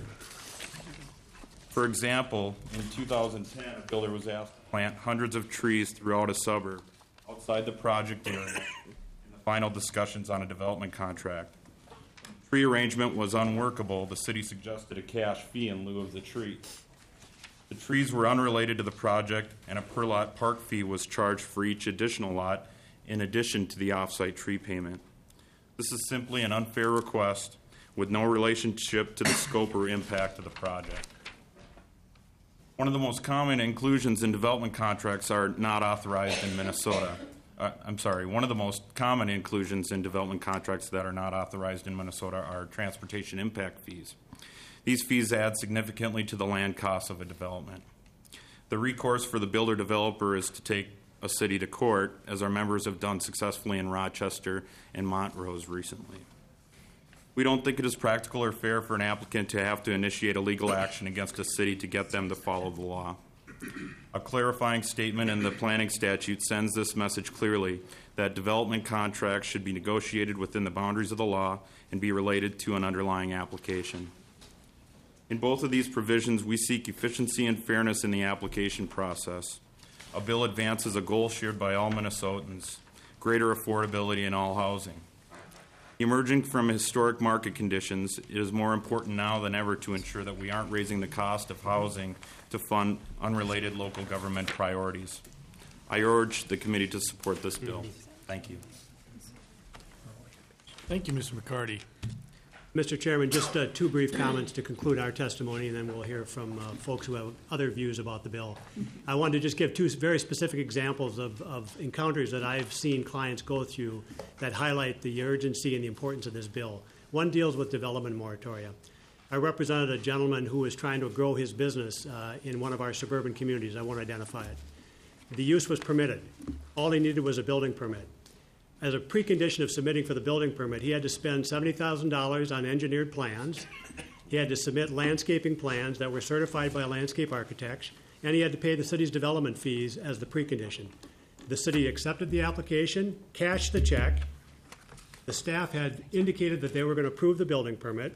Speaker 18: For example, in 2010, a builder was asked to plant hundreds of trees throughout a suburb outside the project area in the final discussions on a development contract. When the tree arrangement was unworkable, the city suggested a cash fee in lieu of the tree. The trees were unrelated to the project, and a per-lot park fee was charged for each additional lot in addition to the off-site tree payment. This is simply an unfair request with no relationship to the scope or impact of the project. One of the most common inclusions in development contracts are not authorized in Minnesota. One of the most common inclusions in development contracts that are not authorized in Minnesota are transportation impact fees. These fees add significantly to the land costs of a development. The recourse for the builder-developer is to take a city to court, as our members have done successfully in Rochester and Montrose recently. We don't think it is practical or fair for an applicant to have to initiate a legal action against a city to get them to follow the law. A clarifying statement in the planning statute sends this message clearly that development contracts should be negotiated within the boundaries of the law and be related to an underlying application. In both of these provisions, we seek efficiency and fairness in the application process. A bill advances a goal shared by all Minnesotans, greater affordability in all housing. Emerging from historic market conditions, it is more important now than ever to ensure that we aren't raising the cost of housing to fund unrelated local government priorities. I urge the committee to support this bill. Thank you.
Speaker 1: Thank you, Mr. McCarty.
Speaker 17: Mr. Chairman, just two brief comments to conclude our testimony, and then we'll hear from folks who have other views about the bill. I wanted to just give two very specific examples of encounters that I've seen clients go through that highlight the urgency and the importance of this bill. One deals with development moratoria. I represented a gentleman who was trying to grow his business in one of our suburban communities. I won't identify it. The use was permitted. All he needed was a building permit. As a precondition of submitting for the building permit, he had to spend $70,000 on engineered plans. He had to submit landscaping plans that were certified by landscape architects, and he had to pay the city's development fees as the precondition. The city accepted the application, cashed the check. The staff had indicated that they were going to approve the building permit.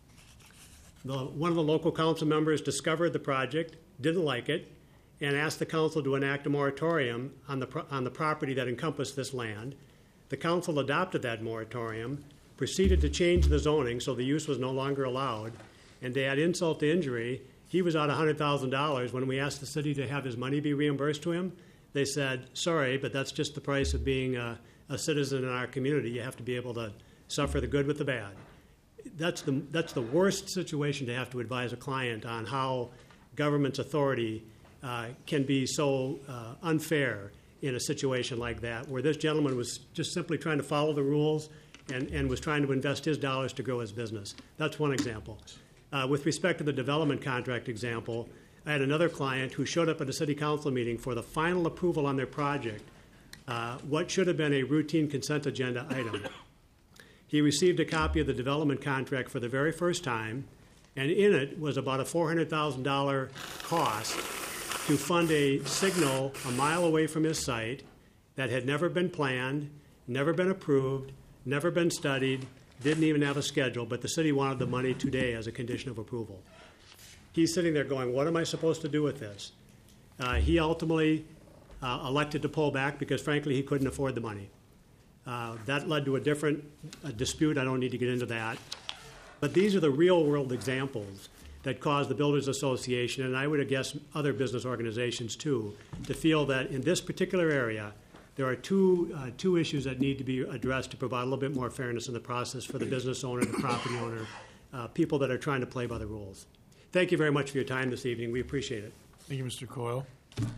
Speaker 17: One of the local council members discovered the project, didn't like it, and asked the council to enact a moratorium on the property that encompassed this land. The council adopted that moratorium, proceeded to change the zoning so the use was no longer allowed, and to add insult to injury, he was out $100,000 when we asked the city to have his money be reimbursed to him. They said, sorry, but that's just the price of being a citizen in our community. You have to be able to suffer the good with the bad. That's the worst situation to have to advise a client on how government's authority can be so unfair in a situation like that, where this gentleman was just simply trying to follow the rules and was trying to invest his dollars to grow his business. That's one example. With respect to the development contract example, I had another client who showed up at a city council meeting for the final approval on their project, what should have been a routine consent agenda item. He received a copy of the development contract for the very first time, and in it was about a $400,000 cost to fund a signal a mile away from his site that had never been planned, never been approved, never been studied, didn't even have a schedule, but the city wanted the money today as a condition of approval. He's sitting there going, what am I supposed to do with this? He ultimately elected to pull back because, frankly, he couldn't afford the money. That led to a different dispute. I don't need to get into that. But these are the real-world examples that caused the Builders Association, and I would guess other business organizations too, to feel that in this particular area, there are two issues that need to be addressed to provide a little bit more fairness in the process for the business owner, the property owner, people that are trying to play by the rules. Thank you very much for your time this evening. We appreciate it.
Speaker 1: Thank you, Mr. Coyle.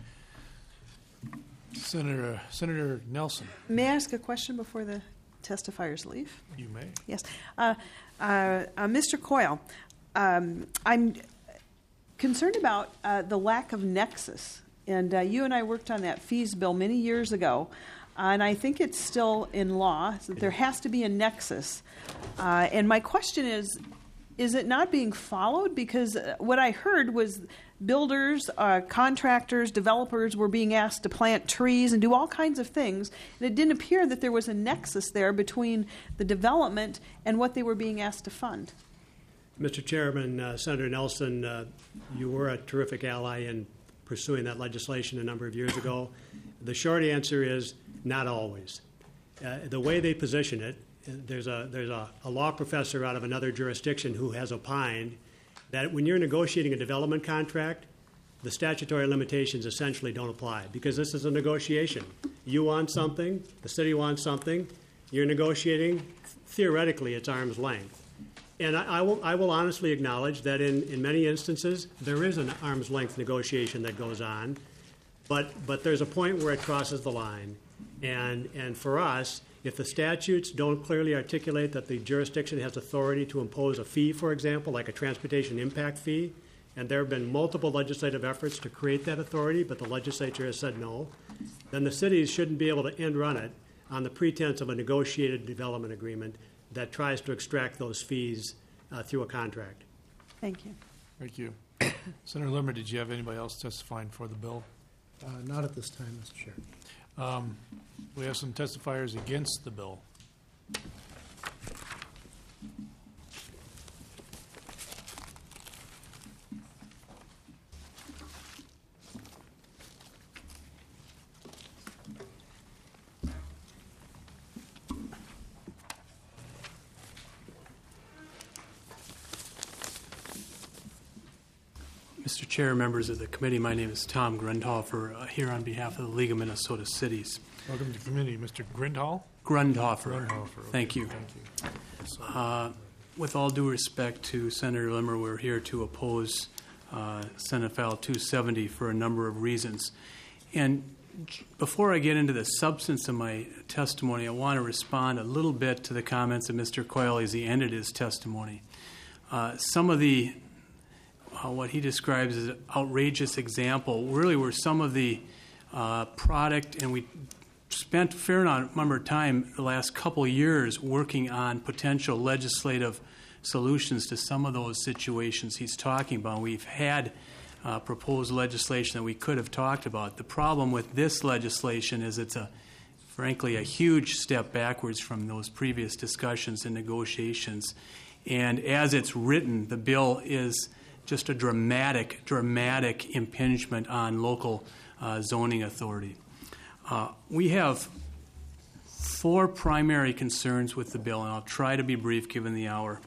Speaker 1: Senator Nelson.
Speaker 10: May I ask a question before the testifiers leave?
Speaker 1: You may.
Speaker 10: Yes. Mr. Coyle, I'm concerned about the lack of nexus. And you and I worked on that fees bill many years ago, and I think it's still in law, so there has to be a nexus. And my question is it not being followed? Because what I heard was builders, contractors, developers were being asked to plant trees and do all kinds of things, and it didn't appear that there was a nexus there between the development and what they were being asked to fund.
Speaker 17: Mr. Chairman, Senator Nelson, you were a terrific ally in pursuing that legislation a number of years ago. The short answer is not always. The way they position it, there's a law professor out of another jurisdiction who has opined that when you're negotiating a development contract, the statutory limitations essentially don't apply because this is a negotiation. You want something, the city wants something, you're negotiating, theoretically it's arm's length. And I will honestly acknowledge that in many instances there is an arm's length negotiation that goes on, but there's a point where it crosses the line. And for us, if the statutes don't clearly articulate that the jurisdiction has authority to impose a fee, for example, like a transportation impact fee, and there have been multiple legislative efforts to create that authority, but the legislature has said no, then the cities shouldn't be able to end run it on the pretense of a negotiated development agreement that tries to extract those fees through a contract.
Speaker 10: Thank you.
Speaker 1: Thank you. Senator Limmer, did you have anybody else testifying for the bill?
Speaker 15: Not at this time, Mr. Chair.
Speaker 1: We have some testifiers against the bill.
Speaker 19: Mr. Chair, members of the committee, my name is Tom Grundhofer, here on behalf of the League of Minnesota Cities.
Speaker 1: Welcome to the committee, Mr. Grindhall.
Speaker 19: Grundhofer.
Speaker 1: Grundhofer. Okay.
Speaker 19: Thank you.
Speaker 1: Thank you.
Speaker 19: with all due respect to Senator Limmer, we're here to oppose Senate File 270 for a number of reasons. And before I get into the substance of my testimony, I want to respond a little bit to the comments of Mr. Coyle as he ended his testimony. Some of the, what he describes as an outrageous example, really were some of the product, and we spent a fair number of time the last couple of years working on potential legislative solutions to some of those situations he's talking about. We've had proposed legislation that we could have talked about. The problem with this legislation is it's frankly a huge step backwards from those previous discussions and negotiations. And as it's written, the bill is just a dramatic impingement on local zoning authority. We have 4 primary concerns with the bill, and I'll try to be brief given the hour.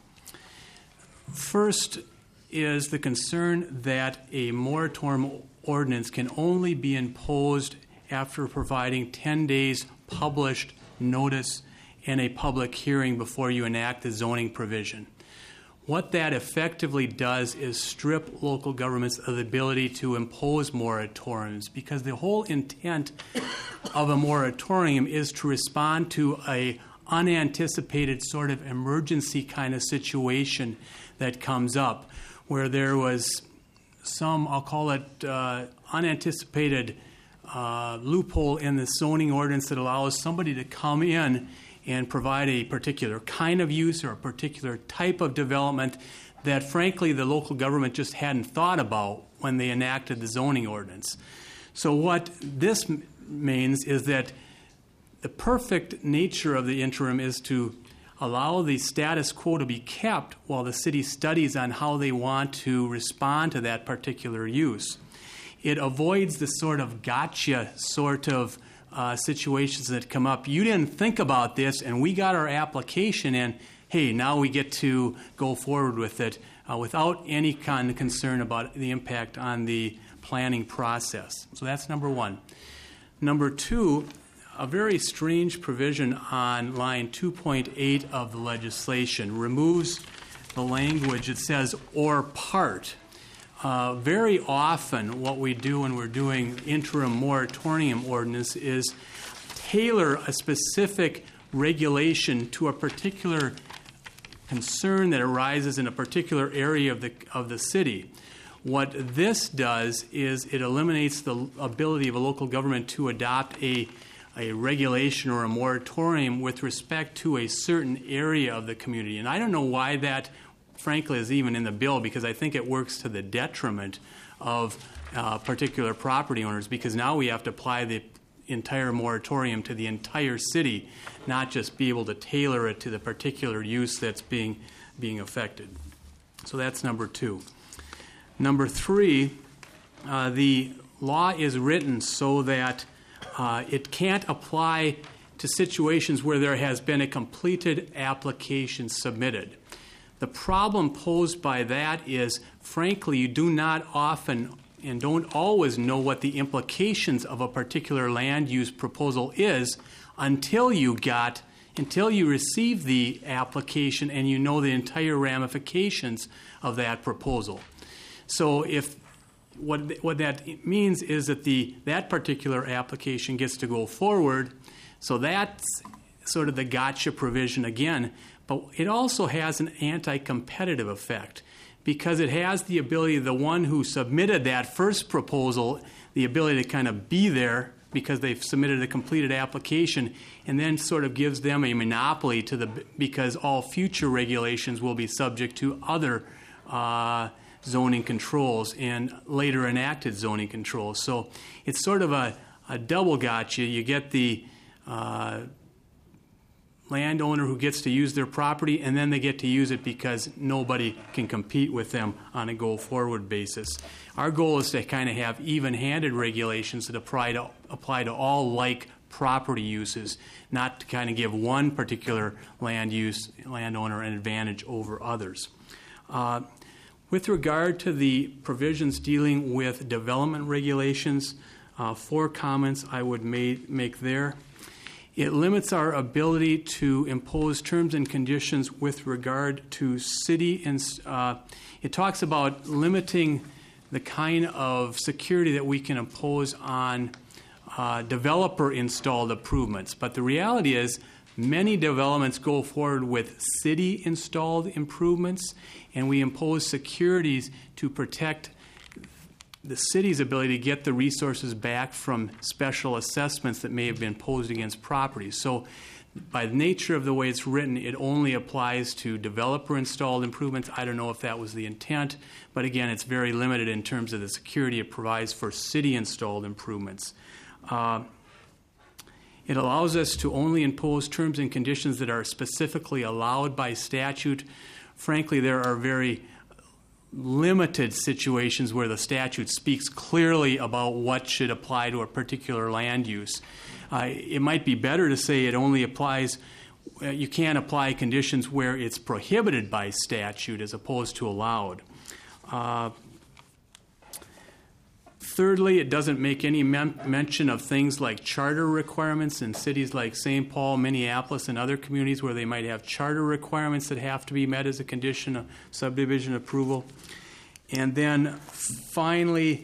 Speaker 19: First is the concern that a moratorium ordinance can only be imposed after providing 10 days published notice and a public hearing before you enact the zoning provision. What that effectively does is strip local governments of the ability to impose moratoriums, because the whole intent of a moratorium is to respond to a unanticipated sort of emergency kind of situation that comes up, where there was some, I'll call it unanticipated loophole in the zoning ordinance that allows somebody to come in and provide a particular kind of use or a particular type of development that, frankly, the local government just hadn't thought about when they enacted the zoning ordinance. So what this means is that the perfect nature of the interim is to allow the status quo to be kept while the city studies on how they want to respond to that particular use. It avoids the sort of gotcha sort of situations that come up. You didn't think about this, and we got our application in. Hey, now we get to go forward with it without any kind of concern about the impact on the planning process. So that's number one. Number two, a very strange provision on line 2.8 of the legislation removes the language. It says, or part. Very often what we do when we're doing interim moratorium ordinance is tailor a specific regulation to a particular concern that arises in a particular area of the city. What this does is it eliminates the ability of a local government to adopt a regulation or a moratorium with respect to a certain area of the community. And I don't know why that, frankly, is even in the bill, because I think it works to the detriment of particular property owners, because now we have to apply the entire moratorium to the entire city, not just be able to tailor it to the particular use that's being affected. So that's number two. Number three, the law is written so that it can't apply to situations where there has been a completed application submitted. The problem posed by that is, frankly, you do not often and don't always know what the implications of a particular land use proposal is until you receive the application and you know the entire ramifications of that proposal. So if what that means is that that particular application gets to go forward, so that's sort of the gotcha provision again, but it also has an anti-competitive effect, because it has the ability of the one who submitted that first proposal, the ability to kind of be there because they've submitted a completed application, and then sort of gives them a monopoly because all future regulations will be subject to other zoning controls and later enacted zoning controls. So it's sort of a double gotcha. You get the landowner who gets to use their property, and then they get to use it because nobody can compete with them on a go-forward basis. Our goal is to kind of have even-handed regulations that apply to all like property uses, not to kind of give one particular landowner an advantage over others. With regard to the provisions dealing with development regulations, 4 comments I would make there. It limits our ability to impose terms and conditions with regard to city, and it talks about limiting the kind of security that we can impose on developer-installed improvements. But the reality is many developments go forward with city-installed improvements, and we impose securities to protect the city's ability to get the resources back from special assessments that may have been imposed against properties. So by the nature of the way it's written, it only applies to developer-installed improvements. I don't know if that was the intent, but again, it's very limited in terms of the security it provides for city-installed improvements. It allows us to only impose terms and conditions that are specifically allowed by statute. Frankly, there are very limited situations where the statute speaks clearly about what should apply to a particular land use. It might be better to say it only applies, you can't apply conditions where it's prohibited by statute as opposed to allowed. Thirdly, it doesn't make any mention of things like charter requirements in cities like St. Paul, Minneapolis, and other communities where they might have charter requirements that have to be met as a condition of subdivision approval. And then finally,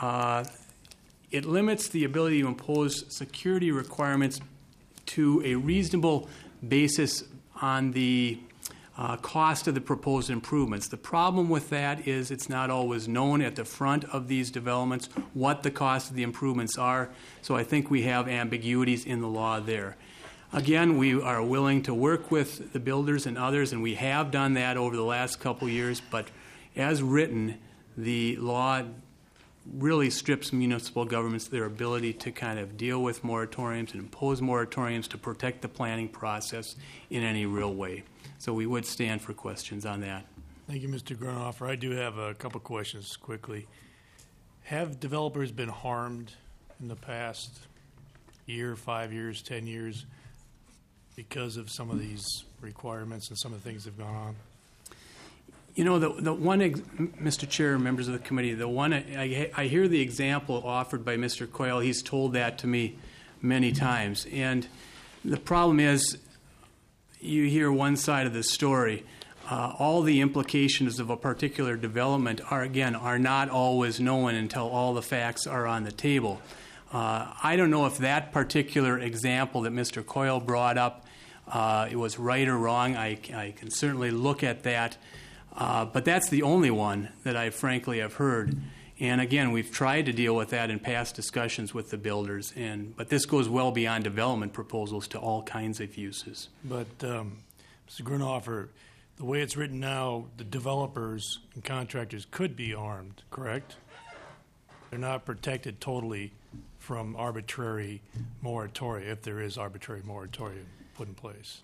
Speaker 19: it limits the ability to impose security requirements to a reasonable basis on the cost of the proposed improvements. The problem with that is it's not always known at the front of these developments what the cost of the improvements are, so I think we have ambiguities in the law there. Again, we are willing to work with the builders and others, and we have done that over the last couple years, but as written, the law really strips municipal governments of their ability to kind of deal with moratoriums and impose moratoriums to protect the planning process in any real way. So we would stand for questions on that.
Speaker 1: Thank you, Mr. Grunhofer. I do have a couple questions quickly. Have developers been harmed in the past year, 5 years, 10 years because of some of these requirements and some of the things that have gone on?
Speaker 19: You know, the one, Mr. Chair, members of the committee, the one, I hear the example offered by Mr. Coyle. He's told that to me many times. And the problem is, you hear one side of the story. All the implications of a particular development are not always known until all the facts are on the table. I don't know if that particular example that Mr. Coyle brought up, it was right or wrong. I can certainly look at that. But that's the only one that I frankly have heard. And again, we've tried to deal with that in past discussions with the builders. But this goes well beyond development proposals to all kinds of uses.
Speaker 1: But, Mr. Grunhofer, the way it's written now, the developers and contractors could be harmed, correct? They're not protected totally from arbitrary moratoria, if there is arbitrary moratoria put in place.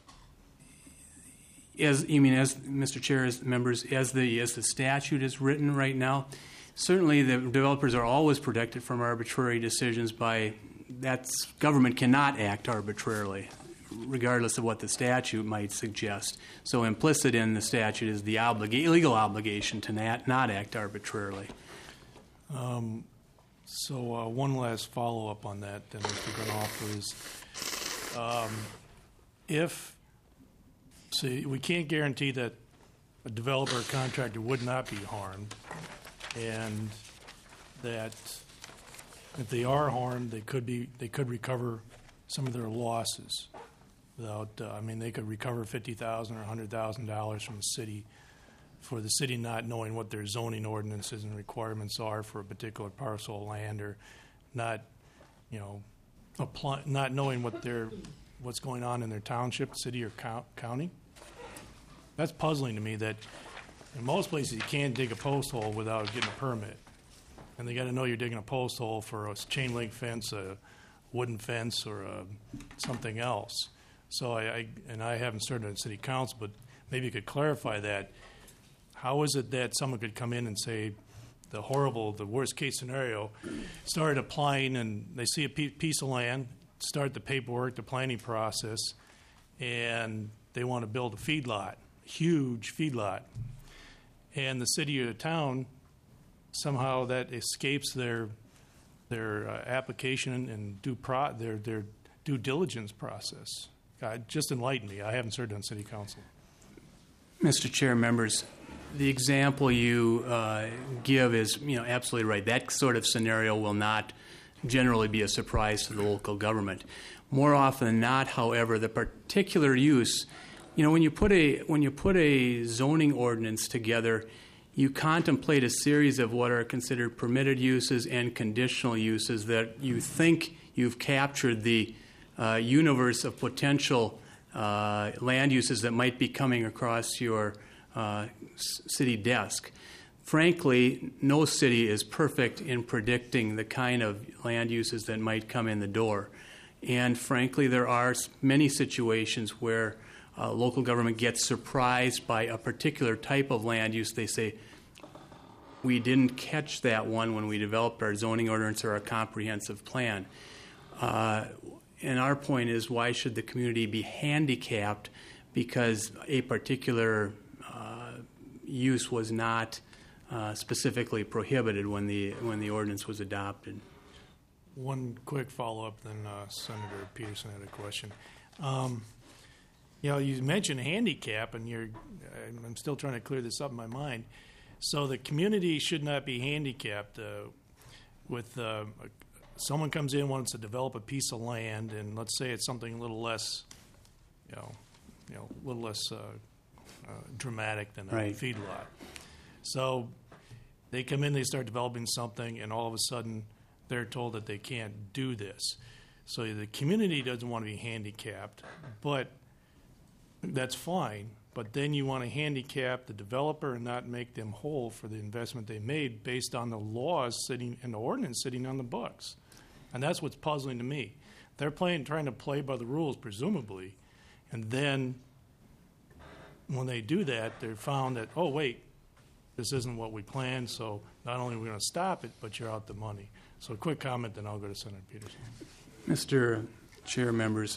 Speaker 19: As Mr. Chair, as members, as the statute is written right now, certainly the developers are always protected from arbitrary decisions government cannot act arbitrarily, regardless of what the statute might suggest. So implicit in the statute is the legal obligation to not act arbitrarily.
Speaker 1: So one last follow-up on that, then, Mr. Grunhofer, is see, we can't guarantee that a developer or contractor would not be harmed, and that if they are harmed, they could recover some of their losses. Without, they could recover $50,000 or $100,000 from the city for the city not knowing what their zoning ordinances and requirements are for a particular parcel of land, or not, not knowing what's going on in their township, city, or county. That's puzzling to me. That in most places you can't dig a post hole without getting a permit, and they got to know you're digging a post hole for a chain link fence, a wooden fence, or something else. So I haven't served on city council, but maybe you could clarify that. How is it that someone could come in and say the worst case scenario, start applying, and they see a piece of land, start the paperwork, the planning process, and they want to build a feedlot, huge feedlot, and the city or the town, somehow that escapes their application and their due diligence process? Just enlighten me. I haven't served on city council.
Speaker 19: Mr. Chair, members, the example you give is, absolutely right. That sort of scenario will not generally be a surprise to the local government. More often than not, however, the particular use, when you put a zoning ordinance together, you contemplate a series of what are considered permitted uses and conditional uses that you think you've captured the universe of potential land uses that might be coming across your city desk. Frankly, no city is perfect in predicting the kind of land uses that might come in the door. And frankly, there are many situations where local government gets surprised by a particular type of land use. They say, we didn't catch that one when we developed our zoning ordinance or our comprehensive plan. And our point is, why should the community be handicapped because a particular use was not specifically prohibited when the ordinance was adopted?
Speaker 1: One quick follow-up, then Senator Peterson had a question. You mentioned handicap, and I'm still trying to clear this up in my mind. So the community should not be handicapped with someone comes in, wants to develop a piece of land, and let's say it's something a little less, dramatic than a feedlot. So they come in, they start developing something, and all of a sudden they're told that they can't do this. So the community doesn't want to be handicapped, but that's fine. But then you want to handicap the developer and not make them whole for the investment they made based on the laws sitting and the ordinance sitting on the books. And that's what's puzzling to me. They're trying to play by the rules, presumably, and then when they do that, they're found that, oh, wait, this isn't what we planned, so not only are we going to stop it, but you're out the money. So a quick comment, then I'll go to Senator Peterson.
Speaker 19: Mr. Chair, members,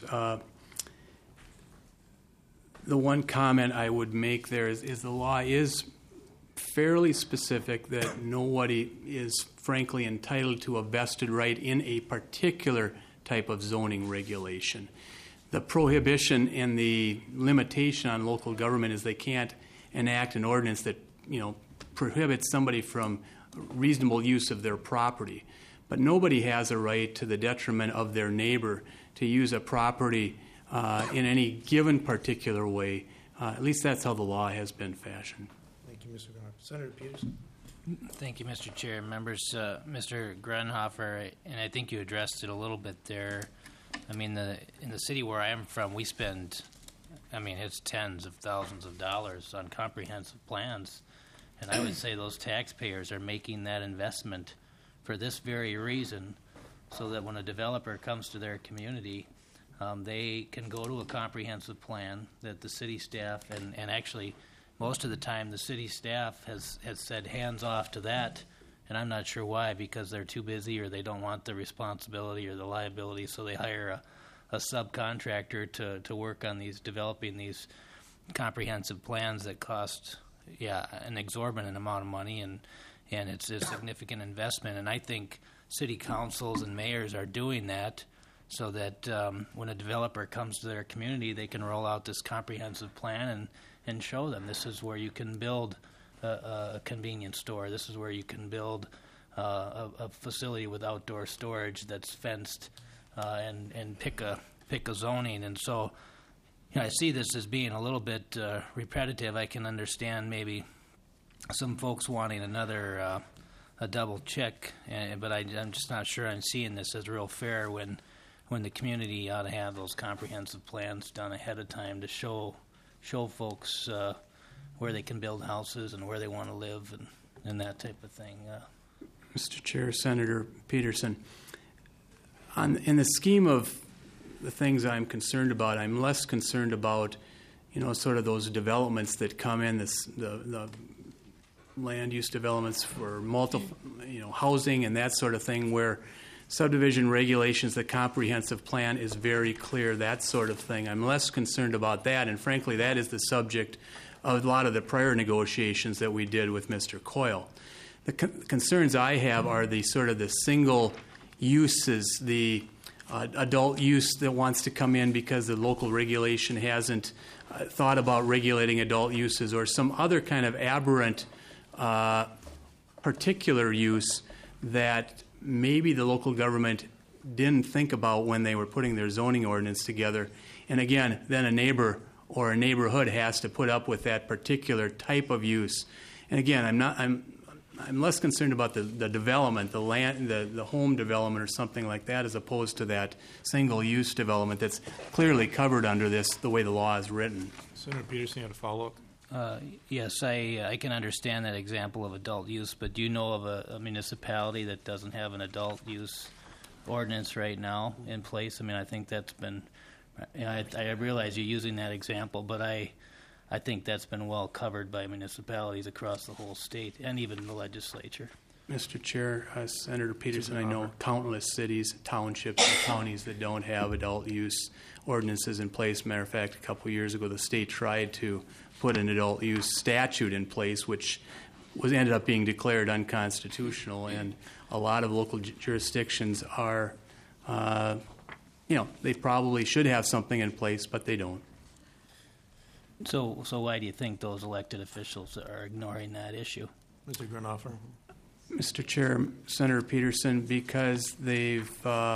Speaker 19: the one comment I would make there is the law is fairly specific that nobody is frankly entitled to a vested right in a particular type of zoning regulation. The prohibition and the limitation on local government is they can't enact an ordinance that prohibits somebody from reasonable use of their property. But nobody has a right to the detriment of their neighbor to use a property in any given particular way. At least that's how the law has been fashioned.
Speaker 1: Thank you, Mr. Grenhofer. Senator Peterson.
Speaker 20: Thank you, Mr. Chair. Members, Mr. Grenhofer, and I think you addressed it a little bit there. I mean, in the city where I am from, we spend, it's tens of thousands of dollars on comprehensive plans. And I would say those taxpayers are making that investment for this very reason, so that when a developer comes to their community, they can go to a comprehensive plan that the city staff, and actually most of the time the city staff has said hands off to that, and I'm not sure why, because they're too busy or they don't want the responsibility or the liability, so they hire a subcontractor to work on developing these comprehensive plans that cost an exorbitant amount of money, and it's a significant investment. And I think city councils and mayors are doing that so that when a developer comes to their community, they can roll out this comprehensive plan and show them this is where you can build a convenience store. This is where you can build a facility with outdoor storage that's fenced, and pick a zoning. And so I see this as being a little bit repetitive. I can understand maybe some folks wanting another a double check, but I'm just not sure I'm seeing this as real fair when the community ought to have those comprehensive plans done ahead of time to show folks where they can build houses and where they want to live and that type of thing.
Speaker 19: Mr. Chair, Senator Peterson, in the scheme of the things I'm concerned about, I'm less concerned about, sort of those developments that come in, the land use developments for multiple, housing and that sort of thing, where subdivision regulations, the comprehensive plan is very clear, that sort of thing. I'm less concerned about that, and frankly, that is the subject of a lot of the prior negotiations that we did with Mr. Coyle. The concerns I have are the sort of the single uses, the adult use that wants to come in because the local regulation hasn't thought about regulating adult uses, or some other kind of aberrant particular use that maybe the local government didn't think about when they were putting their zoning ordinance together. And again, then a neighbor or a neighborhood has to put up with that particular type of use. And again, I'm less concerned about the development, the land, the home development or something like that, as opposed to that single-use development that's clearly covered under this, the way the law is written.
Speaker 1: Senator Peterson, you had a follow-up?
Speaker 20: Yes, I can understand that example of adult use, but do you know of a municipality that doesn't have an adult use ordinance right now in place? I mean, I think that's been, I realize you're using that example, but I think that's been well covered by municipalities across the whole state and even the legislature.
Speaker 19: Mr. Chair, Senator Peterson, I know countless cities, townships, and counties that don't have adult use ordinances in place. Matter of fact, a couple years ago, the state tried to put an adult use statute in place, which ended up being declared unconstitutional. And a lot of local jurisdictions are, they probably should have something in place, but they don't.
Speaker 20: So why do you think those elected officials are ignoring that issue?
Speaker 1: Mr. Grunhofer.
Speaker 19: Mr. Chair, Senator Peterson, because they've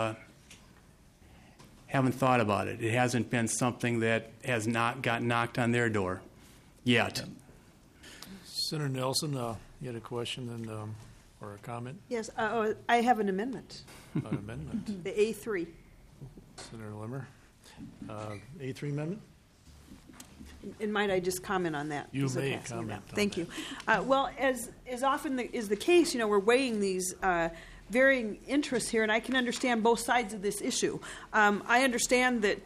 Speaker 19: haven't thought about it. It hasn't been something that has not got knocked on their door yet.
Speaker 1: Senator Nelson, you had a question or a comment?
Speaker 10: Yes, I have an amendment.
Speaker 1: An amendment.
Speaker 10: The A3.
Speaker 1: Senator Limmer. A3 amendment?
Speaker 10: And might I just comment on that?
Speaker 1: You may comment on
Speaker 10: Thank you. Well, as often is the case, we're weighing these varying interests here, and I can understand both sides of this issue. I understand that,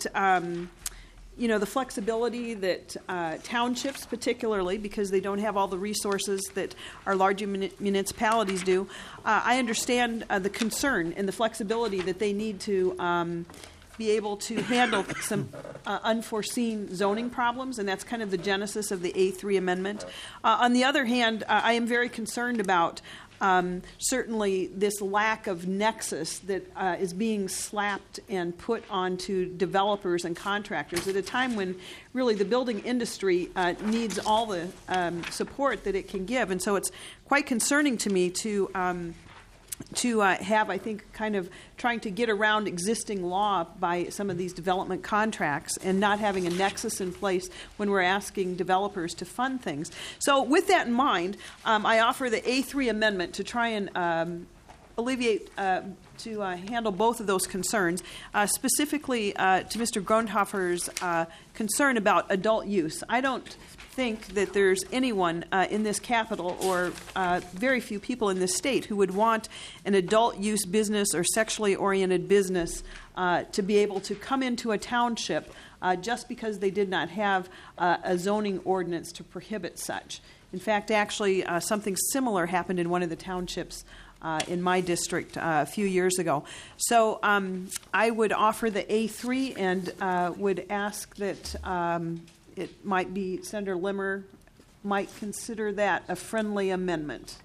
Speaker 10: the flexibility that townships, particularly because they don't have all the resources that our larger municipalities do, I understand the concern and the flexibility that they need to be able to handle some unforeseen zoning problems, and that's kind of the genesis of the A3 amendment. On the other hand, I am very concerned about certainly this lack of nexus that is being slapped and put onto developers and contractors at a time when really the building industry needs all the support that it can give. And so it's quite concerning to me to have, I think, kind of trying to get around existing law by some of these development contracts and not having a nexus in place when we're asking developers to fund things. So with that in mind, I offer the A3 amendment to try and alleviate, to handle both of those concerns, specifically to Mr. Grunhofer's concern about adult use. I don't think that there's anyone in this capital or very few people in this state who would want an adult use business or sexually oriented business to be able to come into a township just because they did not have a zoning ordinance to prohibit such. In fact, actually, something similar happened in one of the townships in my district a few years ago. So I would offer the A3 and would ask that it might be Senator Limmer might consider that a friendly amendment.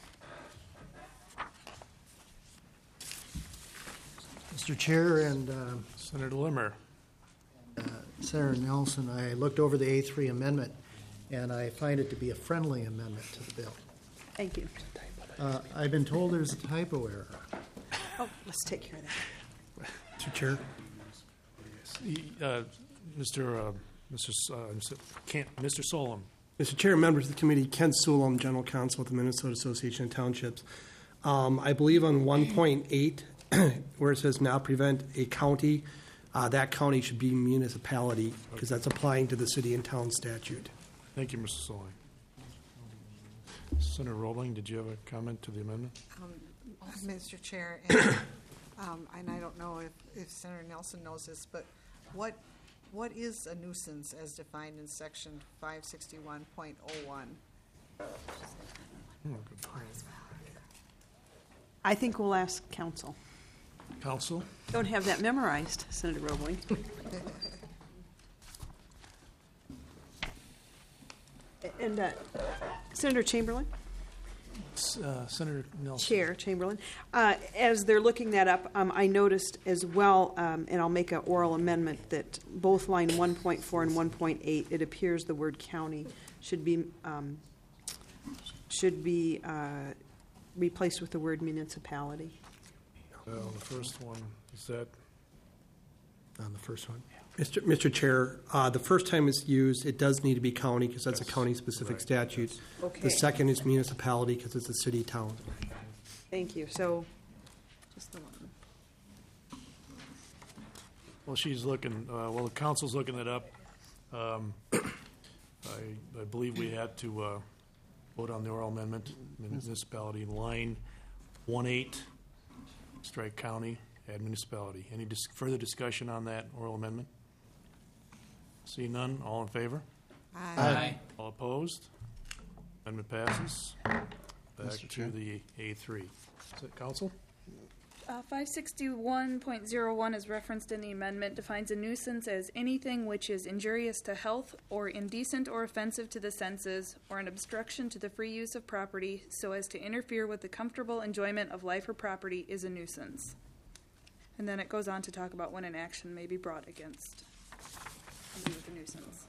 Speaker 15: Mr. Chair and
Speaker 1: Senator Limmer.
Speaker 15: Senator Nelson, I looked over the A3 amendment, and I find it to be a friendly amendment to the bill.
Speaker 10: Thank you.
Speaker 15: I've been told there's a typo error.
Speaker 10: Oh, let's take care of that.
Speaker 1: Mr. Chair. Mr. Solom.
Speaker 21: Mr. Chair, members of the committee, Ken Solom, General Counsel with the Minnesota Association of Townships. I believe on 1.8, where it says now prevent a county, that county should be municipality because that's applying to the city and town statute.
Speaker 1: Thank you, Mr. Solom. Senator Roebling, did you have a comment to the amendment?
Speaker 11: Mr. Chair, and I don't know if Senator Nelson knows this, but what is a nuisance as defined in section 561.01?
Speaker 10: I think we'll ask counsel.
Speaker 1: Counsel?
Speaker 10: Don't have that memorized, Senator Roebling. And Senator Chamberlain?
Speaker 1: Senator Nelson.
Speaker 10: Chair Chamberlain. As they're looking that up, I noticed as well, and I'll make an oral amendment, that both line 1.4 and 1.8, it appears the word county should be replaced with the word municipality.
Speaker 1: Well, the first one, is that?
Speaker 21: On the first one. Mr. Chair, the first time it's used, it does need to be county because that's a county-specific statute.
Speaker 10: Okay.
Speaker 21: The second is municipality because it's a city town.
Speaker 10: Thank you. So, just the one.
Speaker 1: Well, she's looking, well, the council's looking it up. I believe we had to vote on the oral amendment, municipality, line 1.8, strike county, add municipality. Any further discussion on that oral amendment? See none, all in favor?
Speaker 8: Aye.
Speaker 1: All opposed? Amendment passes. Back
Speaker 6: Mr.
Speaker 1: to
Speaker 6: Chair.
Speaker 1: the A3. Is it council?
Speaker 16: 561.01 is referenced in the amendment, defines a nuisance as anything which is injurious to health or indecent or offensive to the senses or an obstruction to the free use of property so as to interfere with the comfortable enjoyment of life or property is a nuisance. And then it goes on to talk about when an action may be brought against somebody with a nuisance.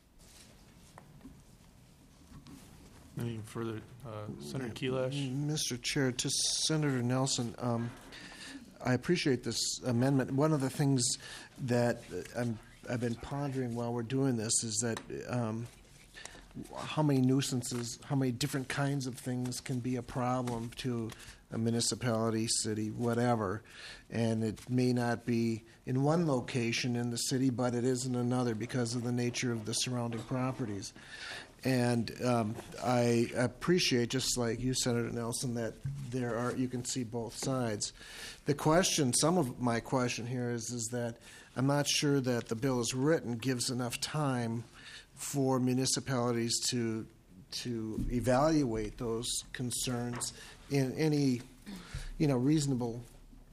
Speaker 1: Any further? Senator Kelash?
Speaker 6: Mr. Chair, to Senator Nelson, I appreciate this amendment. One of the things that I've been pondering while we're doing this is that how many nuisances, how many different kinds of things can be a problem to a municipality, city, whatever. And it may not be in one location in the city, but it is in another because of the nature of the surrounding properties. And I appreciate, just like you, Senator Nelson, that you can see both sides. The question, some of my question here is that I'm not sure that the bill as written gives enough time for municipalities to evaluate those concerns in any, reasonable.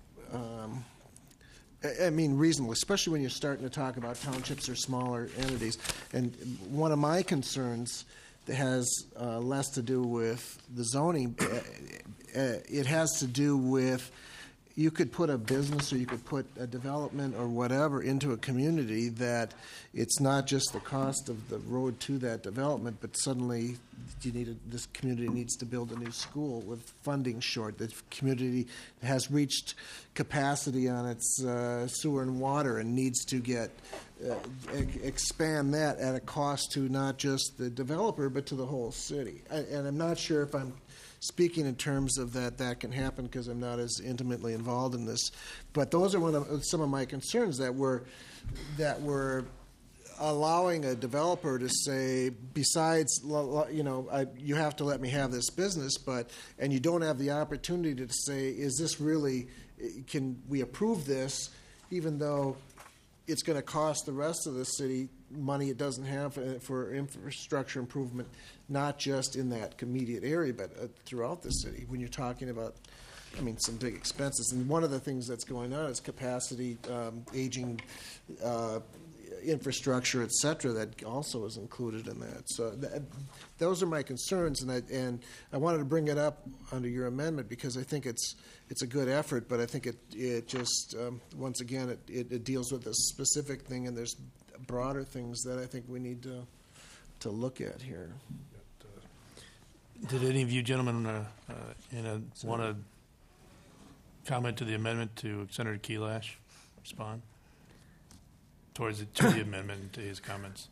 Speaker 6: Reasonable, especially when you're starting to talk about townships or smaller entities. And one of my concerns that has less to do with the zoning, it has to do with you could put a business or you could put a development or whatever into a community that it's not just the cost of the road to that development, but suddenly this community needs to build a new school with funding short. The community has reached capacity on its sewer and water and needs to expand that at a cost to not just the developer but to the whole city. And I'm not sure if I'm speaking in terms of that can happen because I'm not as intimately involved in this. But those are some of my concerns that we're allowing a developer to say, besides, you have to let me have this business, and you don't have the opportunity to say, is this really, can we approve this, even though it's going to cost the rest of the city money it doesn't have for infrastructure improvement, not just in that immediate area, but throughout the city. When you're talking about, some big expenses. And one of the things that's going on is capacity, aging infrastructure, et cetera, that also is included in that. So those are my concerns, and I wanted to bring it up under your amendment because I think it's a good effort, but I think it just, once again, it deals with a specific thing, and there's broader things that I think we need to look at here.
Speaker 1: Did any of you gentlemen want to comment to the amendment to Senator Kelash? Respond to the amendment and to his comments.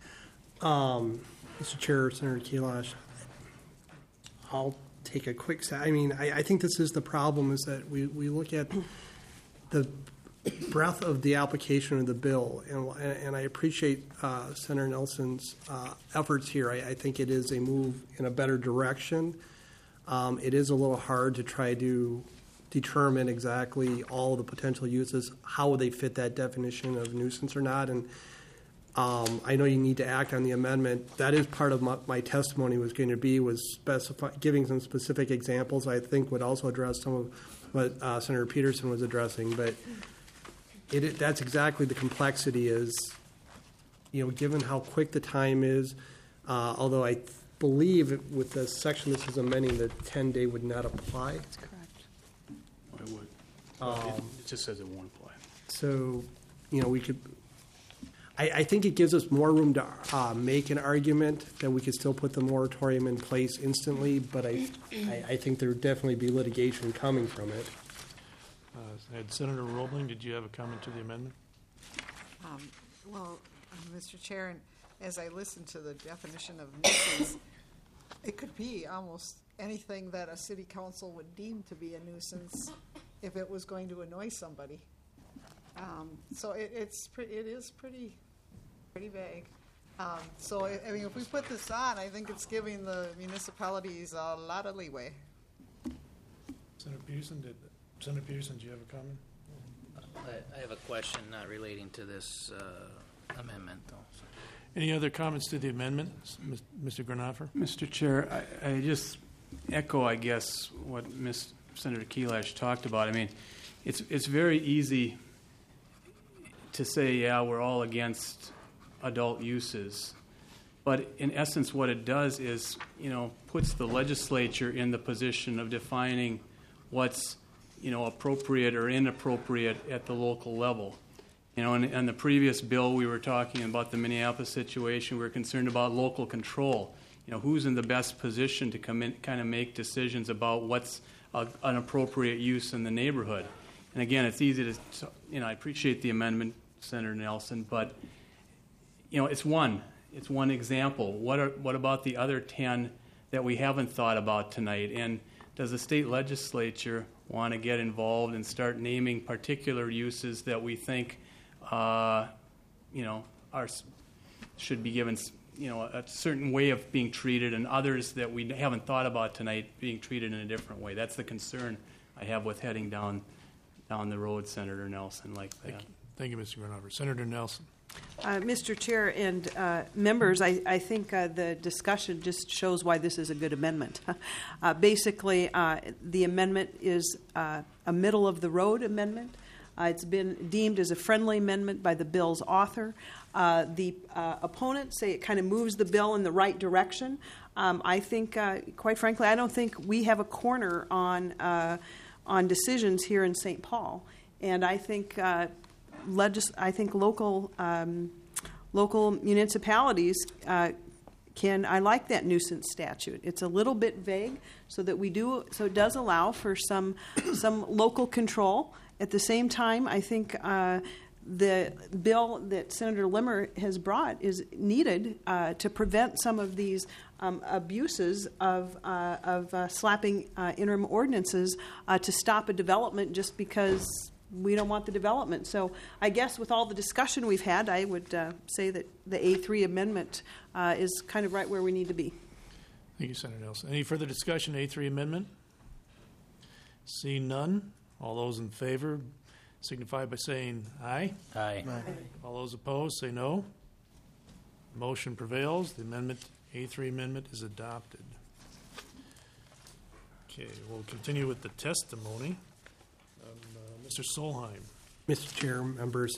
Speaker 21: Mr. Chair, Senator Kelash, I'll take a quick stab. I think this is the problem, is that we look at the breadth of the application of the bill, and I appreciate Senator Nelson's efforts here. I think it is a move in a better direction. It is a little hard to try to determine exactly all the potential uses, how they fit that definition of nuisance or not. And I know you need to act on the amendment. That is part of my testimony was giving some specific examples I think would also address some of what Senator Peterson was addressing. But that's exactly the complexity is, given how quick the time is, although I believe with the section this is amending, the 10-day would not apply.
Speaker 8: That's correct.
Speaker 19: It would. It just says it won't apply.
Speaker 21: So, we could, I think it gives us more room to make an argument that we could still put the moratorium in place instantly, but I think there would definitely be litigation coming from it.
Speaker 1: Senator Roebling, did you have a comment to the amendment?
Speaker 11: Mr. Chair, and as I listen to the definition of nuisance, it could be almost anything that a city council would deem to be a nuisance if it was going to annoy somebody. So it is pretty vague. If we put this on, I think it's giving the municipalities a lot of leeway.
Speaker 1: Senator Peterson, do you have a comment?
Speaker 20: I have a question not relating to this amendment, though.
Speaker 1: Any other comments to the amendment, Mr. Granhofer?
Speaker 19: Mr. Chair, I just echo, I guess, what Senator Kelash talked about. I mean, it's very easy to say, yeah, we're all against adult uses. But in essence, what it does is, puts the legislature in the position of defining what's, appropriate or inappropriate at the local level. In the previous bill, we were talking about the Minneapolis situation. We were concerned about local control. Who's in the best position to come in, kind of make decisions about what's an appropriate use in the neighborhood. And again, it's easy to, I appreciate the amendment, Senator Nelson, but, it's one example. What about the other 10 that we haven't thought about tonight? And does the state legislature want to get involved and start naming particular uses that we think should be given, a certain way of being treated, and others that we haven't thought about tonight being treated in a different way? That's the concern I have with heading down the road, Senator Nelson, like that.
Speaker 1: Thank you, Mr. Granhofer. Senator Nelson.
Speaker 10: Mr. Chair and members, I think the discussion just shows why this is a good amendment. Basically, the amendment is a middle-of-the-road amendment. It's been deemed as a friendly amendment by the bill's author. The opponents say it kind of moves the bill in the right direction. I think, quite frankly, I don't think we have a corner on decisions here in St. Paul, and I think local municipalities can. I like that nuisance statute. It's a little bit vague, so it does allow for some local control. At the same time, I think the bill that Senator Limmer has brought is needed to prevent some of these abuses of slapping interim ordinances to stop a development just because we don't want the development. So I guess with all the discussion we've had, I would say that the A3 amendment is kind of right where we need to be.
Speaker 1: Thank you, Senator Nelson. Any further discussion, A3 amendment? Seeing none, all those in favor signify by saying aye.
Speaker 20: Aye.
Speaker 1: All those opposed say no. Motion prevails. The amendment, A3 amendment, is adopted. Okay, we'll continue with the testimony. Mr. Solheim.
Speaker 21: Mr. Chair, members,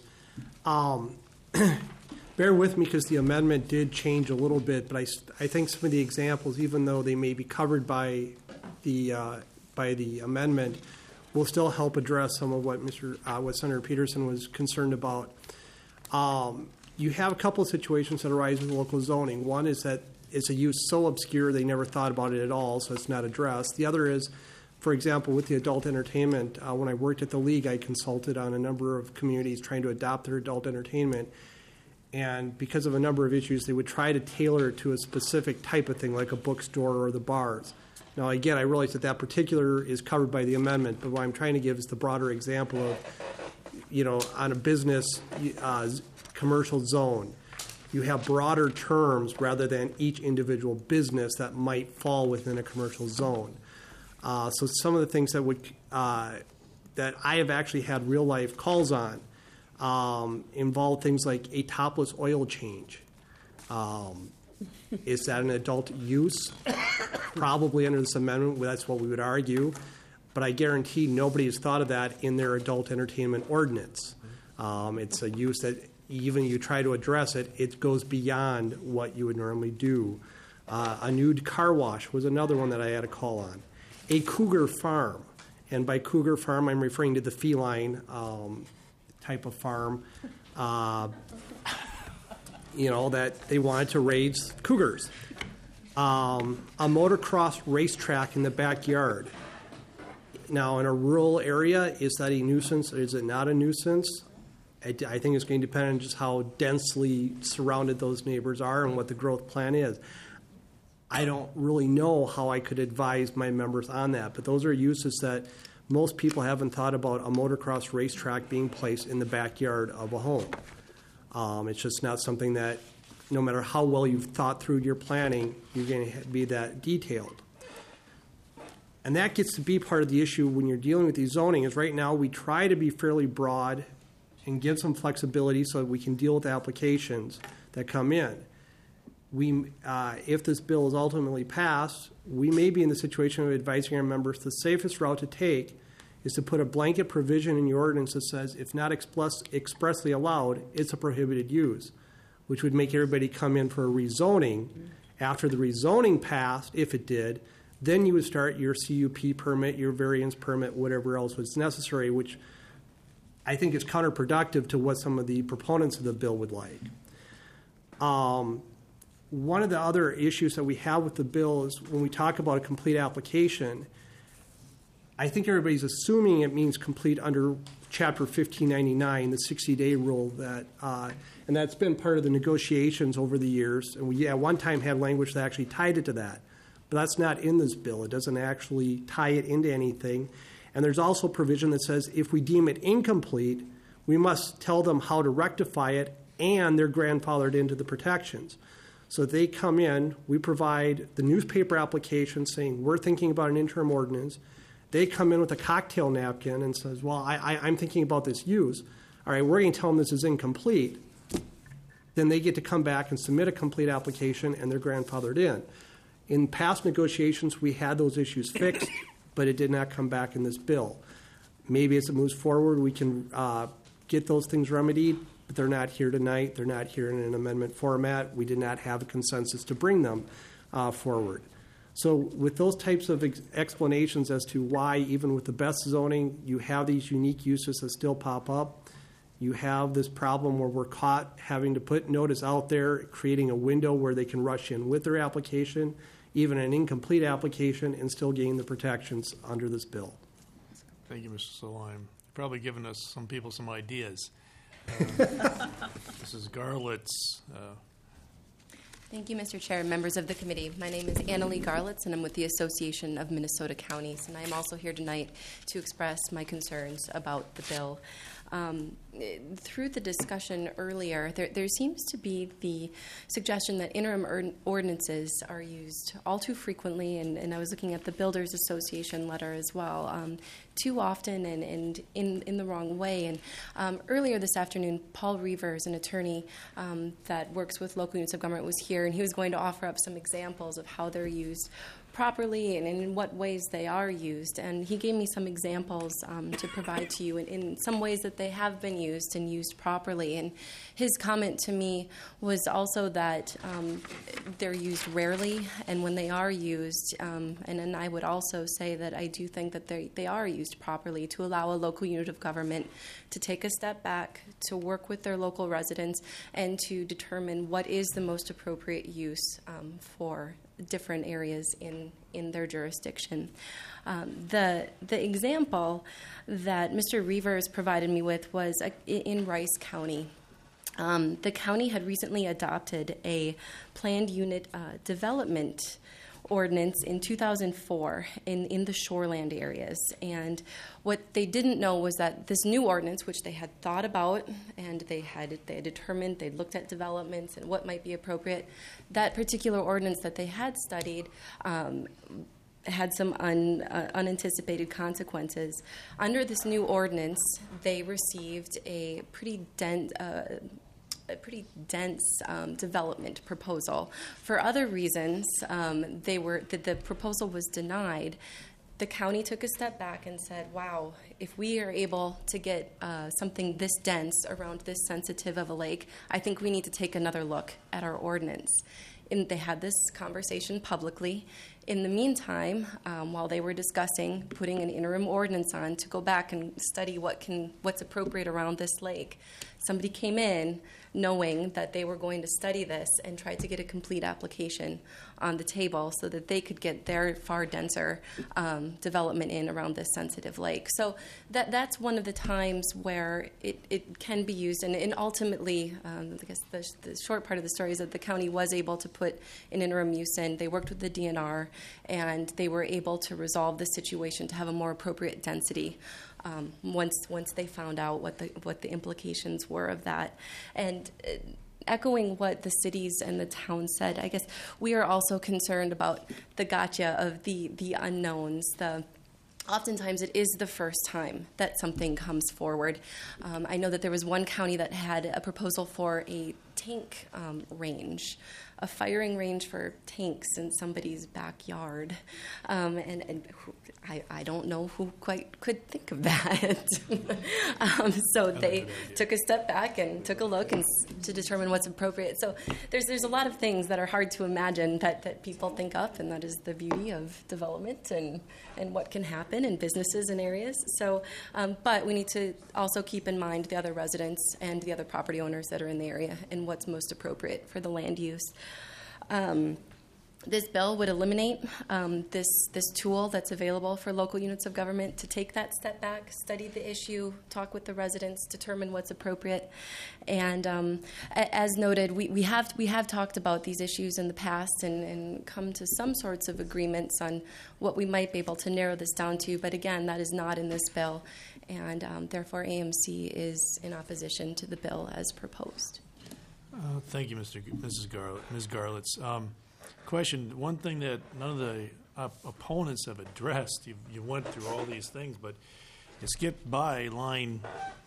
Speaker 21: bear with me because the amendment did change a little bit, but I think some of the examples, even though they may be covered by the amendment, will still help address some of what what Senator Peterson was concerned about. You have a couple of situations that arise with local zoning. One is that it's a use so obscure they never thought about it at all, so it's not addressed. The other is, for example, with the adult entertainment, when I worked at the League, I consulted on a number of communities trying to adopt their adult entertainment. And because of a number of issues, they would try to tailor it to a specific type of thing, like a bookstore or the bars. Now, again, I realize that particular is covered by the amendment, but what I'm trying to give is the broader example of, on a business commercial zone, you have broader terms rather than each individual business that might fall within a commercial zone. So some of the things that that I have actually had real life calls on involve things like a topless oil change. Is that an adult use? Probably under this amendment, that's what we would argue. But I guarantee nobody has thought of that in their adult entertainment ordinance. It's a use that even you try to address it, it goes beyond what you would normally do. A nude car wash was another one that I had a call on. A cougar farm, and by cougar farm, I'm referring to the feline type of farm, that they wanted to raise cougars. A motocross racetrack in the backyard. Now, in a rural area, is that a nuisance or is it not a nuisance? I think it's going to depend on just how densely surrounded those neighbors are and what the growth plan is. I don't really know how I could advise my members on that, but those are uses that most people haven't thought about a motocross racetrack being placed in the backyard of a home. It's just not something that, no matter how well you've thought through your planning, you're going to be that detailed. And that gets to be part of the issue when you're dealing with these zoning, is right now we try to be fairly broad and give some flexibility so that we can deal with applications that come in. If this bill is ultimately passed, we may be in the situation of advising our members the safest route to take is to put a blanket provision in your ordinance that says if not expressly allowed, it's a prohibited use, which would make everybody come in for a rezoning. After the rezoning passed, if it did, then you would start your CUP permit, your variance permit, whatever else was necessary, which I think is counterproductive to what some of the proponents of the bill would like. One of the other issues that we have with the bill is when we talk about a complete application, I think everybody's assuming it means complete under Chapter 1599, the 60-day rule, and that's been part of the negotiations over the years. And we at one time had language that actually tied it to that, but that's not in this bill. It doesn't actually tie it into anything. And there's also provision that says if we deem it incomplete, we must tell them how to rectify it, and they're grandfathered into the protections. So they come in, we provide the newspaper application saying we're thinking about an interim ordinance. They come in with a cocktail napkin and says, well, I'm thinking about this use. All right, we're going to tell them this is incomplete. Then they get to come back and submit a complete application, and they're grandfathered in. In past negotiations, we had those issues fixed, but it did not come back in this bill. Maybe as it moves forward, we can get those things remedied, but they're not here tonight. They're not here in an amendment format. We did not have a consensus to bring them forward. So with those types of explanations as to why, even with the best zoning, you have these unique uses that still pop up, you have this problem where we're caught having to put notice out there, creating a window where they can rush in with their application, even an incomplete application, and still gain the protections under this bill.
Speaker 1: Thank you, Mr. Solheim. You've probably given us some people some ideas. Mrs. Garlitz.
Speaker 3: Thank you, Mr. Chair and members of the committee. My name is Annalee Garlitz, and I'm with the Association of Minnesota Counties, and I am also here tonight to express my concerns about the bill. Through the discussion earlier, there seems to be the suggestion that interim ordinances are used all too frequently, and I was looking at the Builders Association letter as well, too often and in the wrong way. And earlier this afternoon, Paul Reavers, an attorney that works with local units of government, was here, and he was going to offer up some examples of how they're used properly and in what ways they are used. And he gave me some examples to provide to you in some ways that they have been used and used properly. And his comment to me was also that they're used rarely, and when they are used, and then I would also say that I do think that they are used properly to allow a local unit of government to take a step back, to work with their local residents, and to determine what is the most appropriate use for different areas in their jurisdiction. The example that Mr. Reavers provided me with was in Rice County. The county had recently adopted a planned unit development ordinance in 2004 in the shoreland areas. And what they didn't know was that this new ordinance, which they had thought about and they had determined, they looked at developments and what might be appropriate, that particular ordinance that they had studied had some unanticipated consequences. Under this new ordinance, they received a pretty dense development proposal. For other reasons, the proposal was denied. The county took a step back and said, wow, if we are able to get something this dense around this sensitive of a lake, I think we need to take another look at our ordinance. they had this conversation publicly. In the meantime, while they were discussing putting an interim ordinance on to go back and study what's appropriate around this lake, somebody came in knowing that they were going to study this and tried to get a complete application on the table so that they could get their far denser development in around this sensitive lake. So that's one of the times where it can be used. And ultimately, I guess the short part of the story is that the county was able to put an interim use in. They worked with the DNR, and they were able to resolve the situation to have a more appropriate density once they found out what the implications were of that. And echoing what the cities and the town said, I guess we are also concerned about the gotcha of the unknowns. Oftentimes it is the first time that something comes forward. I know that there was one county that had a proposal for a tank range, a firing range for tanks in somebody's backyard. I don't know who quite could think of that. So they took a step back and took a look to determine what's appropriate. So there's a lot of things that are hard to imagine that people think up, and that is the beauty of development and what can happen in businesses and areas. So, but we need to also keep in mind the other residents and the other property owners that are in the area and what's most appropriate for the land use. This bill would eliminate this tool that's available for local units of government to take that step back, study the issue, talk with the residents, determine what's appropriate. And as noted, we have talked about these issues in the past and come to some sorts of agreements on what we might be able to narrow this down to. But again, that is not in this bill, and therefore AMC is in opposition to the bill as proposed.
Speaker 1: Thank you, Ms. Garlitz. Question, one thing that none of the opponents have addressed, you went through all these things, but you skipped by line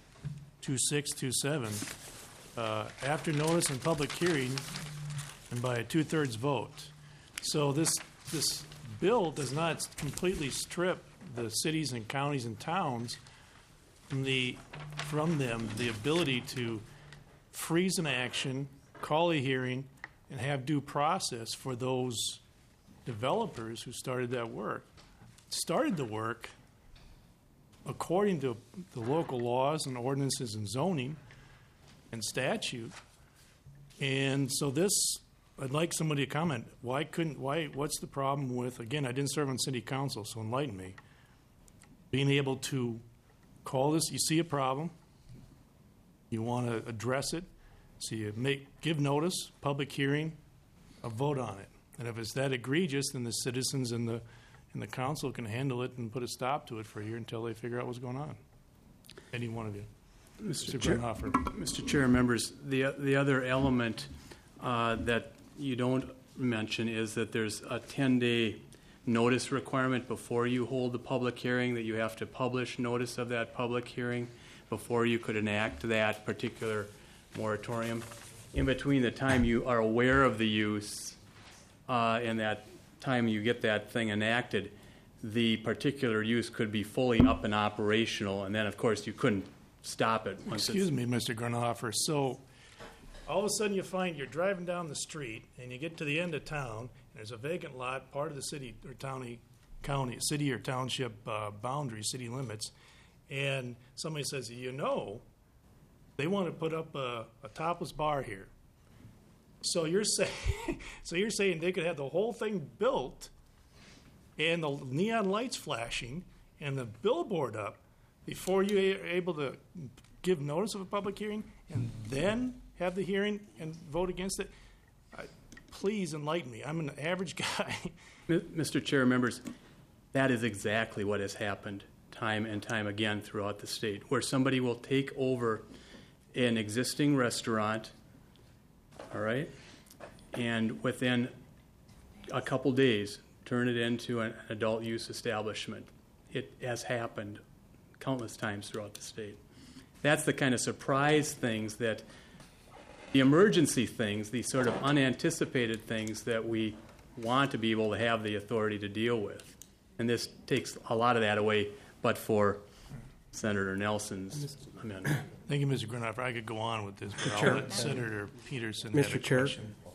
Speaker 1: 2627, after notice and public hearing and by a 2/3 vote. So this bill does not completely strip the cities and counties and towns from them the ability to freeze an action, call a hearing, and have due process for those developers who started that work. Started the work according to the local laws and ordinances and zoning and statute. And so I'd like somebody to comment. What's the problem with, again, I didn't serve on city council, so enlighten me, being able to call this, you see a problem, you want to address it, so you give notice, public hearing, a vote on it. And if it's that egregious, then the citizens and the council can handle it and put a stop to it for a year until they figure out what's going on. Any one of you. Mr. Grunhofer.
Speaker 19: Mr. Chair and members, the other element that you don't mention is that there's a 10-day notice requirement before you hold the public hearing, that you have to publish notice of that public hearing before you could enact that particular moratorium. In between the time you are aware of the use and that time you get that thing enacted, the particular use could be fully up and operational, and then, of course, you couldn't stop it.
Speaker 1: Excuse me, Mr. Grunhofer. So all of a sudden you find you're driving down the street and you get to the end of town, and there's a vacant lot, part of the city or city or township boundaries, city limits, and somebody says, they want to put up a topless bar here. So you're saying they could have the whole thing built and the neon lights flashing and the billboard up before you're able to give notice of a public hearing and then have the hearing and vote against it? Please enlighten me. I'm an average guy.
Speaker 19: Mr. Chair, members, that is exactly what has happened time and time again throughout the state, where somebody will take over an existing restaurant, all right, and within a couple days turn it into an adult use establishment. It has happened countless times throughout the state. That's the kind of surprise things that the emergency things, these sort of unanticipated things that we want to be able to have the authority to deal with. And this takes a lot of that away, but for Senator Nelson's amendment.
Speaker 1: Thank you, Mr. Grunhofer. I could go on with this, but I'll let Senator Peterson have a question.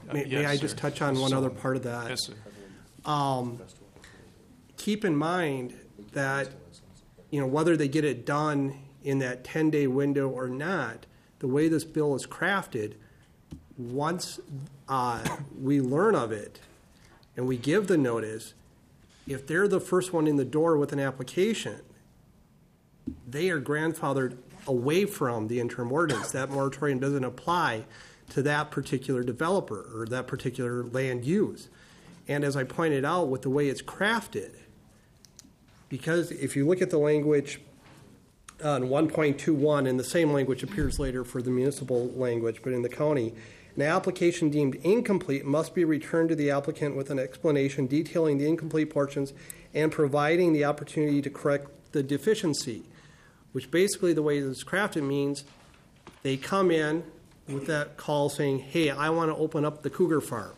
Speaker 21: May I just touch on one other part of that?
Speaker 1: Yes, sir.
Speaker 21: Keep in mind that, whether they get it done in that 10-day window or not, the way this bill is crafted, once we learn of it and we give the notice, if they're the first one in the door with an application, they are grandfathered away from the interim ordinance. That moratorium doesn't apply to that particular developer or that particular land use. And as I pointed out, with the way it's crafted, because if you look at the language on 1.21, and the same language appears later for the municipal language, but in the county, an application deemed incomplete must be returned to the applicant with an explanation detailing the incomplete portions and providing the opportunity to correct the deficiency, which basically the way it's crafted means they come in with that call saying, hey, I want to open up the cougar farm.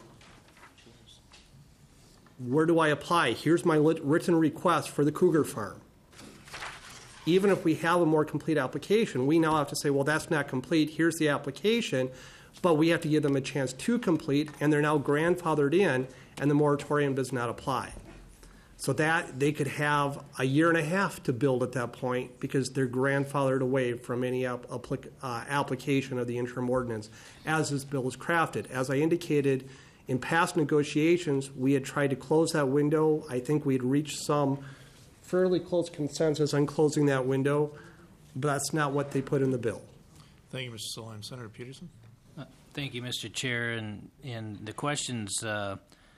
Speaker 21: Where do I apply? Here's my written request for the cougar farm. Even if we have a more complete application, we now have to say, well, that's not complete. Here's the application, but we have to give them a chance to complete, and they're now grandfathered in, and the moratorium does not apply. So that they could have a year and a half to build at that point because they're grandfathered away from any application of the interim ordinance as this bill is crafted. As I indicated, in past negotiations, we had tried to close that window. I think we'd reached some fairly close consensus on closing that window, but that's not what they put in the bill.
Speaker 1: Thank you, Mr. Solheim. Senator Peterson?
Speaker 20: Thank you, Mr. Chair. And the questions, that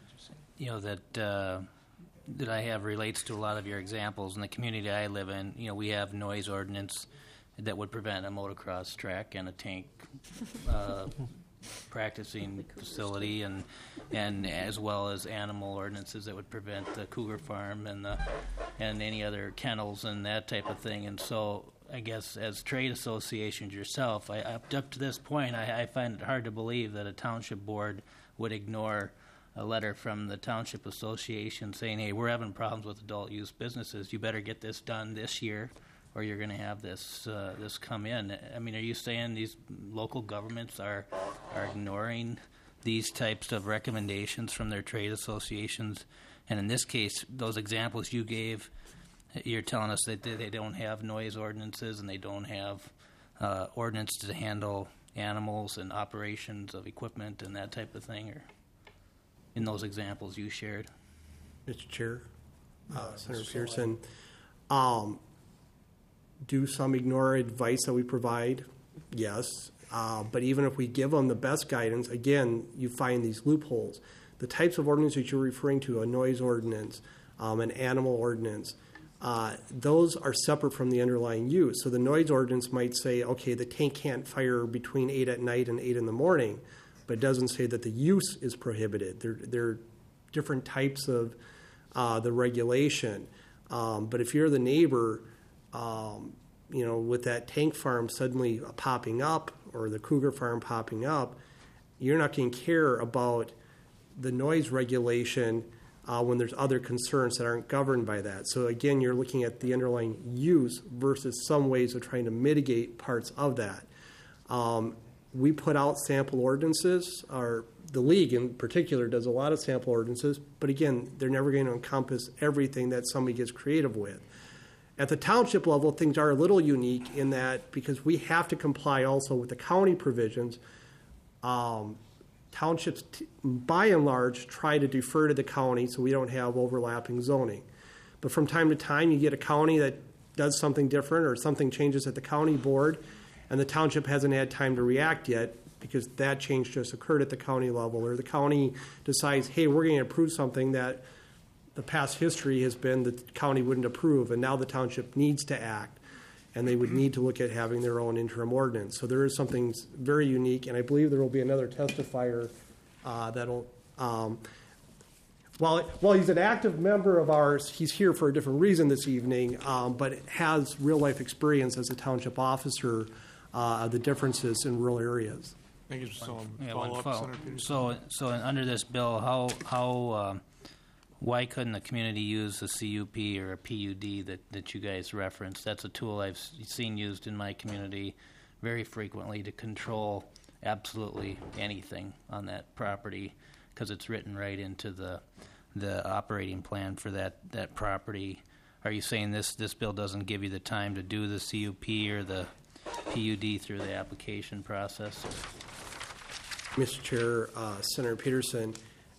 Speaker 20: I have relates to a lot of your examples. In the community I live in, we have noise ordinance that would prevent a motocross track and a tank practicing facility, and as well as animal ordinances that would prevent the cougar farm and any other kennels and that type of thing. And so I guess as trade associations yourself, up to this point, I find it hard to believe that a township board would ignore a letter from the Township Association saying, hey, we're having problems with adult use businesses. You better get this done this year or you're going to have this come in. I mean, are you saying these local governments are ignoring these types of recommendations from their trade associations? And in this case, those examples you gave, you're telling us that they don't have noise ordinances and they don't have ordinance to handle animals and operations of equipment and that type of thing, or in those examples you shared?
Speaker 21: Mr. Chair, Senator Pearson, do some ignore advice that we provide? Yes. But even if we give them the best guidance, again, you find these loopholes. The types of ordinances you're referring to, a noise ordinance, an animal ordinance, those are separate from the underlying use. So the noise ordinance might say, okay, the tank can't fire between 8 at night and 8 in the morning, but it doesn't say that the use is prohibited. There are different types of the regulation. But if you're the neighbor, with that tank farm suddenly popping up or the cougar farm popping up, you're not going to care about the noise regulation when there's other concerns that aren't governed by that. So again, you're looking at the underlying use versus some ways of trying to mitigate parts of that. We put out sample ordinances, or the league in particular does a lot of sample ordinances, but again, they're never going to encompass everything that somebody gets creative with. At the township level, things are a little unique in that because we have to comply also with the county provisions. Townships, by and large, try to defer to the county so we don't have overlapping zoning. But from time to time, you get a county that does something different or something changes at the county board, and the township hasn't had time to react yet because that change just occurred at the county level, or the county decides, hey, we're going to approve something that the past history has been the county wouldn't approve, and now the township needs to act, and they would need to look at having their own interim ordinance. So there is something very unique, and I believe there will be another testifier that'll, while he's an active member of ours, he's here for a different reason this evening, but has real-life experience as a township officer of the differences in rural areas.
Speaker 1: Thank you, Mr. Solomon.
Speaker 20: Follow-up, Senator. So under this bill, how why couldn't the community use a CUP or a PUD that you guys referenced? That's a tool I've seen used in my community very frequently to control absolutely anything on that property because it's written right into the operating plan for that property. Are you saying this bill doesn't give you the time to do the CUP or the PUD through the application process?
Speaker 21: Mr. Chair, Senator Peterson,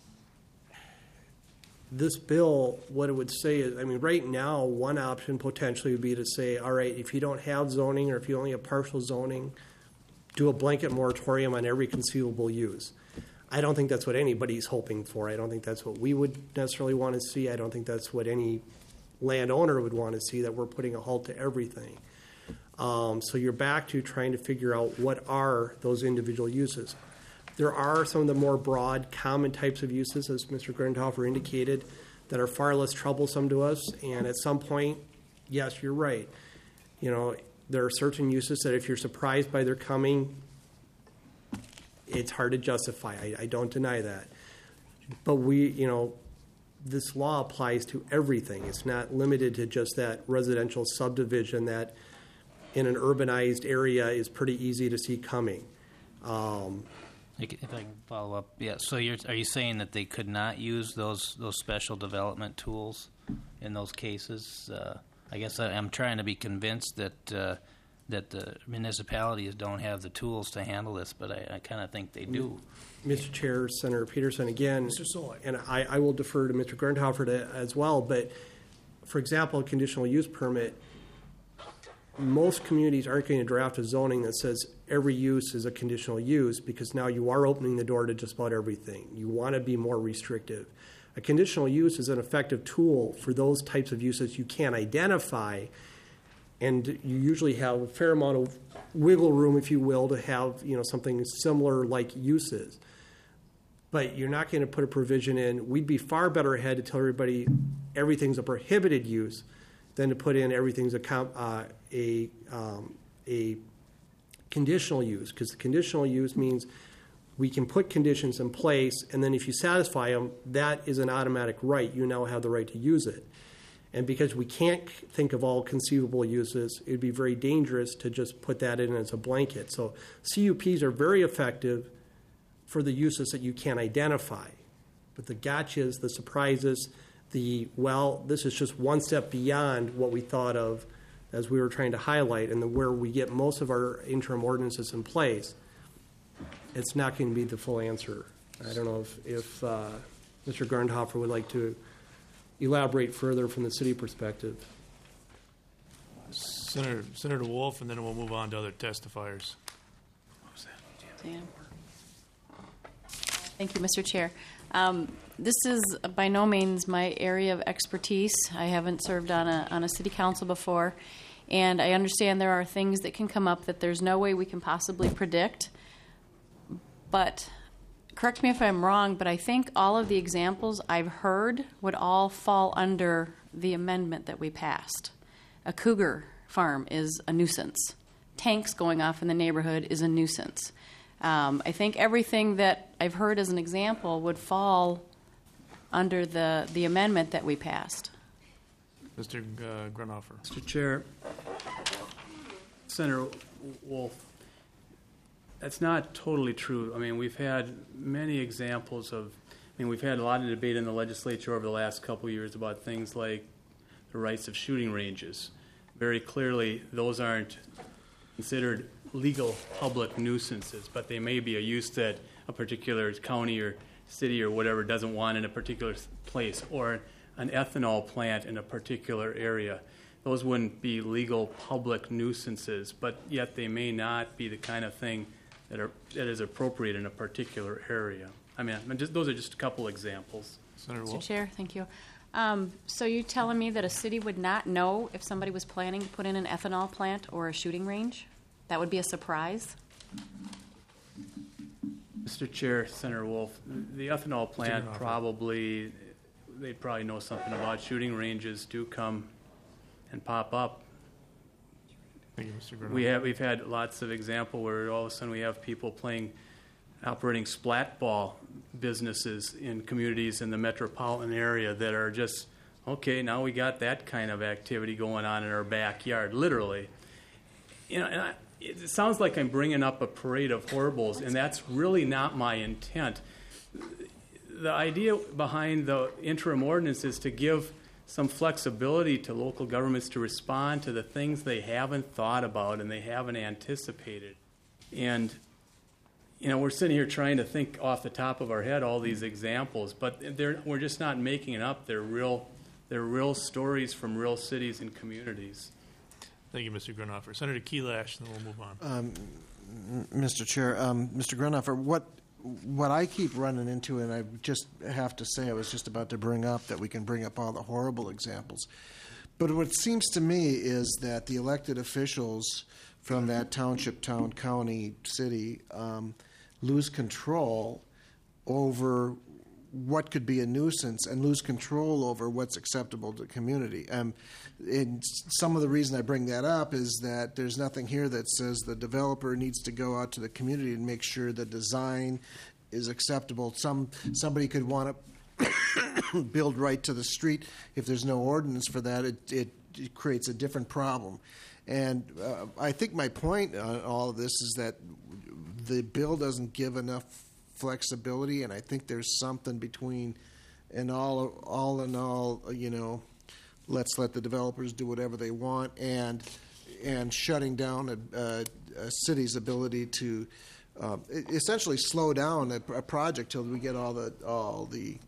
Speaker 21: this bill, what it would say is, I mean, right now, one option potentially would be to say, all right, if you don't have zoning or if you only have partial zoning, do a blanket moratorium on every conceivable use. I don't think that's what anybody's hoping for. I don't think that's what we would necessarily want to see. I don't think that's what any landowner would want to see, that we're putting a halt to everything. So you're back to trying to figure out what are those individual uses. There are some of the more broad, common types of uses, as Mr. Grundhofer indicated, that are far less troublesome to us. And at some point, yes, you're right. You know, there are certain uses that if you're surprised by their coming, it's hard to justify. I don't deny that. But this law applies to everything. It's not limited to just that residential subdivision that in an urbanized area is pretty easy to see coming.
Speaker 20: If I can follow up, yeah. So are you saying that they could not use those special development tools in those cases? I guess I'm trying to be convinced that the municipalities don't have the tools to handle this, but I kind of think they do.
Speaker 21: Mr. Chair, Senator Peterson, again,
Speaker 1: Mr. Soy.
Speaker 21: and I will defer to Mr. Grundhofer as well, but for example, a conditional use permit, most communities aren't going to draft a zoning that says every use is a conditional use, because now you are opening the door to just about everything. You want to be more restrictive. A conditional use is an effective tool for those types of uses you can't identify, and you usually have a fair amount of wiggle room, if you will, to have something similar like uses. But you're not going to put a provision in. We'd be far better ahead to tell everybody everything's a prohibited use than to put in everything's a conditional use, because the conditional use means we can put conditions in place, and then if you satisfy them, that is an automatic right. You now have the right to use it. And because we can't think of all conceivable uses, it would be very dangerous to just put that in as a blanket. So CUPs are very effective for the uses that you can't identify. But the gotchas, the surprises, this is just one step beyond what we thought of as we were trying to highlight, and where we get most of our interim ordinances in place, it's not going to be the full answer. I don't know if Mr. Grundhofer would like to elaborate further from the city perspective.
Speaker 1: Senator Wolf, and then we'll move on to other testifiers.
Speaker 5: Dan. Thank you, Mr. Chair. This is by no means my area of expertise. I haven't served on a city council before, and I understand there are things that can come up that there's no way we can possibly predict. But correct me if I'm wrong, but I think all of the examples I've heard would all fall under the amendment that we passed. A cougar farm is a nuisance. Tanks going off in the neighborhood is a nuisance. I think everything that I've heard as an example would fall under the amendment that we passed.
Speaker 1: Mr. Grundhofer.
Speaker 19: Mr. Chair, Senator Wolf, that's not totally true. I mean, we've had many examples we've had a lot of debate in the legislature over the last couple of years about things like the rights of shooting ranges. Very clearly, those aren't considered legal public nuisances, but they may be a use that a particular county or city or whatever doesn't want in a particular place, or an ethanol plant in a particular area. Those wouldn't be legal public nuisances, but yet they may not be the kind of thing that is appropriate in a particular area. I mean, those are just a couple examples.
Speaker 1: Senator
Speaker 5: Mr.
Speaker 1: Wolf.
Speaker 5: Chair, thank you. So you're telling me that a city would not know if somebody was planning to put in an ethanol plant or a shooting range? That would be a surprise?
Speaker 19: Mr. Chair, Senator Wolf, the ethanol plant they'd probably know something about. Shooting ranges do come and pop up.
Speaker 1: Thank you, Mr. Grundhofer.
Speaker 19: We've had lots of examples where all of a sudden we have people operating splat ball businesses in communities in the metropolitan area that are just, okay, now we got that kind of activity going on in our backyard, literally. And it sounds like I'm bringing up a parade of horribles, and that's really not my intent. The idea behind the interim ordinance is to give some flexibility to local governments to respond to the things they haven't thought about and they haven't anticipated. And, we're sitting here trying to think off the top of our head all these examples, but we're just not making it up. They're real stories from real cities and communities.
Speaker 1: Thank you, Mr. Grunhofer. Senator Kelash, and then we'll move on.
Speaker 6: Mr. Chair, Mr. Grunhofer, what I keep running into, and I just have to say I was just about to bring up that we can bring up all the horrible examples, but what seems to me is that the elected officials from that township, town, county, city lose control over what could be a nuisance and lose control over what's acceptable to the community. And some of the reason I bring that up is that there's nothing here that says the developer needs to go out to the community and make sure the design is acceptable. Somebody could want to build right to the street. If there's no ordinance for that, it creates a different problem. And I think my point on all of this is that the bill doesn't give enough flexibility, and I think there's something between an all in all, let's let the developers do whatever they want, and shutting down a city's ability to essentially slow down a project till we get all the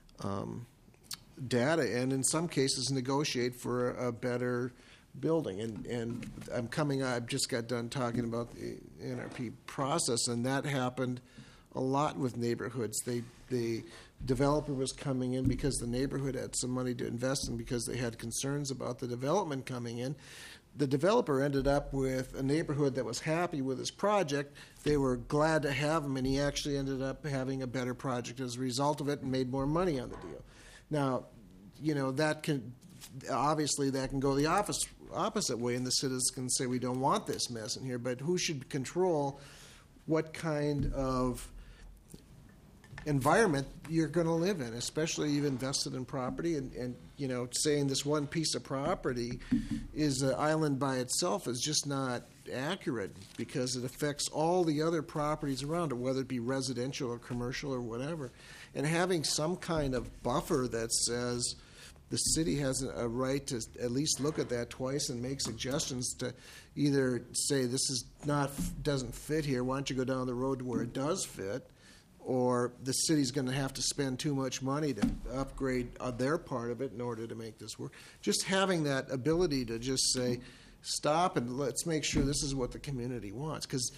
Speaker 6: data, and in some cases negotiate for a better building. And I've just got done talking about the NRP process, and that happened a lot with neighborhoods. The developer was coming in because the neighborhood had some money to invest in because they had concerns about the development coming in. The developer ended up with a neighborhood that was happy with his project. They were glad to have him, and he actually ended up having a better project as a result of it and made more money on the deal. Now, that can go the opposite way, and the citizens can say, we don't want this mess in here, but who should control what kind of environment you're going to live in, especially you've invested in property, and saying this one piece of property is an island by itself is just not accurate, because it affects all the other properties around it, whether it be residential or commercial or whatever. And having some kind of buffer that says the city has a right to at least look at that twice and make suggestions to either say this doesn't fit here, why don't you go down the road to where it does fit, or the city's going to have to spend too much money to upgrade their part of it in order to make this work. Just having that ability to just say, stop and let's make sure this is what the community wants. Because,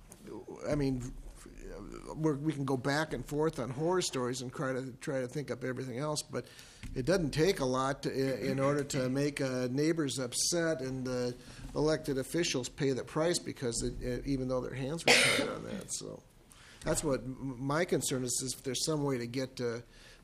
Speaker 6: we can go back and forth on horror stories and try to think up everything else, but it doesn't take a lot in order to make neighbors upset and the elected officials pay the price because even though their hands were tied on that. So that's what my concern is if there's some way to get to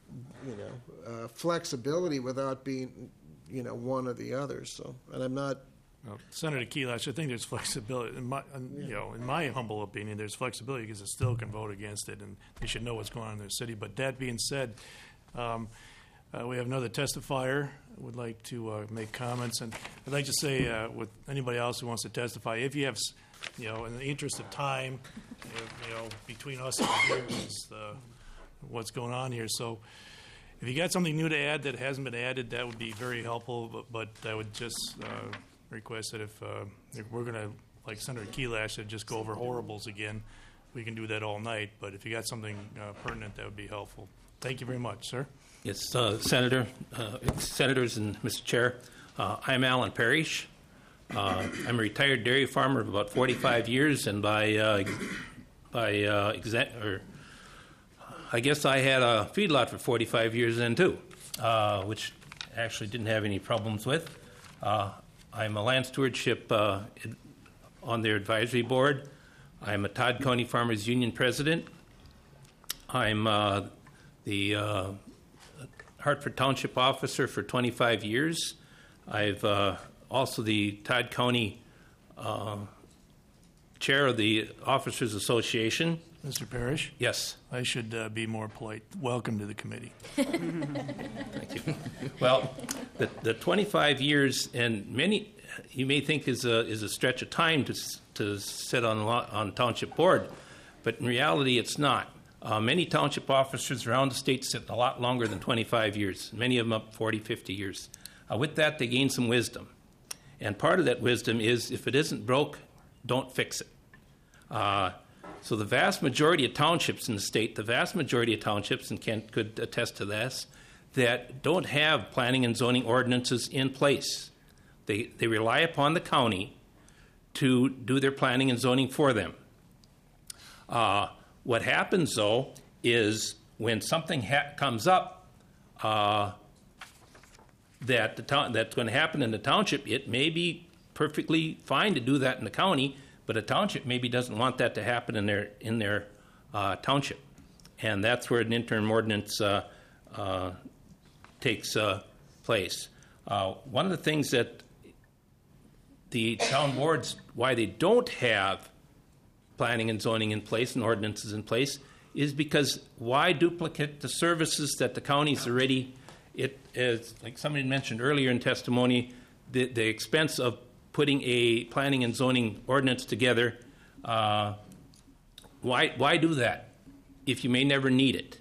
Speaker 6: flexibility without being one or the other. So, and I'm not.
Speaker 1: Well, Senator Kelash, I think there's flexibility. In my humble opinion, there's flexibility because it still can vote against it, and they should know what's going on in their city. But that being said, we have another testifier who would like to make comments, and I'd like to say with anybody else who wants to testify, if you have, in the interest of time, between us and here is what's going on here. So, if you got something new to add that hasn't been added, that would be very helpful. But I would just request that if we're going to, like Senator Kelash said, just go over horribles again, we can do that all night. But if you got something pertinent, that would be helpful. Thank you very much, sir.
Speaker 7: Yes, Senators and Mr. Chair, I'm Alan Parrish. I'm a retired dairy farmer of about 45 years, and I guess I had a feedlot for 45 years then too, which actually didn't have any problems with. I'm a land stewardship on their advisory board. I'm a Todd County Farmers Union president. I'm the Hartford Township officer for 25 years. I've also the Todd County chair of the Officers Association.
Speaker 1: Mr. Parrish?
Speaker 7: Yes.
Speaker 1: I should be more polite. Welcome to the committee.
Speaker 7: Thank you. Well, the 25 years, and many you may think is a stretch of time to to sit on township board, but in reality, it's not. Many township officers around the state sit a lot longer than 25 years, many of them up 40, 50 years. With that, they gain some wisdom. And part of that wisdom is if it isn't broke, don't fix it. So the vast majority of townships in the state, and Kent could attest to this, that don't have planning and zoning ordinances in place. They rely upon the county to do their planning and zoning for them. What happens, though, is when something comes up that's going to happen in the township, it may be perfectly fine to do that in the county, but a township maybe doesn't want that to happen in their township. And that's where an interim ordinance takes place. One of the things that the town boards, why they don't have planning and zoning in place and ordinances in place, is because why duplicate the services that the county's already, it is, like somebody mentioned earlier in testimony, the expense of putting a planning and zoning ordinance together, why do that if you may never need it?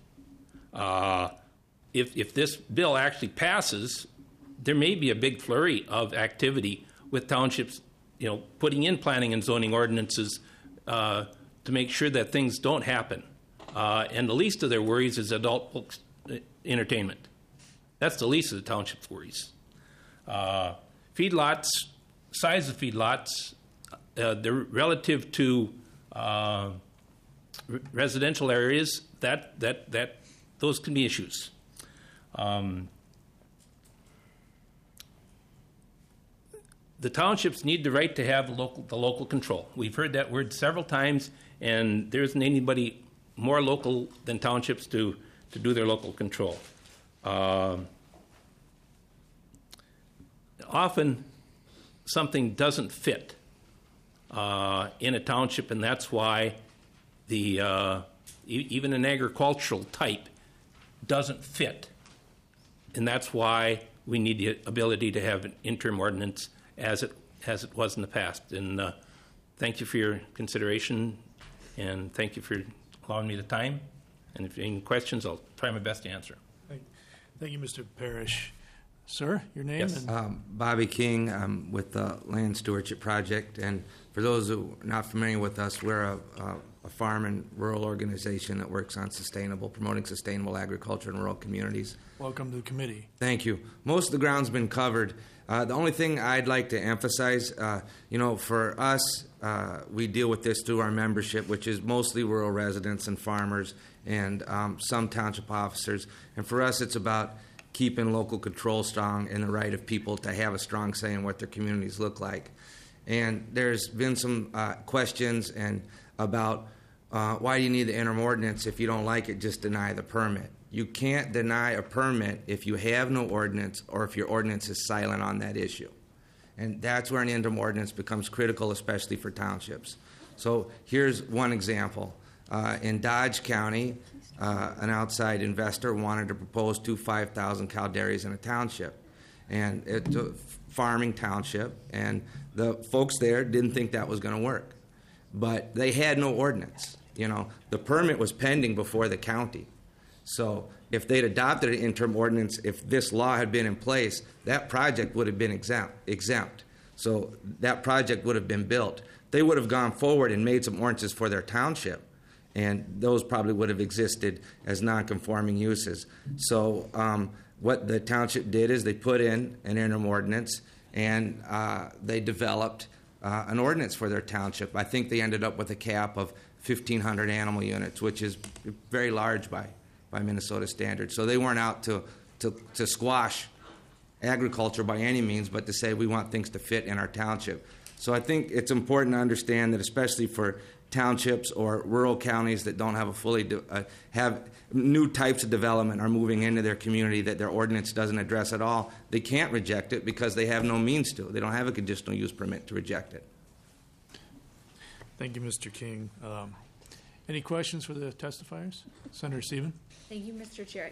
Speaker 7: If this bill actually passes, there may be a big flurry of activity with townships, putting in planning and zoning ordinances to make sure that things don't happen. And the least of their worries is adult entertainment. That's the least of the township's worries. Feedlots, size of feedlots, they're relative to residential areas. Those can be issues. The townships need the right to have the local control. We've heard that word several times, and there isn't anybody more local than townships to do their local control. Often, something doesn't fit in a township, and that's why even an agricultural type doesn't fit. And that's why we need the ability to have an interim ordinance as it was in the past. And thank you for your consideration, and thank you for allowing me the time. And if you have any questions, I'll try my best to answer.
Speaker 1: Thank you, Mr. Parrish. Sir, your name?
Speaker 9: Yes. Bobby King. I'm with the Land Stewardship Project. And for those who are not familiar with us, we're a farm and rural organization that works on promoting sustainable agriculture in rural communities.
Speaker 1: Welcome to the committee.
Speaker 9: Thank you. Most of the ground's been covered. The only thing I'd like to emphasize, for us, we deal with this through our membership, which is mostly rural residents and farmers and some township officers. And for us, it's about keeping local control strong and the right of people to have a strong say in what their communities look like. And there's been some questions about why do you need the interim ordinance? If you don't like it, just deny the permit. You can't deny a permit if you have no ordinance or if your ordinance is silent on that issue. And that's where an interim ordinance becomes critical, especially for townships. So here's one example. In Dodge County, an outside investor wanted to propose 2 5,000-cow dairies in a township. And it's a farming township, and the folks there didn't think that was going to work. But they had no ordinance. The permit was pending before the county. So if they'd adopted an interim ordinance, if this law had been in place, that project would have been exempt. So that project would have been built. They would have gone forward and made some ordinances for their township, and those probably would have existed as non-conforming uses. So what the township did is they put in an interim ordinance, and they developed an ordinance for their township. I think they ended up with a cap of 1,500 animal units, which is very large by Minnesota standards. So they weren't out to squash agriculture by any means, but to say we want things to fit in our township. So I think it's important to understand that, especially for townships or rural counties that don't have a fully have new types of development are moving into their community that their ordinance doesn't address at all, they can't reject it because they have no means to. They don't have a conditional use permit to reject it.
Speaker 1: Thank you, Mr. King. Any questions for the testifiers? Senator Stephen?
Speaker 22: Thank you, Mr. Chair.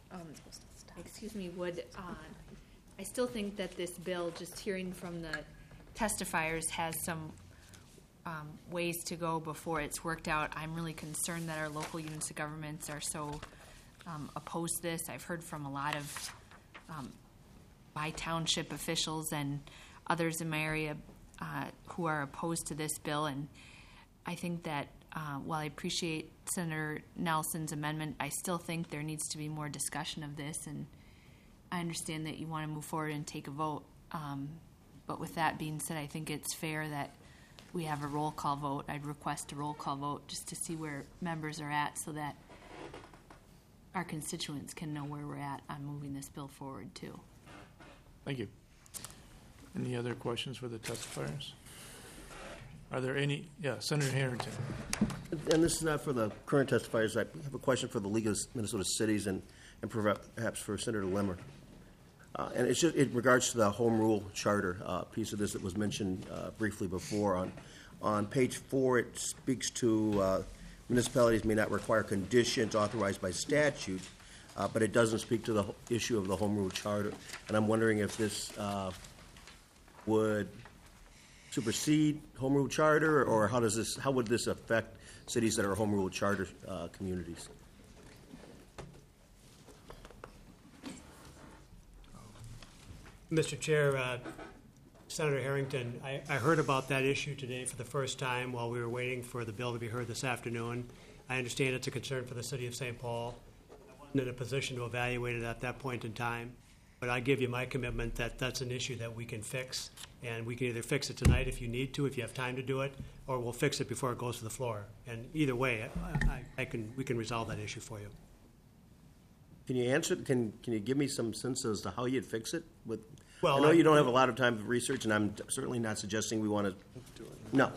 Speaker 22: I still think that this bill, just hearing from the testifiers, has some ways to go before it's worked out. I'm really concerned that our local units of governments are so opposed to this. I've heard from a lot of my township officials and others in my area who are opposed to this bill, and I think that while I appreciate Senator Nelson's amendment, I still think there needs to be more discussion of this, and I understand that you want to move forward and take a vote. But with that being said, I think it's fair that we have a roll call vote. I'd request a roll call vote just to see where members are at so that our constituents can know where we're at on moving this bill forward, too.
Speaker 1: Thank you. Any other questions for the testifiers? Are there any? Yeah, Senator Harrington.
Speaker 13: And this is not for the current testifiers. I have a question for the League of Minnesota Cities and perhaps for Senator Limmer. And it's just in regards to the home rule charter piece of this that was mentioned briefly before. On page 4, it speaks to municipalities may not require conditions authorized by statute, but it doesn't speak to the issue of the home rule charter. And I'm wondering if this would supersede home rule charter, or how would this affect cities that are home rule charter communities?
Speaker 17: Mr. Chair, Senator Harrington, I heard about that issue today for the first time while we were waiting for the bill to be heard this afternoon. I understand it's a concern for the city of St. Paul. I wasn't in a position to evaluate it at that point in time, but I give you my commitment that that's an issue that we can fix, and we can either fix it tonight if you need to, if you have time to do it, or we'll fix it before it goes to the floor. And either way, we can resolve that issue for you.
Speaker 13: Can you answer? Can you give me some sense as to how you'd fix it?
Speaker 17: Well,
Speaker 13: I know you don't have a lot of time for research, and I'm certainly not suggesting we want to. No.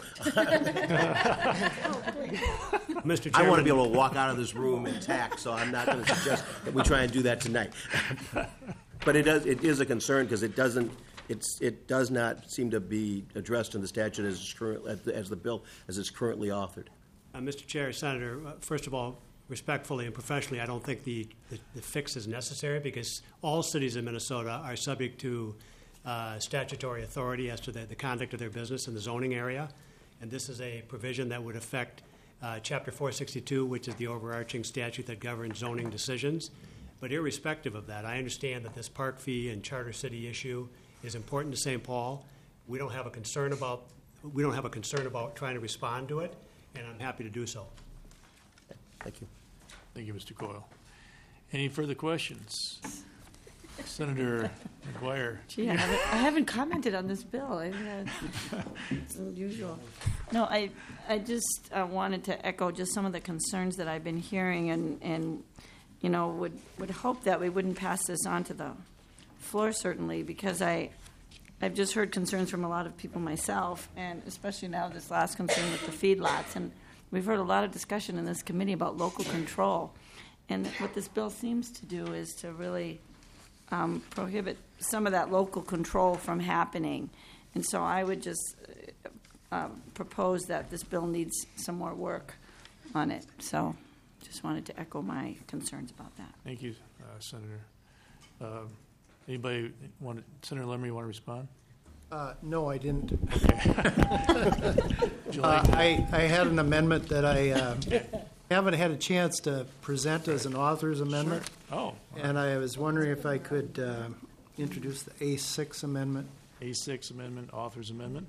Speaker 17: Mr. Chairman,
Speaker 13: I want to be able to walk out of this room intact, so I'm not going to suggest that we try and do that tonight. But it is a concern because it does not seem to be addressed in the statute as the bill as it's currently authored.
Speaker 17: Mr. Chair, Senator, first of all, respectfully and professionally, I don't think the fix is necessary because all cities in Minnesota are subject to statutory authority as to the conduct of their business in the zoning area. And this is a provision that would affect Chapter 462, which is the overarching statute that governs zoning decisions. But irrespective of that, I understand that this park fee and charter city issue is important to St. Paul. We don't have a concern about trying to respond to it, and I'm happy to do so.
Speaker 13: Thank you.
Speaker 1: Thank you, Mr. Coyle. Any further questions? Senator McGuire.
Speaker 14: Gee, I haven't commented on this bill. It's unusual. No, I just wanted to echo just some of the concerns that I've been hearing, and you know, would hope that we wouldn't pass this on to the floor, certainly, because I've just heard concerns from a lot of people myself, and especially now this last concern with the feedlots. And we've heard a lot of discussion in this committee about local control. And what this bill seems to do is to really prohibit some of that local control from happening. And so I would just propose that this bill needs some more work on it. So just wanted to echo my concerns about that.
Speaker 1: Thank you, Senator. Anybody Senator Lemmer, you want to respond?
Speaker 15: No, I didn't.
Speaker 1: Would you like
Speaker 15: I had an amendment that I haven't had a chance to present as an author's amendment.
Speaker 1: Sure. Oh.
Speaker 15: And I was wondering if I could introduce the A6 amendment.
Speaker 1: A6 amendment, author's amendment.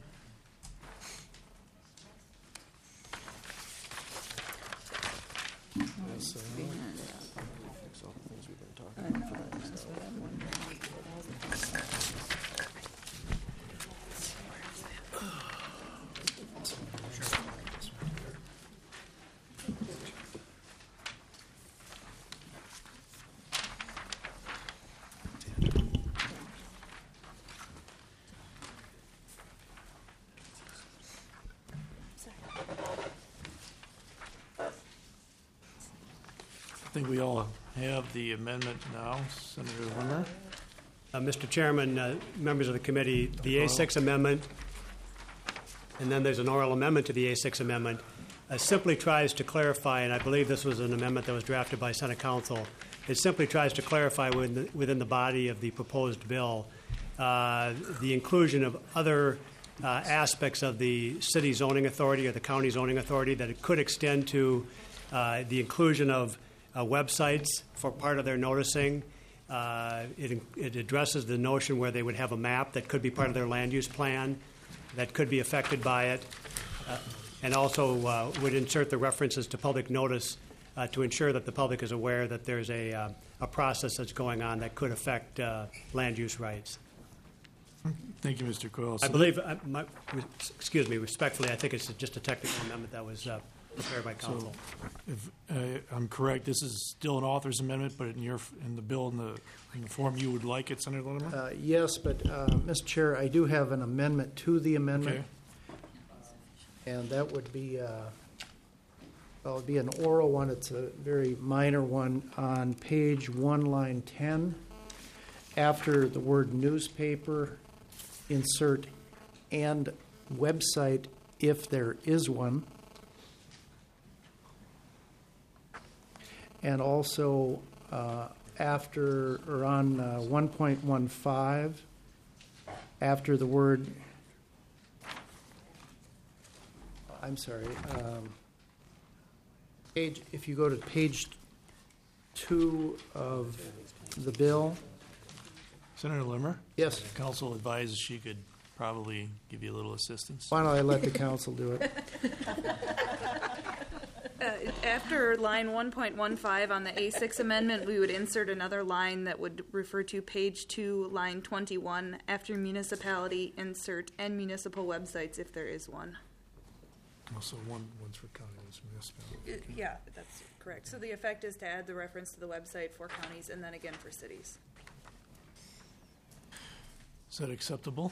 Speaker 1: Yes, I think we all have the amendment now. Senator Limmer.
Speaker 17: Mr. Chairman, members of the committee, the A6 amendment, and then there's an oral amendment to the A6 amendment, simply tries to clarify, and I believe this was an amendment that was drafted by Senate Council, it simply tries to clarify within the body of the proposed bill the inclusion of other aspects of the city zoning authority or the county zoning authority, that it could extend to the inclusion of websites for part of their noticing. It addresses the notion where they would have a map that could be part of their land use plan that could be affected by it, and also would insert the references to public notice to ensure that the public is aware that there's a process that's going on that could affect land use rights.
Speaker 1: Thank you, Mr. Coyle.
Speaker 17: I believe, excuse me, respectfully, I think it's just a technical amendment that was prepared by council.
Speaker 1: So, if I'm correct, this is still an author's amendment, but in the bill in the form you would like it, Senator Lindemar?
Speaker 15: Yes, but, Mr. Chair, I do have an amendment to the amendment.
Speaker 1: Okay.
Speaker 15: And that would be, it would be an oral one. It's a very minor one on page 1, line 10. After the word newspaper, insert and website if there is one. And also after or on 1.15, after the word, I'm sorry, page, if you go to page 2 of the bill.
Speaker 1: Senator Limmer?
Speaker 15: Yes.
Speaker 1: Council advises she could probably give you a little assistance.
Speaker 15: Why don't I let the council do it?
Speaker 16: After line 1.15 on the A6 amendment, we would insert another line that would refer to page 2, line 21. After municipality, insert and municipal websites if there is one.
Speaker 1: Also, one's for county, one's for municipality.
Speaker 16: Yeah, that's correct. So the effect is to add the reference to the website for counties and then again for cities.
Speaker 1: Is that acceptable?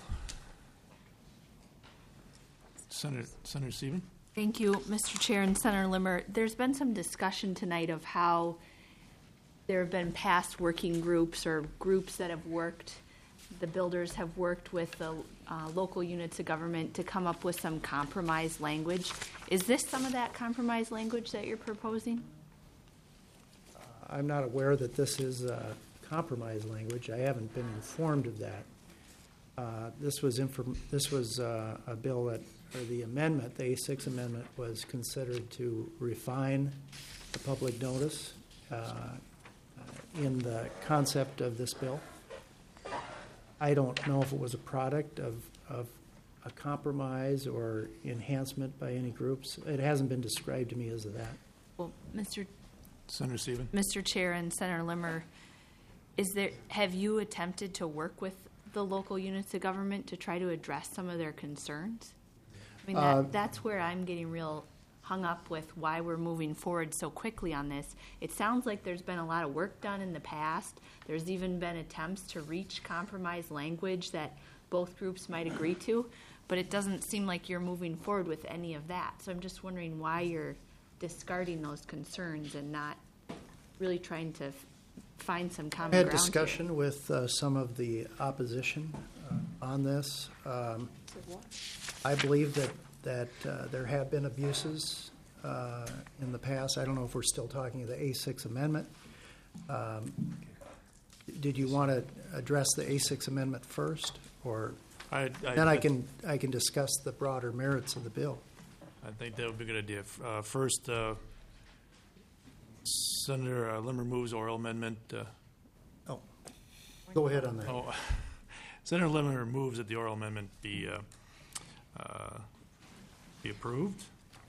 Speaker 1: Senator Steven?
Speaker 22: Thank you, Mr. Chair and Senator Limmer. There's been some discussion tonight of how there have been past working groups or groups that have worked, the builders have worked with the local units of government to come up with some compromise language. Is this some of that compromise language that you're proposing?
Speaker 15: I'm not aware that this is compromise language. I haven't been informed of that. This was a bill that, or the amendment, the A6 amendment, was considered to refine the public notice in the concept of this bill. I don't know if it was a product of a compromise or enhancement by any groups. It hasn't been described to me as that.
Speaker 22: Well,
Speaker 1: Senator Steven?
Speaker 22: Mr. Chair and Senator Limmer, have you attempted to work with the local units of government to try to address some of their concerns? I mean, that's where I'm getting real hung up with why we're moving forward so quickly on this. It sounds like there's been a lot of work done in the past. There's even been attempts to reach compromise language that both groups might agree to, but it doesn't seem like you're moving forward with any of that. So I'm just wondering why you're discarding those concerns and not really trying to find some common ground.
Speaker 15: I had discussion with some of the opposition on this. I believe that there have been abuses in the past. I don't know if we're still talking the A6 amendment. Did you want to address the A6 amendment first, or then I can discuss the broader merits of the bill?
Speaker 1: I think that would be a good idea. First, Senator Limmer moves oral amendment.
Speaker 15: Go ahead on that.
Speaker 1: Senator Limmer moves that the oral amendment be approved.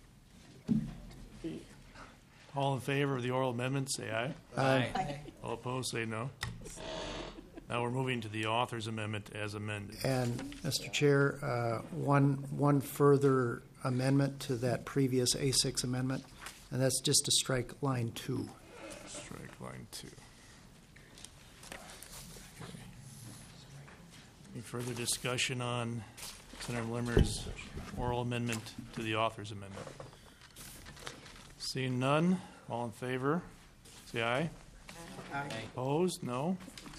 Speaker 1: All in favor of the oral amendment, say aye.
Speaker 15: Aye.
Speaker 1: All opposed, say no. Now we're moving to the author's amendment as amended.
Speaker 15: And, Mr. Chair, one further amendment to that previous A6 amendment, and that's just to strike line 2.
Speaker 1: Strike line 2. Okay. Any further discussion on Senator Limmer's oral amendment to the author's amendment? Seeing none, all in favor, say aye.
Speaker 14: Aye.
Speaker 1: Opposed? No.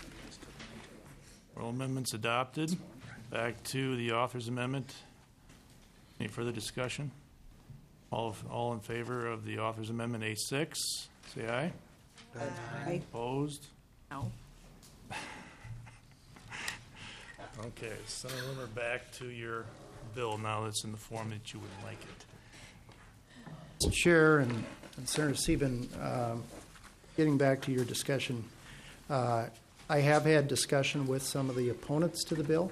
Speaker 1: Oral amendment's adopted. Back to the author's amendment. Any further discussion? All in favor of the author's amendment A6, say aye.
Speaker 14: Aye.
Speaker 1: Opposed?
Speaker 22: No.
Speaker 1: Okay, Senator Limmer, back to your
Speaker 4: bill now that's in the form that you would like it.
Speaker 15: Mr. Chair and Senator Sieben, getting back to your discussion, I have had discussion with some of the opponents to the bill.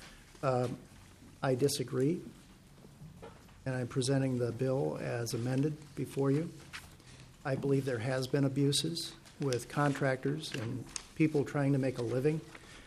Speaker 15: I disagree, and I'm presenting the bill as amended before you. I believe there has been abuses with contractors and people trying to make a living.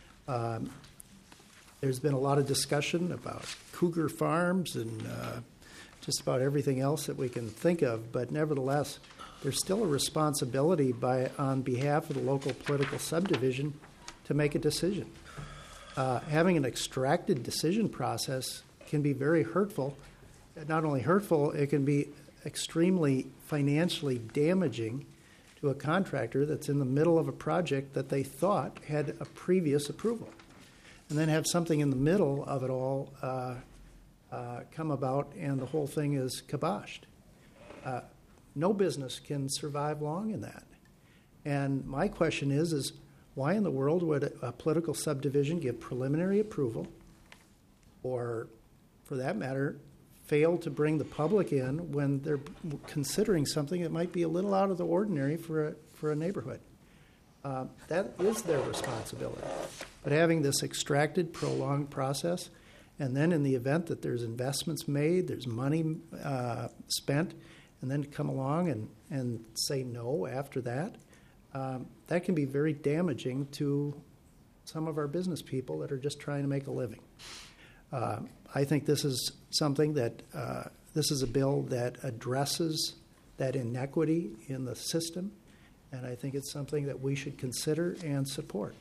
Speaker 15: There's been a lot of discussion about cougar farms and just about everything else that we can think of, but nevertheless, there's still a responsibility on behalf of the local political subdivision to make a decision. Having an extracted decision process can be very hurtful. Not only hurtful, it can be extremely financially damaging to a contractor that's in the middle of a project that they thought had a previous approval. And then have something in the middle of it all come about and the whole thing is kiboshed. No business can survive long in that. And my question is why in the world would a political subdivision give preliminary approval or, for that matter, fail to bring the public in when they're considering something that might be a little out of the ordinary for a neighborhood? That is their responsibility. But having this extracted, prolonged process, and then in the event that there's investments made, there's money spent, and then to come along and say no after that, that can be very damaging to some of our business people that are just trying to make a living. I think this is something that, this is a bill that addresses that inequity in the system, and I think it's something that we should consider and support.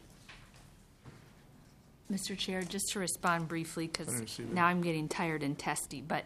Speaker 22: Mr. Chair, just to respond briefly, because now I'm getting tired and testy, but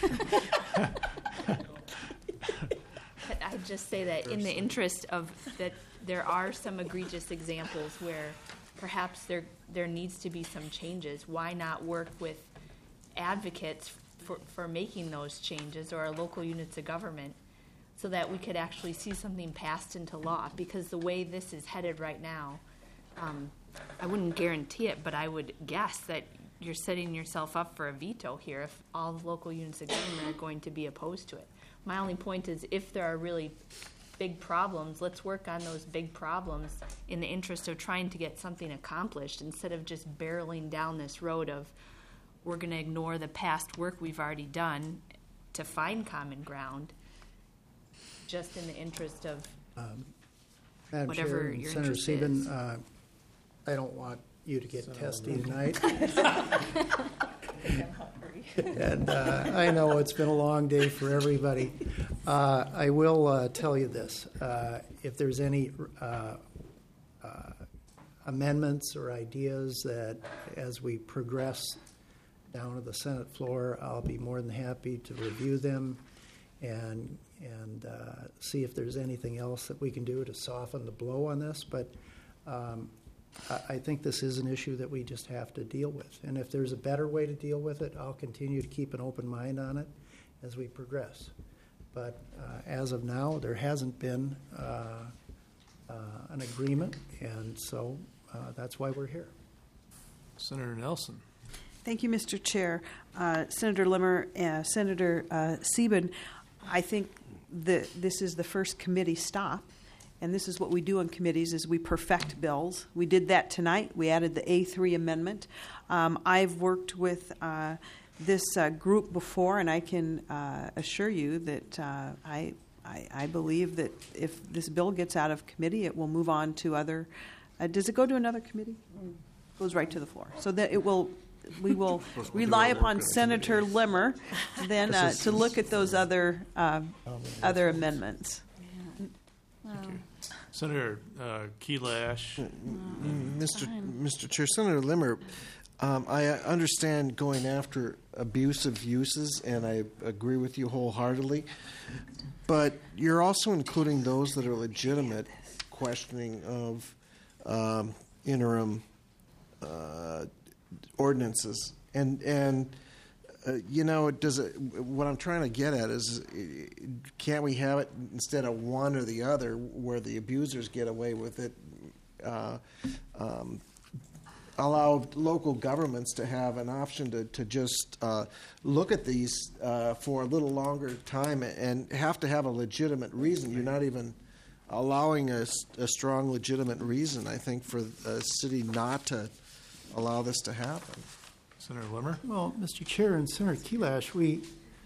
Speaker 22: I'd just say that in the interest of that, there are some egregious examples where perhaps there needs to be some changes. Why not work with advocates for making those changes, or our local units of government, so that we could actually see something passed into law? Because the way this is headed right now, I wouldn't guarantee it, but I would guess that you're setting yourself up for a veto here if all the local units of government are going to be opposed to it. My only point is, if there are really big problems, let's work on those big problems in the interest of trying to get something accomplished, instead of just barreling down this road of we're going to ignore the past work we've already done to find common ground, just in the interest of
Speaker 15: Madam
Speaker 22: whatever
Speaker 15: Chair,
Speaker 22: your
Speaker 15: Senator
Speaker 22: interest
Speaker 15: Sieben,
Speaker 22: is.
Speaker 15: I don't want you to get testy tonight. And I know it's been a long day for everybody. I will tell you this. If there's any amendments or ideas that, as we progress down to the Senate floor, I'll be more than happy to review them and see if there's anything else that we can do to soften the blow on this. But I think this is an issue that we just have to deal with. And if there's a better way to deal with it, I'll continue to keep an open mind on it as we progress. But as of now, there hasn't been an agreement, and so that's why we're here.
Speaker 1: Senator Nelson.
Speaker 10: Thank you, Mr. Chair. Senator Limmer, Senator Sieben, I think this is the first committee stop. And this is what we do in committees, is we perfect bills. We did that tonight. We added the A3 amendment. I've worked with this group before, and I can assure you that I believe that if this bill gets out of committee, it will move on to other. Does it go to another committee? It goes right to the floor. So that it will. We will rely upon Senator Limmer then to look at those other amendments.
Speaker 1: Senator Kelash.
Speaker 6: Mr. Chair, Senator Limmer, I understand going after abusive uses, and I agree with you wholeheartedly, but you're also including those that are legitimate questioning of interim ordinances. And what I'm trying to get at is, can't we have it instead of one or the other, where the abusers get away with it, allow local governments to have an option to just look at these for a little longer time and have to have a legitimate reason. You're not even allowing a strong legitimate reason, I think, for a city not to allow this to happen.
Speaker 1: Senator Limmer?
Speaker 15: Well, Mr. Chair and Senator Kelash, we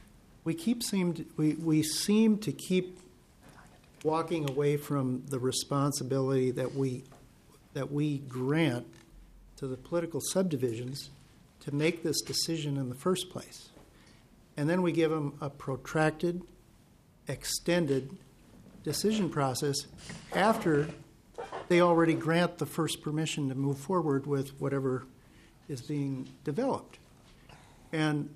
Speaker 15: seem to keep walking away from the responsibility that we grant to the political subdivisions to make this decision in the first place. And then we give them a protracted, extended decision process after they already grant the first permission to move forward with whatever is being developed. And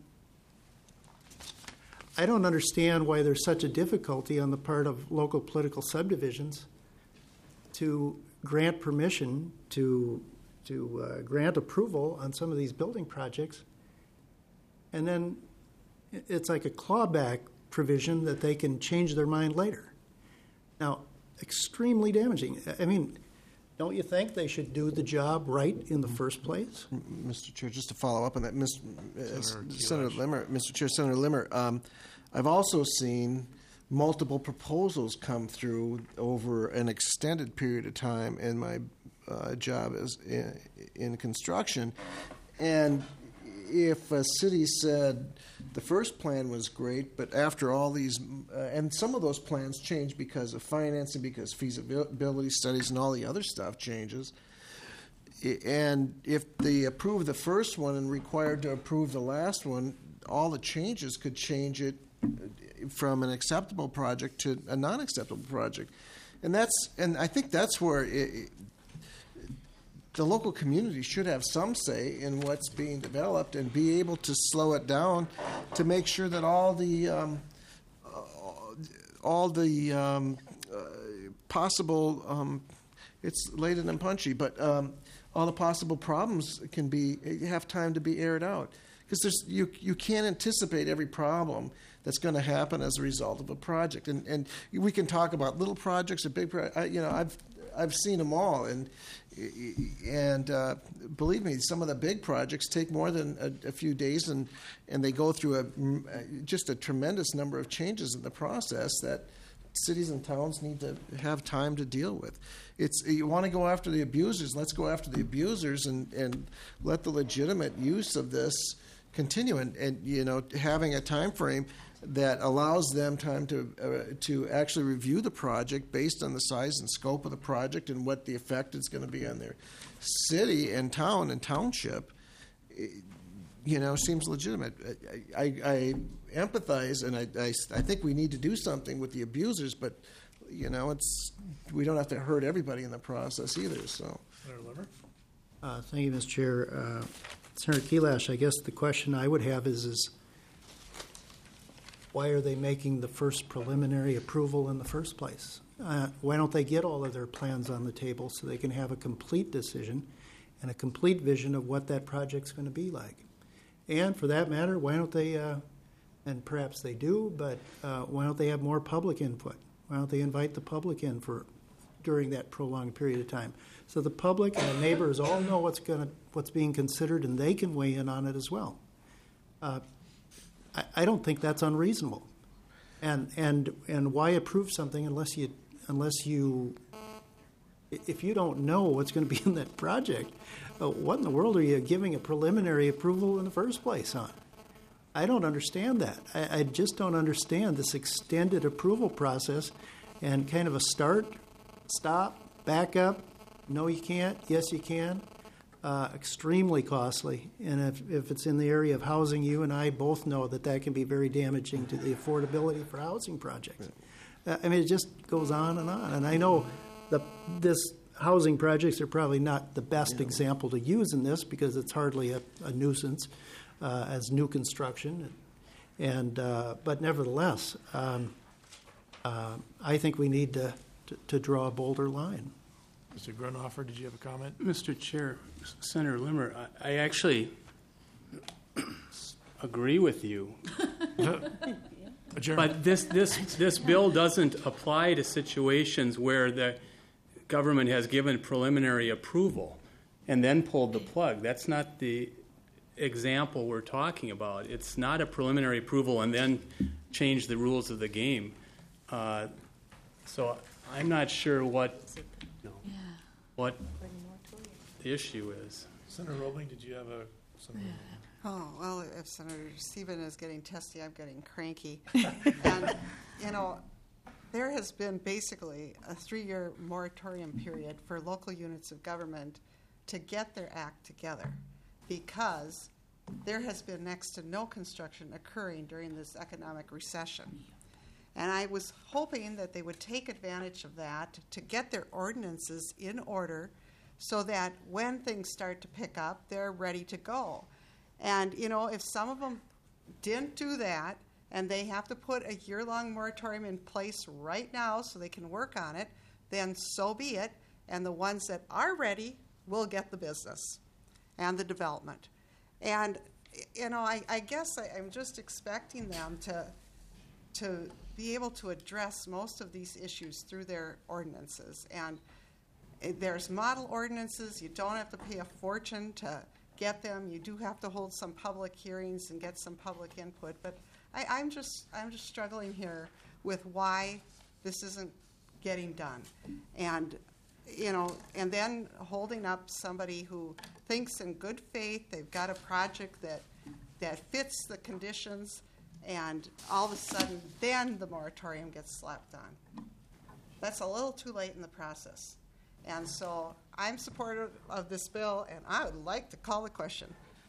Speaker 15: I don't understand why there's such a difficulty on the part of local political subdivisions to grant permission to grant approval on some of these building projects, and then it's like a clawback provision that they can change their mind later. Now, extremely damaging. I mean, don't you think they should do the job right in the first place?
Speaker 6: Mr. Chair, just to follow up on that, Senator Limmer, Mr. Chair, Senator Limmer, I've also seen multiple proposals come through over an extended period of time in my job as in construction, and if a city said the first plan was great, but after all these, and some of those plans change because of financing, because feasibility studies and all the other stuff changes, and if they approve the first one and required to approve the last one, all the changes could change it from an acceptable project to a non-acceptable project, and I think that's where the local community should have some say in what's being developed and be able to slow it down to make sure that all the possible it's late and punchy, but all the possible problems have time to be aired out, because you can't anticipate every problem that's going to happen as a result of a project, and we can talk about little projects or big projects. I've seen them all, and believe me, some of the big projects take more than a few days, and they go through just a tremendous number of changes in the process that cities and towns need to have time to deal with. You want to go after the abusers, let's go after the abusers and let the legitimate use of this continue, and having a time frame that allows them time to actually review the project based on the size and scope of the project and what the effect is going to be on their city and town and township, seems legitimate. I empathize, and I think we need to do something with the abusers, but we don't have to hurt everybody in the process either. So,
Speaker 1: Senator Limmer?
Speaker 15: Thank you, Mr. Chair. Senator Kelash, I guess the question I would have is why are they making the first preliminary approval in the first place? Why don't they get all of their plans on the table so they can have a complete decision and a complete vision of what that project's going to be like? And for that matter, why don't they, and perhaps they do, but why don't they have more public input? Why don't they invite the public in during that prolonged period of time, so the public and the neighbors all know what's being considered, and they can weigh in on it as well? I don't think that's unreasonable, and why approve something if you don't know what's going to be in that project? What in the world are you giving a preliminary approval in the first place on? I don't understand that. I just don't understand this extended approval process and kind of a start, stop, back up. No, you can't. Yes, you can. Extremely costly. And if it's in the area of housing, you and I both know that can be very damaging to the affordability for housing projects. It just goes on. And I know this housing projects are probably not the best example to use in this, because it's hardly a nuisance as new construction. But nevertheless, I think we need to draw a bolder line.
Speaker 1: Mr. Grunhofer, did you have a comment?
Speaker 19: Mr. Chair, Senator Limmer, I actually agree with you. But this bill doesn't apply to situations where the government has given preliminary approval. and then pulled the plug. That's not the example we're talking about. It's not a preliminary approval and then change the rules of the game. So I'm not sure what the issue is.
Speaker 1: Senator Roebling, did you have something?
Speaker 11: Oh, well, if Senator Stephen is getting testy, I'm getting cranky. And, you know, there has been basically a 3-year moratorium period for local units of government to get their act together because there has been next to no construction occurring during this economic recession. And I was hoping that they would take advantage of that to get their ordinances in order so that when things start to pick up, they're ready to go. And, you know, if some of them didn't do that and they have to put a year-long moratorium in place right now so they can work on it, then so be it. And the ones that are ready will get the business and the development. And, you know, I guess I'm just expecting them to be able to address most of these issues through their ordinances. And there's model ordinances. You don't have to pay a fortune to get them. You do have to hold some public hearings and get some public input. But I'm just struggling here with why this isn't getting done. And, you know, and then holding up somebody who thinks in good faith they've got a project that fits the conditions, and all of a sudden then the moratorium gets slapped on. That's a little too late in the process. And so I'm supportive of this bill, and I would like to call the question.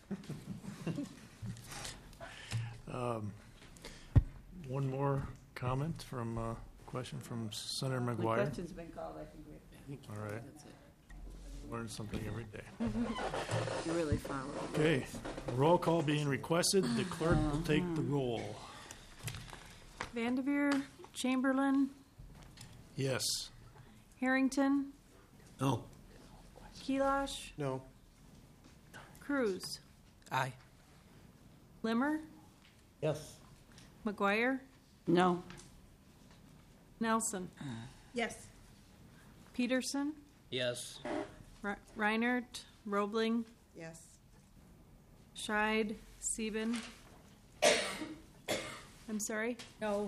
Speaker 1: One more comment from question from Senator
Speaker 14: The
Speaker 1: McGuire.
Speaker 14: question's been called, I think.
Speaker 1: All right. Learn something every day.
Speaker 14: You really follow.
Speaker 1: Okay, roll call being requested. The clerk will take the roll.
Speaker 5: Vanderveer, Chamberlain,
Speaker 1: Yes.
Speaker 5: Harrington,
Speaker 13: No.
Speaker 5: Keilash,
Speaker 21: No.
Speaker 5: Cruz,
Speaker 20: Aye.
Speaker 5: Limmer,
Speaker 21: Yes.
Speaker 5: McGuire,
Speaker 14: No.
Speaker 5: Nelson,
Speaker 10: Yes.
Speaker 5: Peterson,
Speaker 20: Yes.
Speaker 5: Reinert, Roebling,
Speaker 11: Yes.
Speaker 5: Scheid, Sieben. I'm sorry?
Speaker 14: No.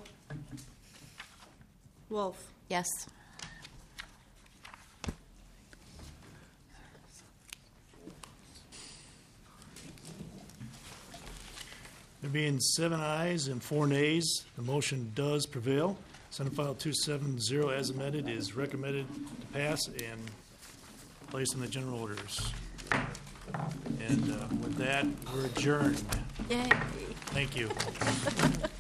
Speaker 5: Wolf.
Speaker 3: Yes.
Speaker 1: There being 7 ayes and 4 nays, the motion does prevail. Senate File 270 as amended is recommended to pass and placed in the general orders. And with that, we're adjourned.
Speaker 3: Yay.
Speaker 1: Thank you.